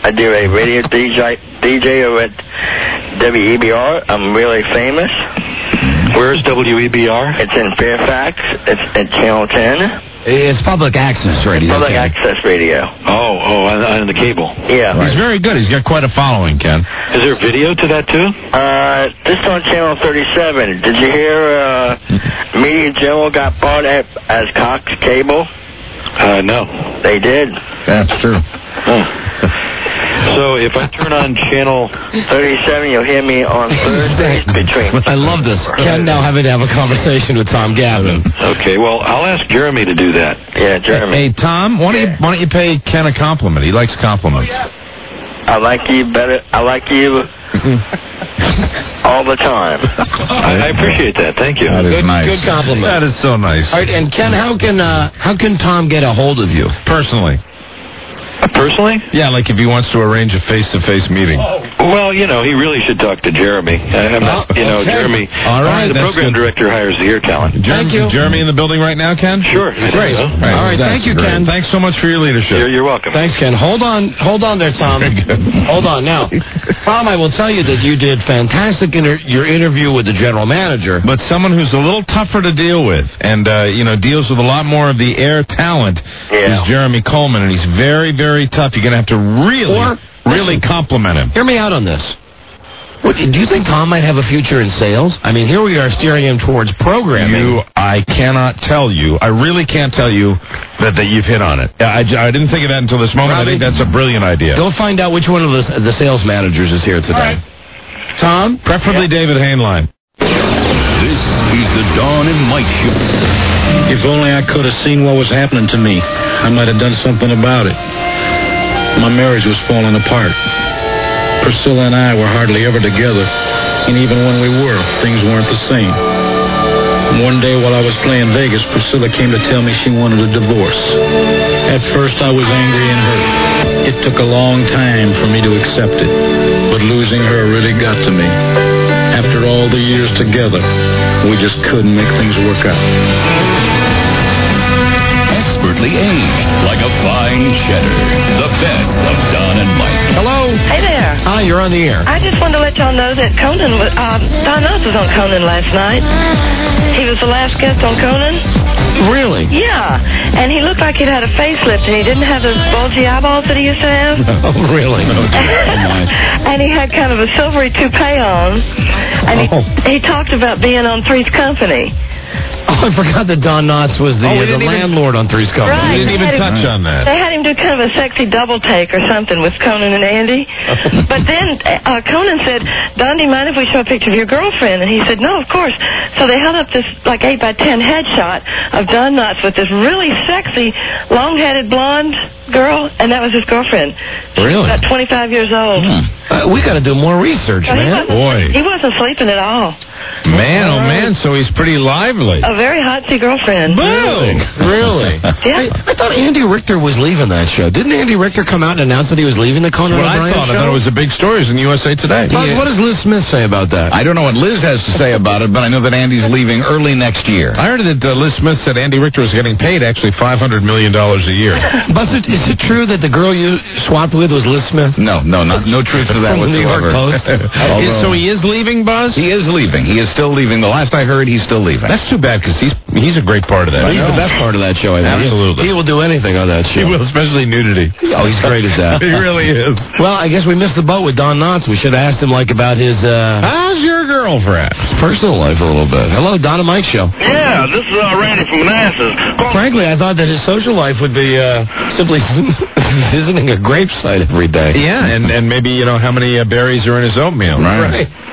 DJ over at WEBR. I'm really famous. Where's WEBR? It's in Fairfax. It's at Channel 10. It's public access radio. Public access radio. Oh, on the cable. Yeah. He's very good. He's got quite a following, Ken. Is there video to that, too? Just on Channel 37. Did you hear Media General got bought as Cox Cable? No. They did. That's true. So if I turn on Channel 37, you'll hear me on Thursdays between. I love this. Ken now having to have a conversation with Tom Gavin. Okay, well, I'll ask Jeremy to do that. Yeah, Jeremy. Hey, Tom, why don't you pay Ken a compliment? He likes compliments. I like you better. I like you all the time. I appreciate that. Thank you. That is nice. Good compliment. That is so nice. All right, and Ken, how can Tom get a hold of you personally? Personally? Yeah, like if he wants to arrange a face-to-face meeting. Well, he really should talk to Jeremy. Jeremy. All right, the program director hires the ear talent. Thank you. Jeremy in the building right now, Ken? Sure. Great. So. All right, thank you, Ken. Thanks so much for your leadership. You're welcome. Thanks, Ken. Hold on there, Tom. Very good. Hold on. Now, Tom, I will tell you that you did fantastic in your interview with the general manager. But someone who's a little tougher to deal with and, deals with a lot more of the air talent is Jeremy Coleman, and he's very, very tough. You're going to have to really compliment him. Hear me out on this. Do you think Tom might have a future in sales? I mean, here we are steering him towards programming. I cannot tell you. I really can't tell you that you've hit on it. I didn't think of that until this moment. Robbie, I think that's a brilliant idea. Go find out which one of the sales managers is here today. Right. Tom? Preferably David Hainline. This is the Dawn and Mike Show. If only I could have seen what was happening to me, I might have done something about it. My marriage was falling apart. Priscilla and I were hardly ever together, and even when we were, things weren't the same. One day while I was playing Vegas, Priscilla came to tell me she wanted a divorce. At first I was angry and hurt. It took a long time for me to accept it, but losing her really got to me. After all the years together, we just couldn't make things work out. Expertly aged like a fine cheddar. The best of Don and Mike. Hello. Hey there. Hi, you're on the air. I just wanted to let y'all know that Don Knotts was on Conan last night. He was the last guest on Conan. Really? Yeah. And he looked like he'd had a facelift, and he didn't have those bulgy eyeballs that he used to have. Oh, really? And he had kind of a silvery toupee on. And he talked about being on Three's Company. Oh, I forgot that Don Knotts was the landlord on Three's Company. Right. We didn't even touch on that. They had him do kind of a sexy double take or something with Conan and Andy. But then Conan said, Don, do you mind if we show a picture of your girlfriend? And he said, no, of course. So they held up this 8x10 headshot of Don Knotts with this really sexy, long-headed blonde girl, and that was his girlfriend. Really? About 25 years old. We got to do more research, man. He wasn't sleeping at all. Man, oh man, so he's pretty lively. A very hotsy girlfriend. Boom! Really? Yeah. I thought Andy Richter was leaving that show. Didn't Andy Richter come out and announce that he was leaving the Conan O'Brien show? I thought it was a big story. It was in USA Today. What does Liz Smith say about that? I don't know what Liz has to say about it, but I know that Andy's leaving early next year. I heard that Liz Smith said Andy Richter was getting paid actually $500 million a year. But is it true that the girl you swapped with was Liz Smith? No truth to that From the New York whatsoever. Post? So he is leaving, Buzz? He is leaving. He is still leaving. The last I heard, he's still leaving. That's too bad because he's a great part of that. He's the best part of that show, I think. Absolutely. He will do anything on that show. He will, especially nudity. Oh, he's great at that. He really is. Well, I guess we missed the boat with Don Knotts. We should have asked him, about his, how's your girlfriend? His personal life a little bit. Hello, Don and Mike Show. Yeah, this is Randy from Manassas. Frankly, I thought that his social life would be simply visiting a gravesite every day. Yeah, and maybe, how many berries are in his oatmeal. Right.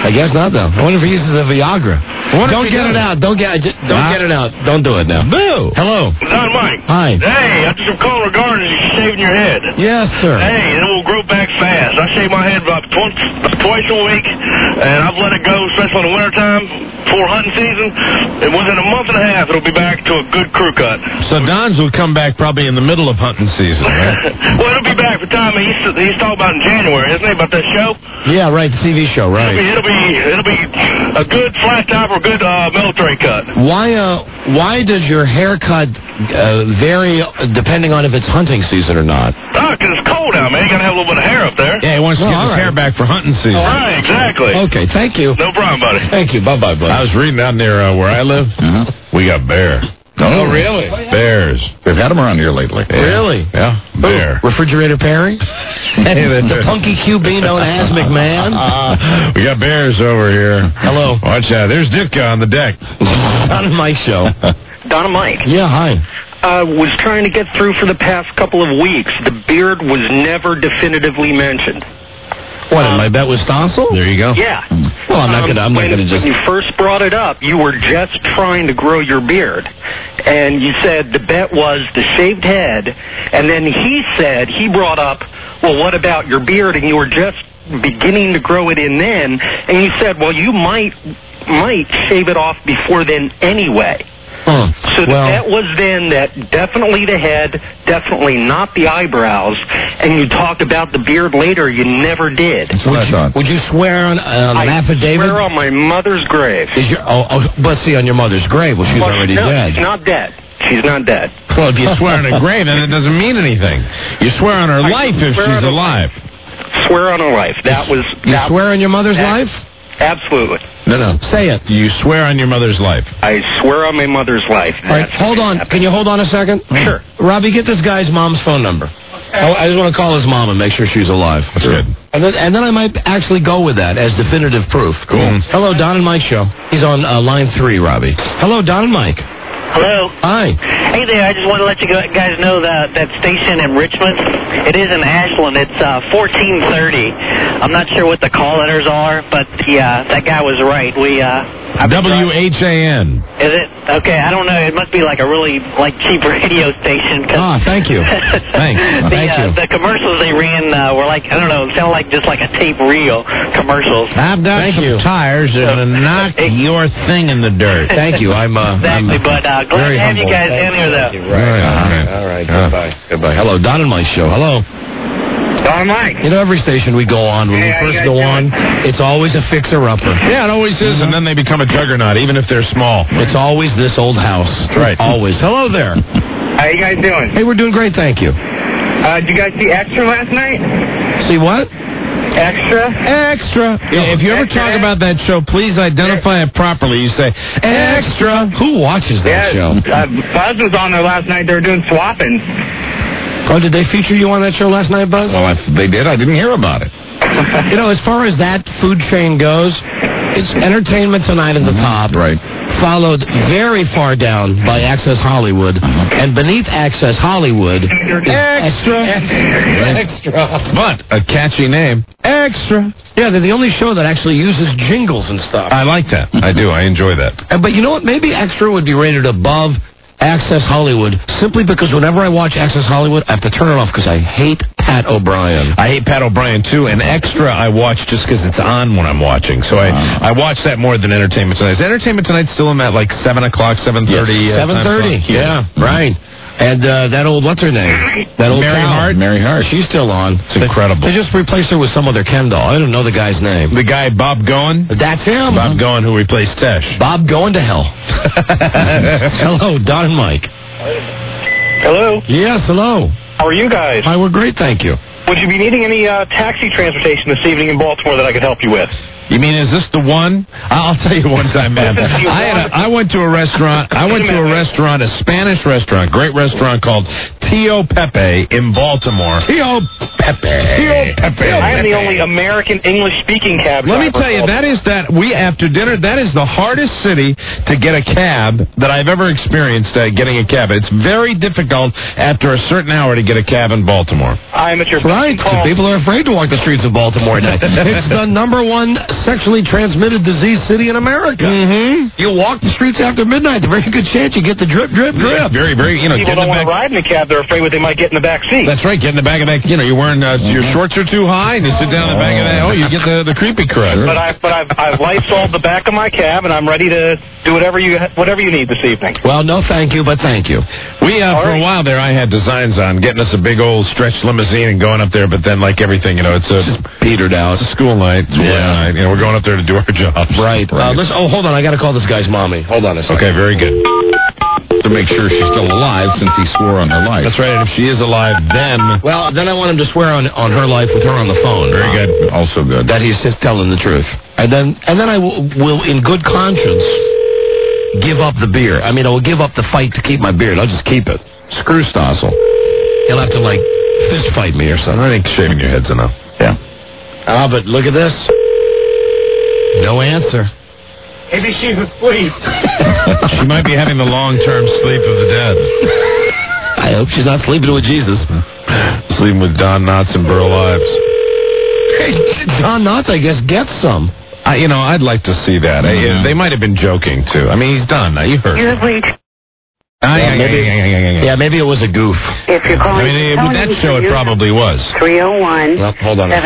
I guess not, though. I wonder if he uses the Viagra. Don't get it out. Don't get it out. Don't do it now. Boo. Hello. Don Mike. Hi. Hey, I just calling regarding you shaving your head. Yes, sir. Hey, it will grow back fast. I shave my head about twice a week, and I've let it go, especially in the wintertime, for hunting season. And within a month and a half, it'll be back to a good crew cut. So Don's will come back probably in the middle of hunting season, right? Well, it'll be back for time he's talking about in January, isn't he, about that show? Yeah, right, the TV show, right. It'll be a good flat top or good military cut. Why does your haircut vary depending on if it's hunting season or not? Oh, because it's cold out, man. You got to have a little bit of hair up there. Yeah, he wants to get his hair back for hunting season. Right, exactly. Okay, thank you. No problem, buddy. Thank you. Bye-bye, buddy. I was reading out near where I live. We got bear. Oh, really? Bears. We've had them around here lately. Yeah. Really? Yeah, bear. Refrigerator Perry? The punky QB known as McMahon? We got bears over here. Hello. Watch out. There's Ditka on the deck. Don and Mike show. Don and Mike. Yeah, hi. Was trying to get through for the past couple of weeks. The beard was never definitively mentioned. What, in my bet with Stossel? There you go. Yeah. Well, I'm not gonna just... When you first brought it up, you were just trying to grow your beard. And you said the bet was the shaved head. And then he brought up, well, what about your beard? And you were just beginning to grow it in then. And you said, well, you might shave it off before then anyway. So the bet was then that definitely the head, definitely not the eyebrows, and you talked about the beard later. You never did. Would you swear on an affidavit? I swear on my mother's grave. But see, on your mother's grave, well, she's already dead. She's not dead. She's not dead. Well, if you swear on a grave, then it doesn't mean anything. You swear on her life if she's alive. Swear on her life. You swear on your mother's life? Absolutely. No. Say it. You swear on your mother's life. I swear on my mother's life. All right, hold on. Can you hold on a second? Sure. Robbie, get this guy's mom's phone number. I just want to call his mom and make sure she's alive. That's good. And then I might actually go with that as definitive proof. Cool. Hello, Don and Mike show. He's on line 3, Robbie. Hello, Don and Mike. Hello. Hi. Hey there, I just want to let you guys know that station in Richmond, it is in Ashland. It's 1430. I'm not sure what the call letters are, but that guy was right. WHAN. Is it? Okay, I don't know. It must be like a really cheap radio station. Thank you. Thanks. Thank you. The commercials they ran were like, I don't know, it sounded like just like a tape reel commercials. I've got some tires that knock your thing in the dirt. Thank you. Exactly, but glad to have you guys in here, though. All right. Goodbye. Hello, Don and Mike show. Hello. Don and Mike. You know, every station we go on, when we first go on, it's always a fixer-upper. Yeah, it always is, and then they become a juggernaut, even if they're small. It's always this old house. Right. Always. Hello there. How you guys doing? Hey, we're doing great, thank you. Did you guys see Extra last night? See what? Extra. Yeah, if you ever talk about that show, please identify it properly. You say, extra. Who watches that show? Buzz was on there last night. They were doing swapping. Oh, did they feature you on that show last night, Buzz? Well, if they did, I didn't hear about it. You know, as far as that food chain goes, it's Entertainment Tonight at the top. Right. Followed very far down by Access Hollywood. And beneath Access Hollywood is Extra. But a catchy name. Extra. Yeah, they're the only show that actually uses jingles and stuff. I like that. I do. I enjoy that. But you know what? Maybe Extra would be rated above Access Hollywood, simply because whenever I watch Access Hollywood, I have to turn it off because I hate Pat O'Brien. I hate Pat O'Brien, too, and Extra I watch just because it's on when I'm watching. So I watch that more than Entertainment Tonight. Is Entertainment Tonight still in that, 7 o'clock, 7:30? Yes, 7:30, yeah, right. And that old, what's her name? That old Mary Hart. Mary Hart. She's still on. It's incredible. They just replaced her with some other Ken doll. I don't know the guy's name. The guy, Bob Goen? That's him. Bob Goen, who replaced Tesh. Bob going to hell. Hello, Don and Mike. Hello. Yes, hello. How are you guys? Hi, we're great, thank you. Would you be needing any taxi transportation this evening in Baltimore that I could help you with? You mean, is this the one? I'll tell you one time, man. I went to a restaurant. A Spanish restaurant, great restaurant called Tio Pepe in Baltimore. Tio Pepe. I am the only American English-speaking cab driver. Let me tell you, after dinner, that is the hardest city to get a cab that I've ever experienced getting a cab. It's very difficult after a certain hour to get a cab in Baltimore. I am at your right. People are afraid to walk the streets of Baltimore at night. It's the #1 sexually transmitted disease city in America. Mm-hmm. You walk the streets after midnight, there's a very good chance you get the drip, drip, drip. Very, very, People get in don't the want to ride in the cab. They're afraid what they might get in the back seat. That's right. Get in the back of that. You're wearing your shorts are too high, and you sit down in the back of that. Oh, you get the creepy crud. But I've Lysoled the back of my cab, and I'm ready to do whatever you need this evening. Well, no, thank you, but thank you. We for a while there, I had designs on getting us a big old stretch limousine and going up there, but then like everything, it's just petered out. It's a school night. It's night. We're going up there to do our jobs. Right. Listen. Oh, hold on. I got to call this guy's mommy. Hold on a second. Okay, very good. To make sure she's still alive, since he swore on her life. That's right. And if she is alive, then then I want him to swear on her life with her on the phone. Very good. Also good. That he's just telling the truth. And then I will in good conscience give up the beer. I mean, I will give up the fight to keep my beard. I'll just keep it. Screw Stossel. He'll have to fist fight me or something. I think shaving your head's enough. Yeah. But look at this. No answer. Maybe she's asleep. She might be having the long-term sleep of the dead. I hope she's not sleeping with Jesus. Sleeping with Don Knotts and Burl Ives. Hey, Don Knotts, I guess, gets some. I'd like to see that. They might have been joking, too. I mean, he's done. You heard You're late. Maybe it was a goof. If you're calling, with that show, it probably was. 301. Well, hold on.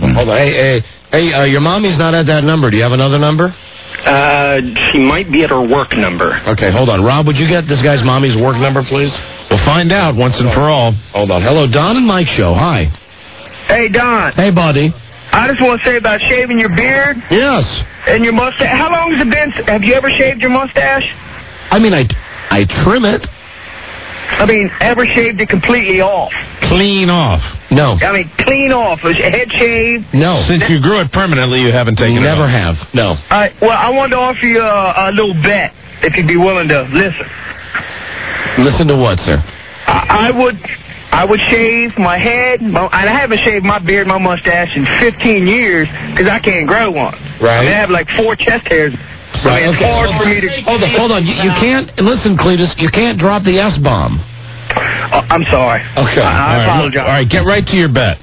Hey, your mommy's not at that number. Do you have another number? She might be at her work number. Okay, hold on. Rob, would you get this guy's mommy's work number, please? We'll find out once and for all. Hold on. Hello, Don and Mike Show. Hi. Hey, Don. Hey, buddy. I just want to say about shaving your beard. Yes. And your mustache. How long has it been? Have you ever shaved your mustache? I mean, I trim it. I mean, ever shaved it completely off? Clean off? No. I mean, clean off. Was your head shaved? No. Since you grew it permanently, you haven't taken it off? Never have. No. All right. Well, I wanted to offer you a little bet, if you'd be willing to listen. Listen to what, sir? I would shave my head. I haven't shaved my beard, my mustache in 15 years because I can't grow one. Right. I mean, I have like 4 chest hairs. Right. It's hard for me to... Hold on. You can't... Listen, Cletus, you can't drop the S-bomb. I'm sorry. Okay. I apologize. All right, get right to your bet.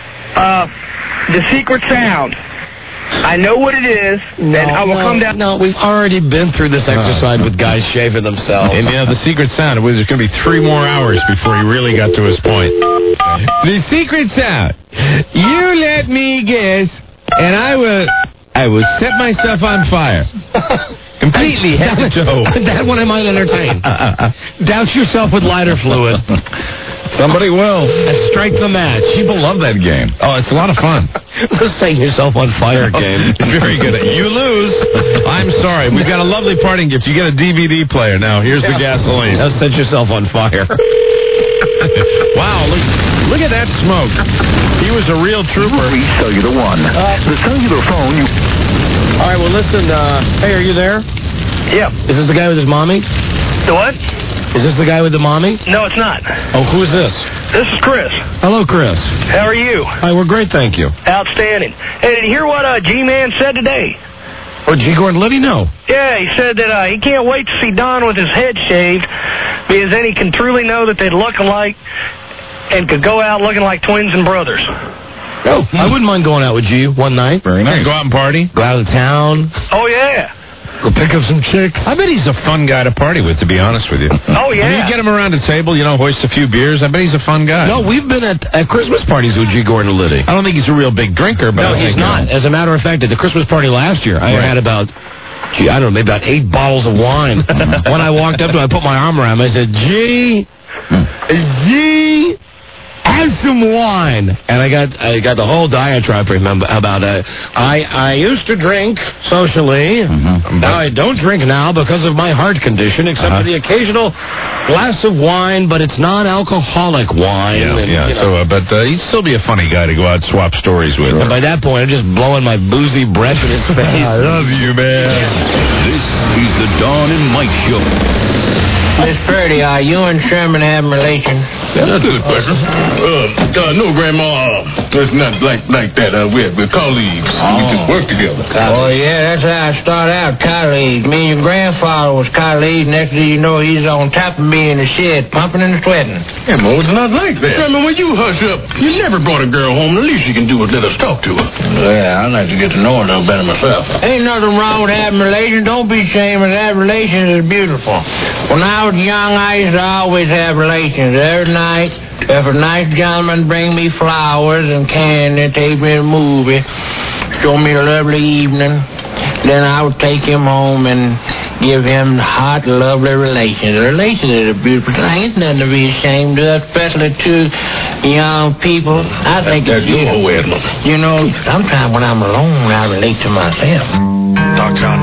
The secret sound. I know what it is, and I will come down... No, we've already been through this exercise with guys shaving themselves. And the secret sound, there's going to be 3 more hours before he really got to his point. The secret sound. You let me guess, and I will set myself on fire. Completely head to toe. That one I might entertain. Douse yourself with lighter fluid. Somebody will. And strike the match. People love that game. Oh, it's a lot of fun. The set yourself on fire game. Very good. You lose. I'm sorry. We've got a lovely parting gift. You get a DVD player now. Here's the gasoline. Now set yourself on fire. Wow, look at that smoke. He was a real trooper. Cellular One. The cellular phone you... All right, well, listen, hey, are you there? Yeah. Is this the guy with his mommy? The what? Is this the guy with the mommy? No, it's not. Oh, who is this? This is Chris. Hello, Chris. How are you? Hi, we're great, thank you. Outstanding. Hey, did you hear what G-Man said today? Oh, G. Gordon Liddy? No. Yeah, he said that he can't wait to see Don with his head shaved because then he can truly know that they'd look alike and could go out looking like twins and brothers. Oh, I wouldn't mind going out with G one night. Very nice. Go out and party. Go out of town. Oh, yeah. Go pick up some chicks. I bet he's a fun guy to party with, to be honest with you. Oh, yeah. When you get him around a table, hoist a few beers, I bet he's a fun guy. No, we've been at Christmas parties with G. Gordon Liddy. I don't think he's a real big drinker, but no, he's not. As a matter of fact, at the Christmas party last year, I had about, I don't know, maybe about 8 bottles of wine. When I walked up to him, I put my arm around him. I said, G, have some wine. And I got the whole diatribe from him about I used to drink socially. Now I don't drink now because of my heart condition, except for the occasional glass of wine, but it's non-alcoholic wine. But he'd still be a funny guy to go out and swap stories with. And by that point, I'm just blowing my boozy breath in his face. I love you, man. This is the Don and Mike Show. Miss Purdy, are you and Sherman having relations? That's a good question. No, Grandma. It's not like that. We're colleagues. We just work together. Oh, yeah, that's how I started out, colleagues. Me and your grandfather was colleagues. Next thing you know, he's on top of me in the shed, pumping and sweating. Yeah, Mo, it's not like that. I mean, when you hush up, you never brought a girl home. The least you can do is let us talk to her. Yeah, I'd like to get to know her a little better myself. Ain't nothing wrong with having relations. Don't be ashamed of that. Relations is beautiful. When I was young, I used to always have relations every night. If a nice gentleman bring me flowers and candy, take me to a movie, show me a lovely evening, then I would take him home and give him hot, lovely relations. Relations is a beautiful thing. It's nothing to be ashamed of, especially to young people. I think it's beautiful. You know, sometimes when I'm alone, I relate to myself. Dr. John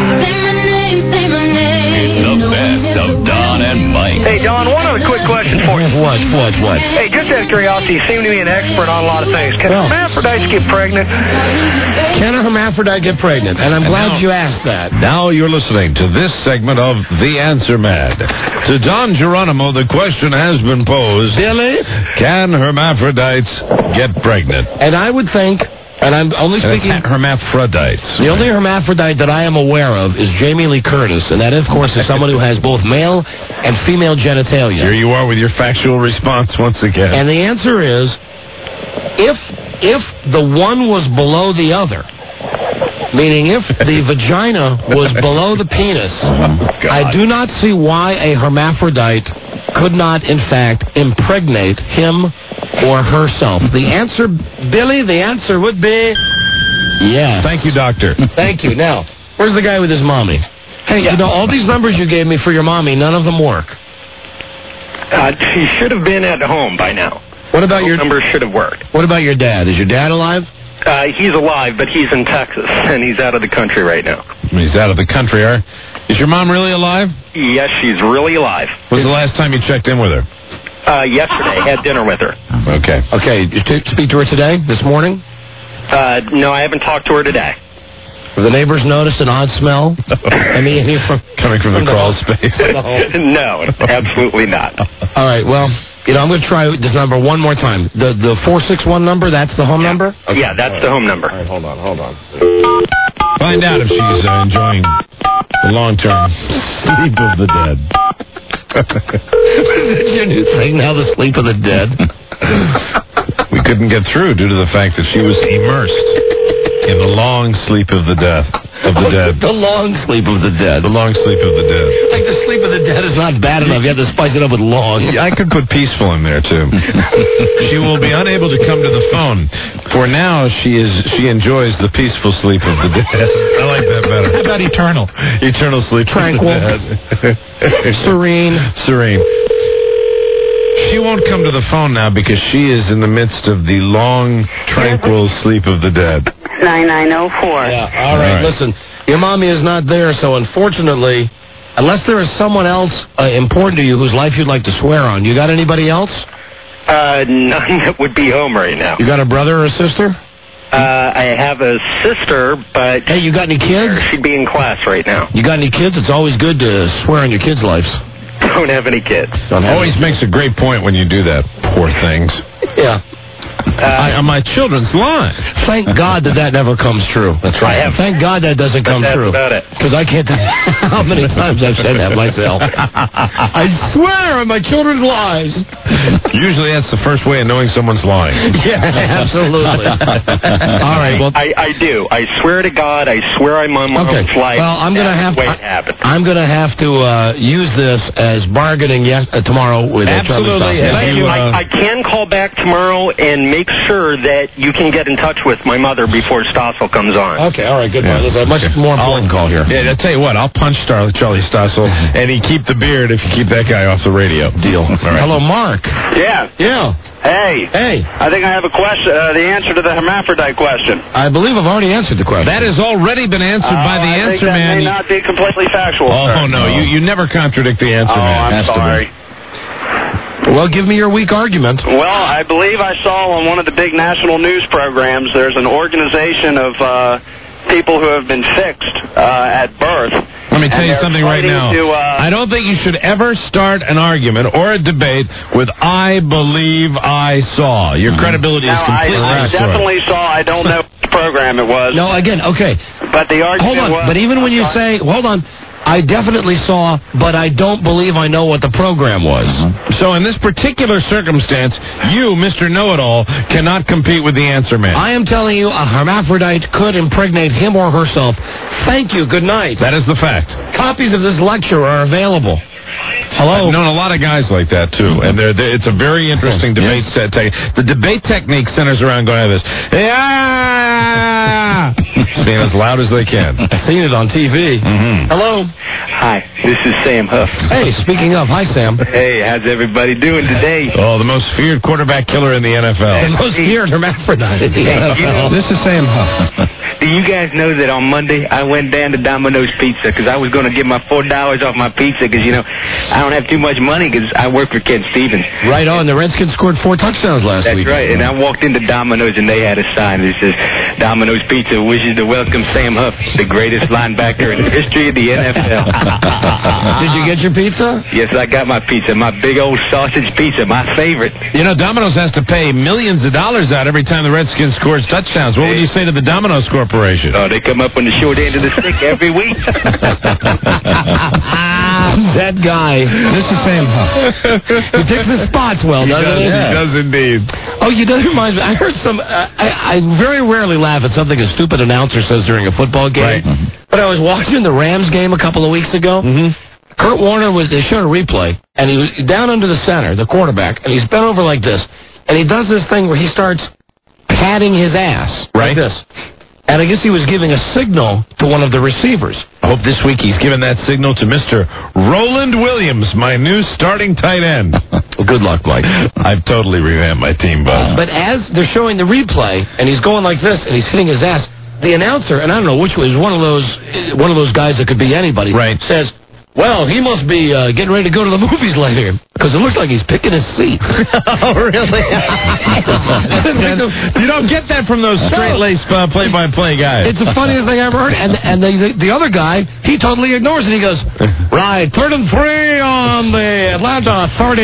99. The best of Don and Mike. Hey, Don, one other quick question for you. What? Hey, just out of curiosity, you seem to be an expert on a lot of things. Can hermaphrodites get pregnant? Can a hermaphrodite get pregnant? And I'm glad you asked that. Now you're listening to this segment of The Answer Man. To Don Geronimo, the question has been posed. Billy? Can hermaphrodites get pregnant? And I would think... And I'm only speaking... Hermaphrodites. The only hermaphrodite that I am aware of is Jamie Lee Curtis, and that, of course, is someone who has both male and female genitalia. Here you are with your factual response once again. And the answer is, if the one was below the other, meaning if the vagina was below the penis, I do not see why a hermaphrodite could not, in fact, impregnate him or herself. The answer, Billy, the answer would be yes. Thank you, doctor. Thank you. Now, where's the guy with his mommy? Hey, you know, all these numbers you gave me for your mommy, none of them work. He should have been at home by now. What about your numbers should have worked? What about your dad? Is your dad alive? He's alive, but he's in Texas, and he's out of the country right now. He's out of the country. Is your mom really alive? Yes, she's really alive. When was the last time you checked in with her? Yesterday. Had dinner with her. Okay. Okay, did you speak to her today, this morning? No, I haven't talked to her today. Have the neighbors noticed an odd smell? Coming from the crawl space? No, absolutely not. All right, well, I'm going to try this number one more time. The 461 number, that's the home number? Okay. Yeah, that's the home number. All right, hold on. Find out if she's enjoying the long-term sleep of the dead. Is your new thing now, the sleep of the dead? We couldn't get through due to the fact that she was immersed in the long sleep of the dead. The long sleep of the dead. The long sleep of the dead. Like the sleep of the dead is not bad enough. You have to spice it up with long. I could put peaceful in there, too. She will be unable to come to the phone. For now, she enjoys the peaceful sleep of the dead. I like that better. How about eternal? Eternal sleep. Tranquil. Of the dead. Serene. She won't come to the phone now because she is in the midst of the long, tranquil sleep of the dead. 9904. Yeah, all right. Listen, your mommy is not there, so unfortunately, unless there is someone else important to you whose life you'd like to swear on, you got anybody else? None that would be home right now. You got a brother or a sister? I have a sister, but... Hey, you got any kids? She'd be in class right now. You got any kids? It's always good to swear on your kids' lives. Don't have any kids. Always makes a great point when you do that. Poor things. Yeah. On my children's line. Thank God that never comes true. That's right. Thank God that doesn't come true. That's about it. Because I can't tell you how many times I've said that myself. I swear on my children's lives. Usually that's the first way of knowing someone's lying. Yeah, absolutely. All right. Well, I do. I swear to God, I swear I'm on my own flight. Well, I'm going to have to use this as bargaining tomorrow with Charlie Stossel. Thank you. I can call back tomorrow and make sure that you can get in touch with my mother before Stossel comes on. Okay, all right, good point. There's a much more important call here. Yeah, I'll tell you what, I'll punch Charlie Stossel, and he keep the beard if you keep that guy off the radio. Deal. All right. Hello, Mark. Yeah. Hey. I think I have a question, the answer to the hermaphrodite question. I believe I've already answered the question. That has already been answered by the answer man. That may not be completely factual. Oh, no, you never contradict the answer man. I'm sorry. Well, give me your weak argument. Well, I believe I saw on one of the big national news programs there's an organization of people who have been fixed at birth. Let me tell you something right now. I don't think you should ever start an argument or a debate with "I believe I saw." Your credibility is completely I definitely saw. I don't know what program it was. No, again, okay. But the argument Hold on. But even when you say, hold on, I definitely saw, but I don't believe I know what the program was. So in this particular circumstance, you, Mr. Know-It-All, cannot compete with the answer man. I am telling you, a hermaphrodite could impregnate him or herself. Thank you. Good night. That is the fact. Copies of this lecture are available. Hello. I've known a lot of guys like that, too, and it's a very interesting debate set. The debate technique centers around going like this. Yeah! Saying as loud as they can. I've seen it on TV. Hello. Hi, this is Sam Huff. Hey, speaking of, hi, Sam. Hey, how's everybody doing today? Oh, the most feared quarterback killer in the NFL. The most feared hermaphrodite in the NFL. This is Sam Huff. Do you guys know that on Monday I went down to Domino's Pizza because I was going to get my $4 off my pizza because, you know, I don't have too much money because I work for Ken Stevens. Right on. The Redskins scored 4 touchdowns last week. That's right. And I walked into Domino's and they had a sign that says, Domino's Pizza wishes to welcome Sam Huff, the greatest linebacker in the history of the NFL. Did you get your pizza? Yes, I got my pizza. My big old sausage pizza, my favorite. You know, Domino's has to pay millions of dollars out every time the Redskins scores touchdowns. What would you say to the Domino's Corporation? Oh, they come up on the short end of the stick every week. That guy. This is Sam Huff. He takes the spots well, doesn't he? He does indeed. Oh, you know, reminds me. I heard some. I very rarely laugh at something a stupid announcer says during a football game. Right. But I was watching the Rams game a couple of weeks ago. Kurt Warner they showed a replay, and he was down under the center, the quarterback, and he's bent over like this, and he does this thing where he starts patting his ass like this. And I guess he was giving a signal to one of the receivers. I hope this week he's given that signal to Mr. Roland Williams, my new starting tight end. Good luck, Mike. I've totally revamped my team, Buzz. But as they're showing the replay, and he's going like this, and he's hitting his ass, the announcer, and I don't know which was one of those guys that could be anybody, says, well, he must be getting ready to go to the movies later because it looks like he's picking his seat. Oh, really? You don't get that from those straight-laced play-by-play guys. It's the funniest thing I ever heard. And the other guy, he totally ignores it. He goes, right, 3rd and 3 on the Atlanta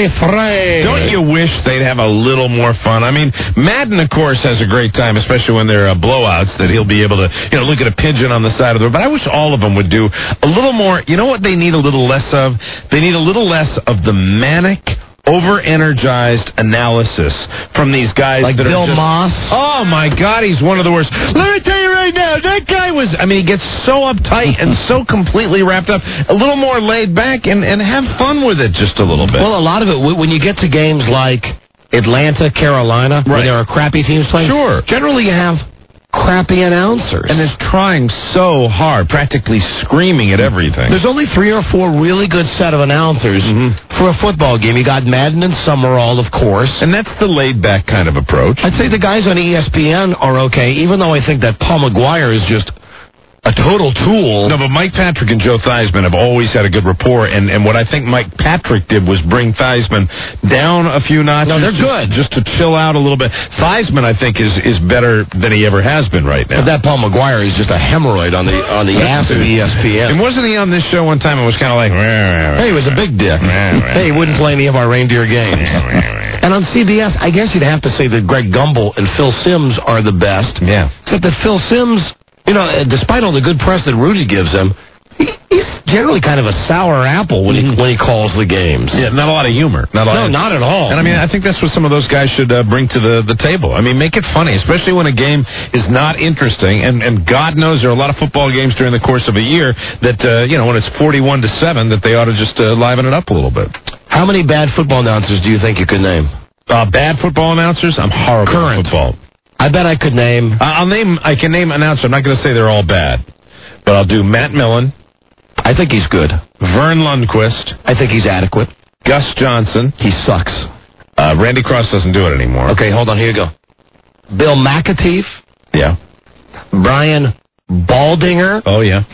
33. Don't you wish they'd have a little more fun? I mean, Madden, of course, has a great time, especially when they're blowouts, that he'll be able to, look at a pigeon on the side of the road. But I wish all of them would do a little more. You know what they need a little less of? They need a little less of the manic, over-energized analysis from these guys like that Bill are just, Moss. Oh my God, he's one of the worst. Let me tell you right now, that guy was. I mean, he gets so uptight and so completely wrapped up. A little more laid back and have fun with it just a little bit. Well, a lot of it when you get to games like Atlanta, Carolina, where there are crappy teams playing. Sure. Generally, you have crappy announcers. And is trying so hard, practically screaming at everything. There's only 3 or 4 really good set of announcers for a football game. You got Madden and Summerall, of course. And that's the laid-back kind of approach. I'd say the guys on ESPN are okay, even though I think that Paul McGuire is just a total tool. No, but Mike Patrick and Joe Theismann have always had a good rapport, and what I think Mike Patrick did was bring Theismann down a few notches. No, they're good. Just to chill out a little bit. Theismann, I think, is better than he ever has been right now. But that Paul McGuire is just a hemorrhoid on the ass of ESPN. And wasn't he on this show one time? It was kind of like, hey, he was a big dick. Hey, he wouldn't play any of our reindeer games. And on CBS, I guess you'd have to say that Greg Gumbel and Phil Simms are the best. Yeah. Except that Phil Simms, despite all the good press that Rudy gives him, he's generally kind of a sour apple when he calls the games. Yeah, not a lot of humor. Not at all. And I mean, I think that's what some of those guys should bring to the table. I mean, make it funny, especially when a game is not interesting. And God knows there are a lot of football games during the course of a year that, when it's 41-7, that they ought to just liven it up a little bit. How many bad football announcers do you think you could name? Bad football announcers? I'm horrible at football. I bet I could name. I can name announcers. I'm not going to say they're all bad, but I'll do Matt Millen. I think he's good. Vern Lundquist. I think he's adequate. Gus Johnson. He sucks. Randy Cross doesn't do it anymore. Okay, hold on. Here you go. Bill McAteef. Yeah. Brian Baldinger. Oh, yeah.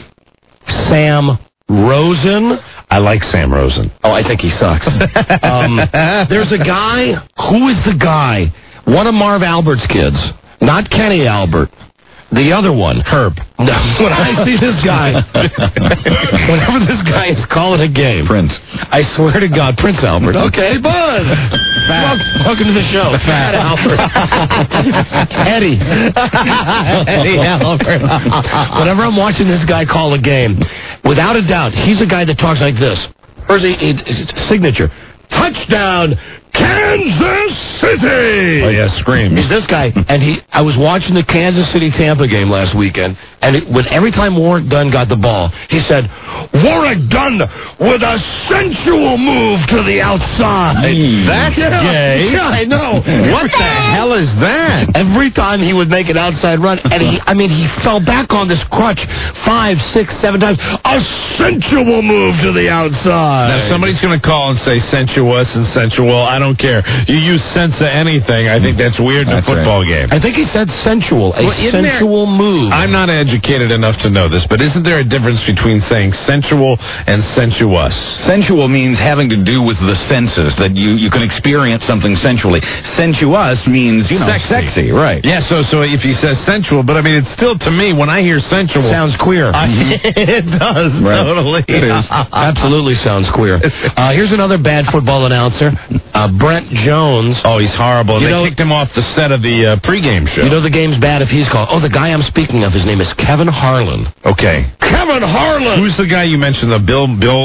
Sam Rosen. I like Sam Rosen. Oh, I think he sucks. There's a guy. Who is the guy? One of Marv Albert's kids. Not Kenny Albert. The other one, Herb. No, when I see this guy, whenever this guy is calling a game, Prince. I swear to God, Prince Albert. Okay, Buzz. Welcome to the show, Fat Albert. Eddie. Eddie Albert. Whenever I'm watching this guy call a game, without a doubt, he's a guy that talks like this. Where's his signature? Touchdown, Kansas City! Oh, yeah, screams. He's this guy, and I was watching the Kansas City-Tampa game last weekend, and every time Warwick Dunn got the ball, he said, Warwick Dunn with a sensual move to the outside. That's gay. Yeah, I know. What the hell is that? Every time he would make an outside run, and he fell back on this crutch 5, 6, 7 times. A sensual move to the outside. Now, somebody's going to call and say sensuous and sensual. I don't care. You use sense of anything. I think that's weird in a football game. I think he said sensual. Sensual move. I'm not educated enough to know this, but isn't there a difference between saying sensual and sensuous? Sensual means having to do with the senses, that you can experience something sensually. Sensuous means, sexy, right. Yeah, so if he says sensual, but I mean, it's still, to me, when I hear sensual... Sounds queer. It does, right. Totally. It is. Absolutely sounds queer. Here's another bad football announcer. Brent Jones. Oh, he's horrible. They kicked him off the set of the pregame show. You know the game's bad if he's called. Oh, the guy I'm speaking of, his name is Kevin Harlan. Okay. Kevin Harlan! Who's the guy you mentioned, Bill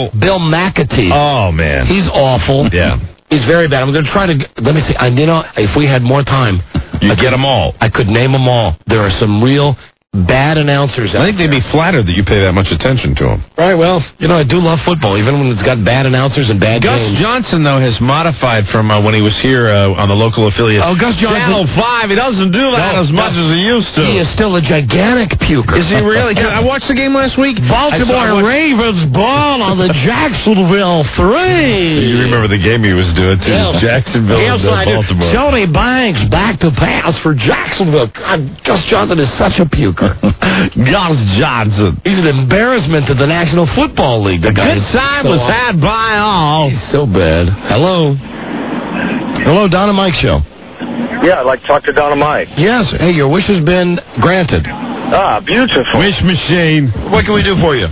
McAtee. Oh, man. He's awful. Yeah. He's very bad. I'm going to try to... Let me see. If we had more time... You'd get them all. I could name them all. There are some real... bad announcers. I think they'd be flattered that you pay that much attention to them. Right, well, I do love football, even when it's got bad announcers and bad games. Gus Johnson, though, has modified from when he was here on the local affiliate. Oh, Gus Johnson. Channel 5, he doesn't do that as much as he used to. He is still a gigantic puker. Is he really? I watched the game last week. Baltimore Ravens ball on the Jacksonville 3. You remember the game he was doing, too. Yeah. Jacksonville and Baltimore. Tony Banks back to pass for Jacksonville. God, Gus Johnson is such a puker. Gus Johnson. He's an embarrassment to the National Football League. The good time was had by all. He's so bad. Hello, Don and Mike Show. Yeah, I'd like to talk to Don and Mike. Yes. Hey, your wish has been granted. Ah, beautiful. Wish machine. What can we do for you?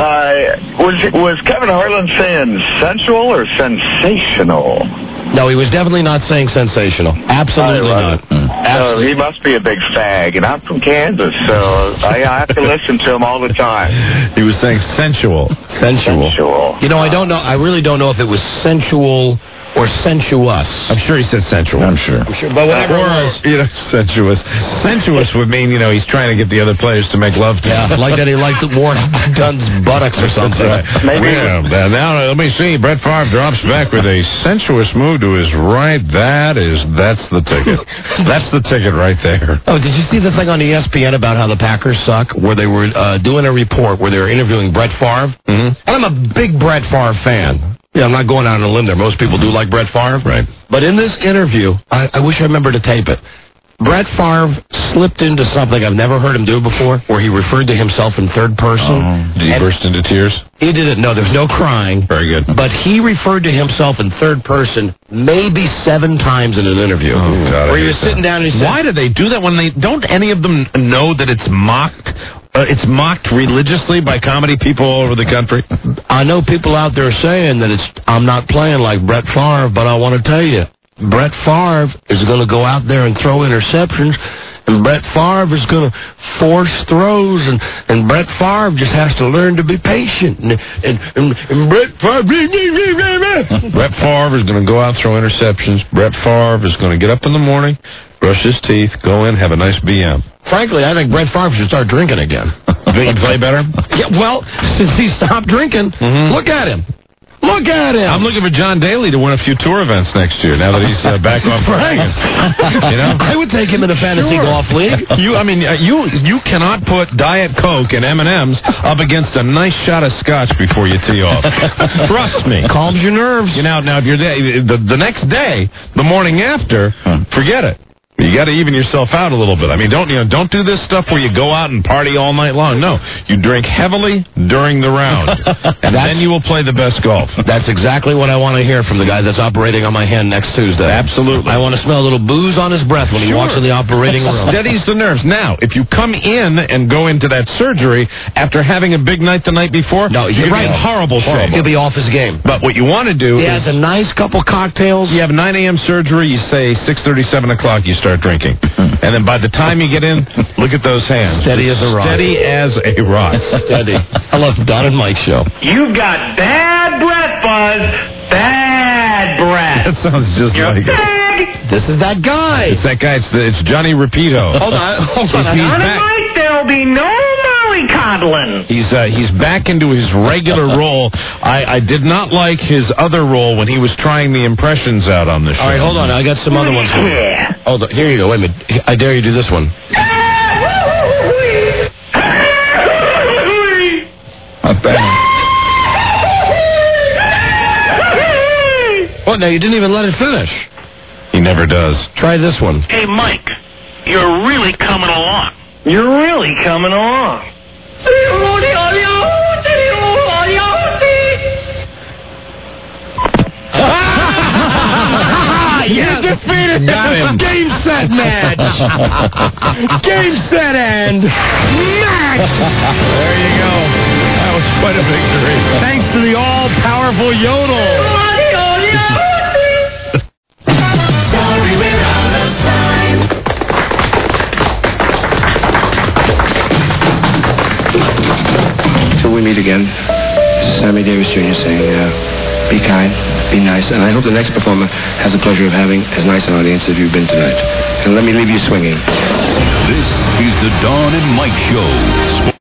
Was Kevin Harlan saying sensual or sensational? No, he was definitely not saying sensational. Absolutely not. So he must be a big fag, and I'm from Kansas, so I have to listen to him all the time. He was saying sensual. Sensual. I don't know. I really don't know if it was sensual or sensuous. I'm sure he said sensual. I'm sure. But whatever. Or, sensuous. Sensuous would mean, he's trying to get the other players to make love to him. Yeah, like that he liked Warren Dunn's buttocks or something. Right. Maybe. Yeah, now, let me see. Brett Favre drops back with a sensuous move to his right. That's the ticket. That's the ticket right there. Oh, did you see the thing on ESPN about how the Packers suck, where they were doing a report where they were interviewing Brett Favre? Mm-hmm. And I'm a big Brett Favre fan. Yeah, I'm not going out on a limb there. Most people do like Brett Favre. Right. But in this interview, I wish I remembered to tape it. Brett Favre slipped into something I've never heard him do before, where he referred to himself in third person. Did he burst into tears? He didn't. No, there's no crying. Very good. But he referred to himself in third person maybe 7 times in an interview. Oh, God, where he was sitting down and he said... Why do they do that when don't any of them know that it's mocked? It's mocked religiously by comedy people all over the country. I know people out there saying that I'm not playing like Brett Favre, but I want to tell you, Brett Favre is going to go out there and throw interceptions, and Brett Favre is going to force throws, and Brett Favre just has to learn to be patient. And Brett Favre... Brett Favre is going to go out and throw interceptions. Brett Favre is going to get up in the morning, brush his teeth, go in, have a nice BM. Frankly, I think Brett Favre should start drinking again. Think he'd play better? Yeah, well, since he stopped drinking, look at him. Look at him. I'm looking for John Daly to win a few tour events next year, now that he's back off. Right. I would take him in a fantasy golf league. You cannot put Diet Coke and M&M's up against a nice shot of scotch before you tee off. Trust me. Calms your nerves. Now if you're there, the next day, the morning after, forget it. You got to even yourself out a little bit. I mean, don't do this stuff where you go out and party all night long. No, you drink heavily during the round, and then you will play the best golf. That's exactly what I want to hear from the guy that's operating on my hand next Tuesday. Absolutely. I want to smell a little booze on his breath when he walks in the operating room. Steadies the nerves. Now, if you come in and go into that surgery after having a big night the night before, no, you're right. In horrible shape. He'll be off his game. But what you want to do is... He has a nice couple cocktails. You have 9 a.m. surgery, you say 6:30, 7 o'clock, you start drinking. And then by the time you get in, look at those hands. Steady as a rock. Steady as a rock. Steady. I love Don and Mike show. You've got bad breath, Buzz. Bad breath. That sounds just like it. This is that guy. It's that guy. It's Johnny Rapito. Hold on. Don and Mike, there'll be no mollycoddling. He's back into his regular role. I did not like his other role when he was trying the impressions out on the show. All right, hold on. I got some other ones. Oh, here you go. Wait a minute. I dare you do this one. Not bad. Oh, no, you didn't even let it finish. He never does. Try this one. Hey, Mike, you're really coming along. You're really coming along. You defeated Got him. Game, set, match. Game, set, and match. There you go. That was quite a victory. Thanks to the all-powerful Yodel. Till we meet again, this is Sammy Davis Jr. saying, be kind, be nice, and I hope the next performer has the pleasure of having as nice an audience as you've been tonight. And let me leave you swinging. This is the Don and Mike Show.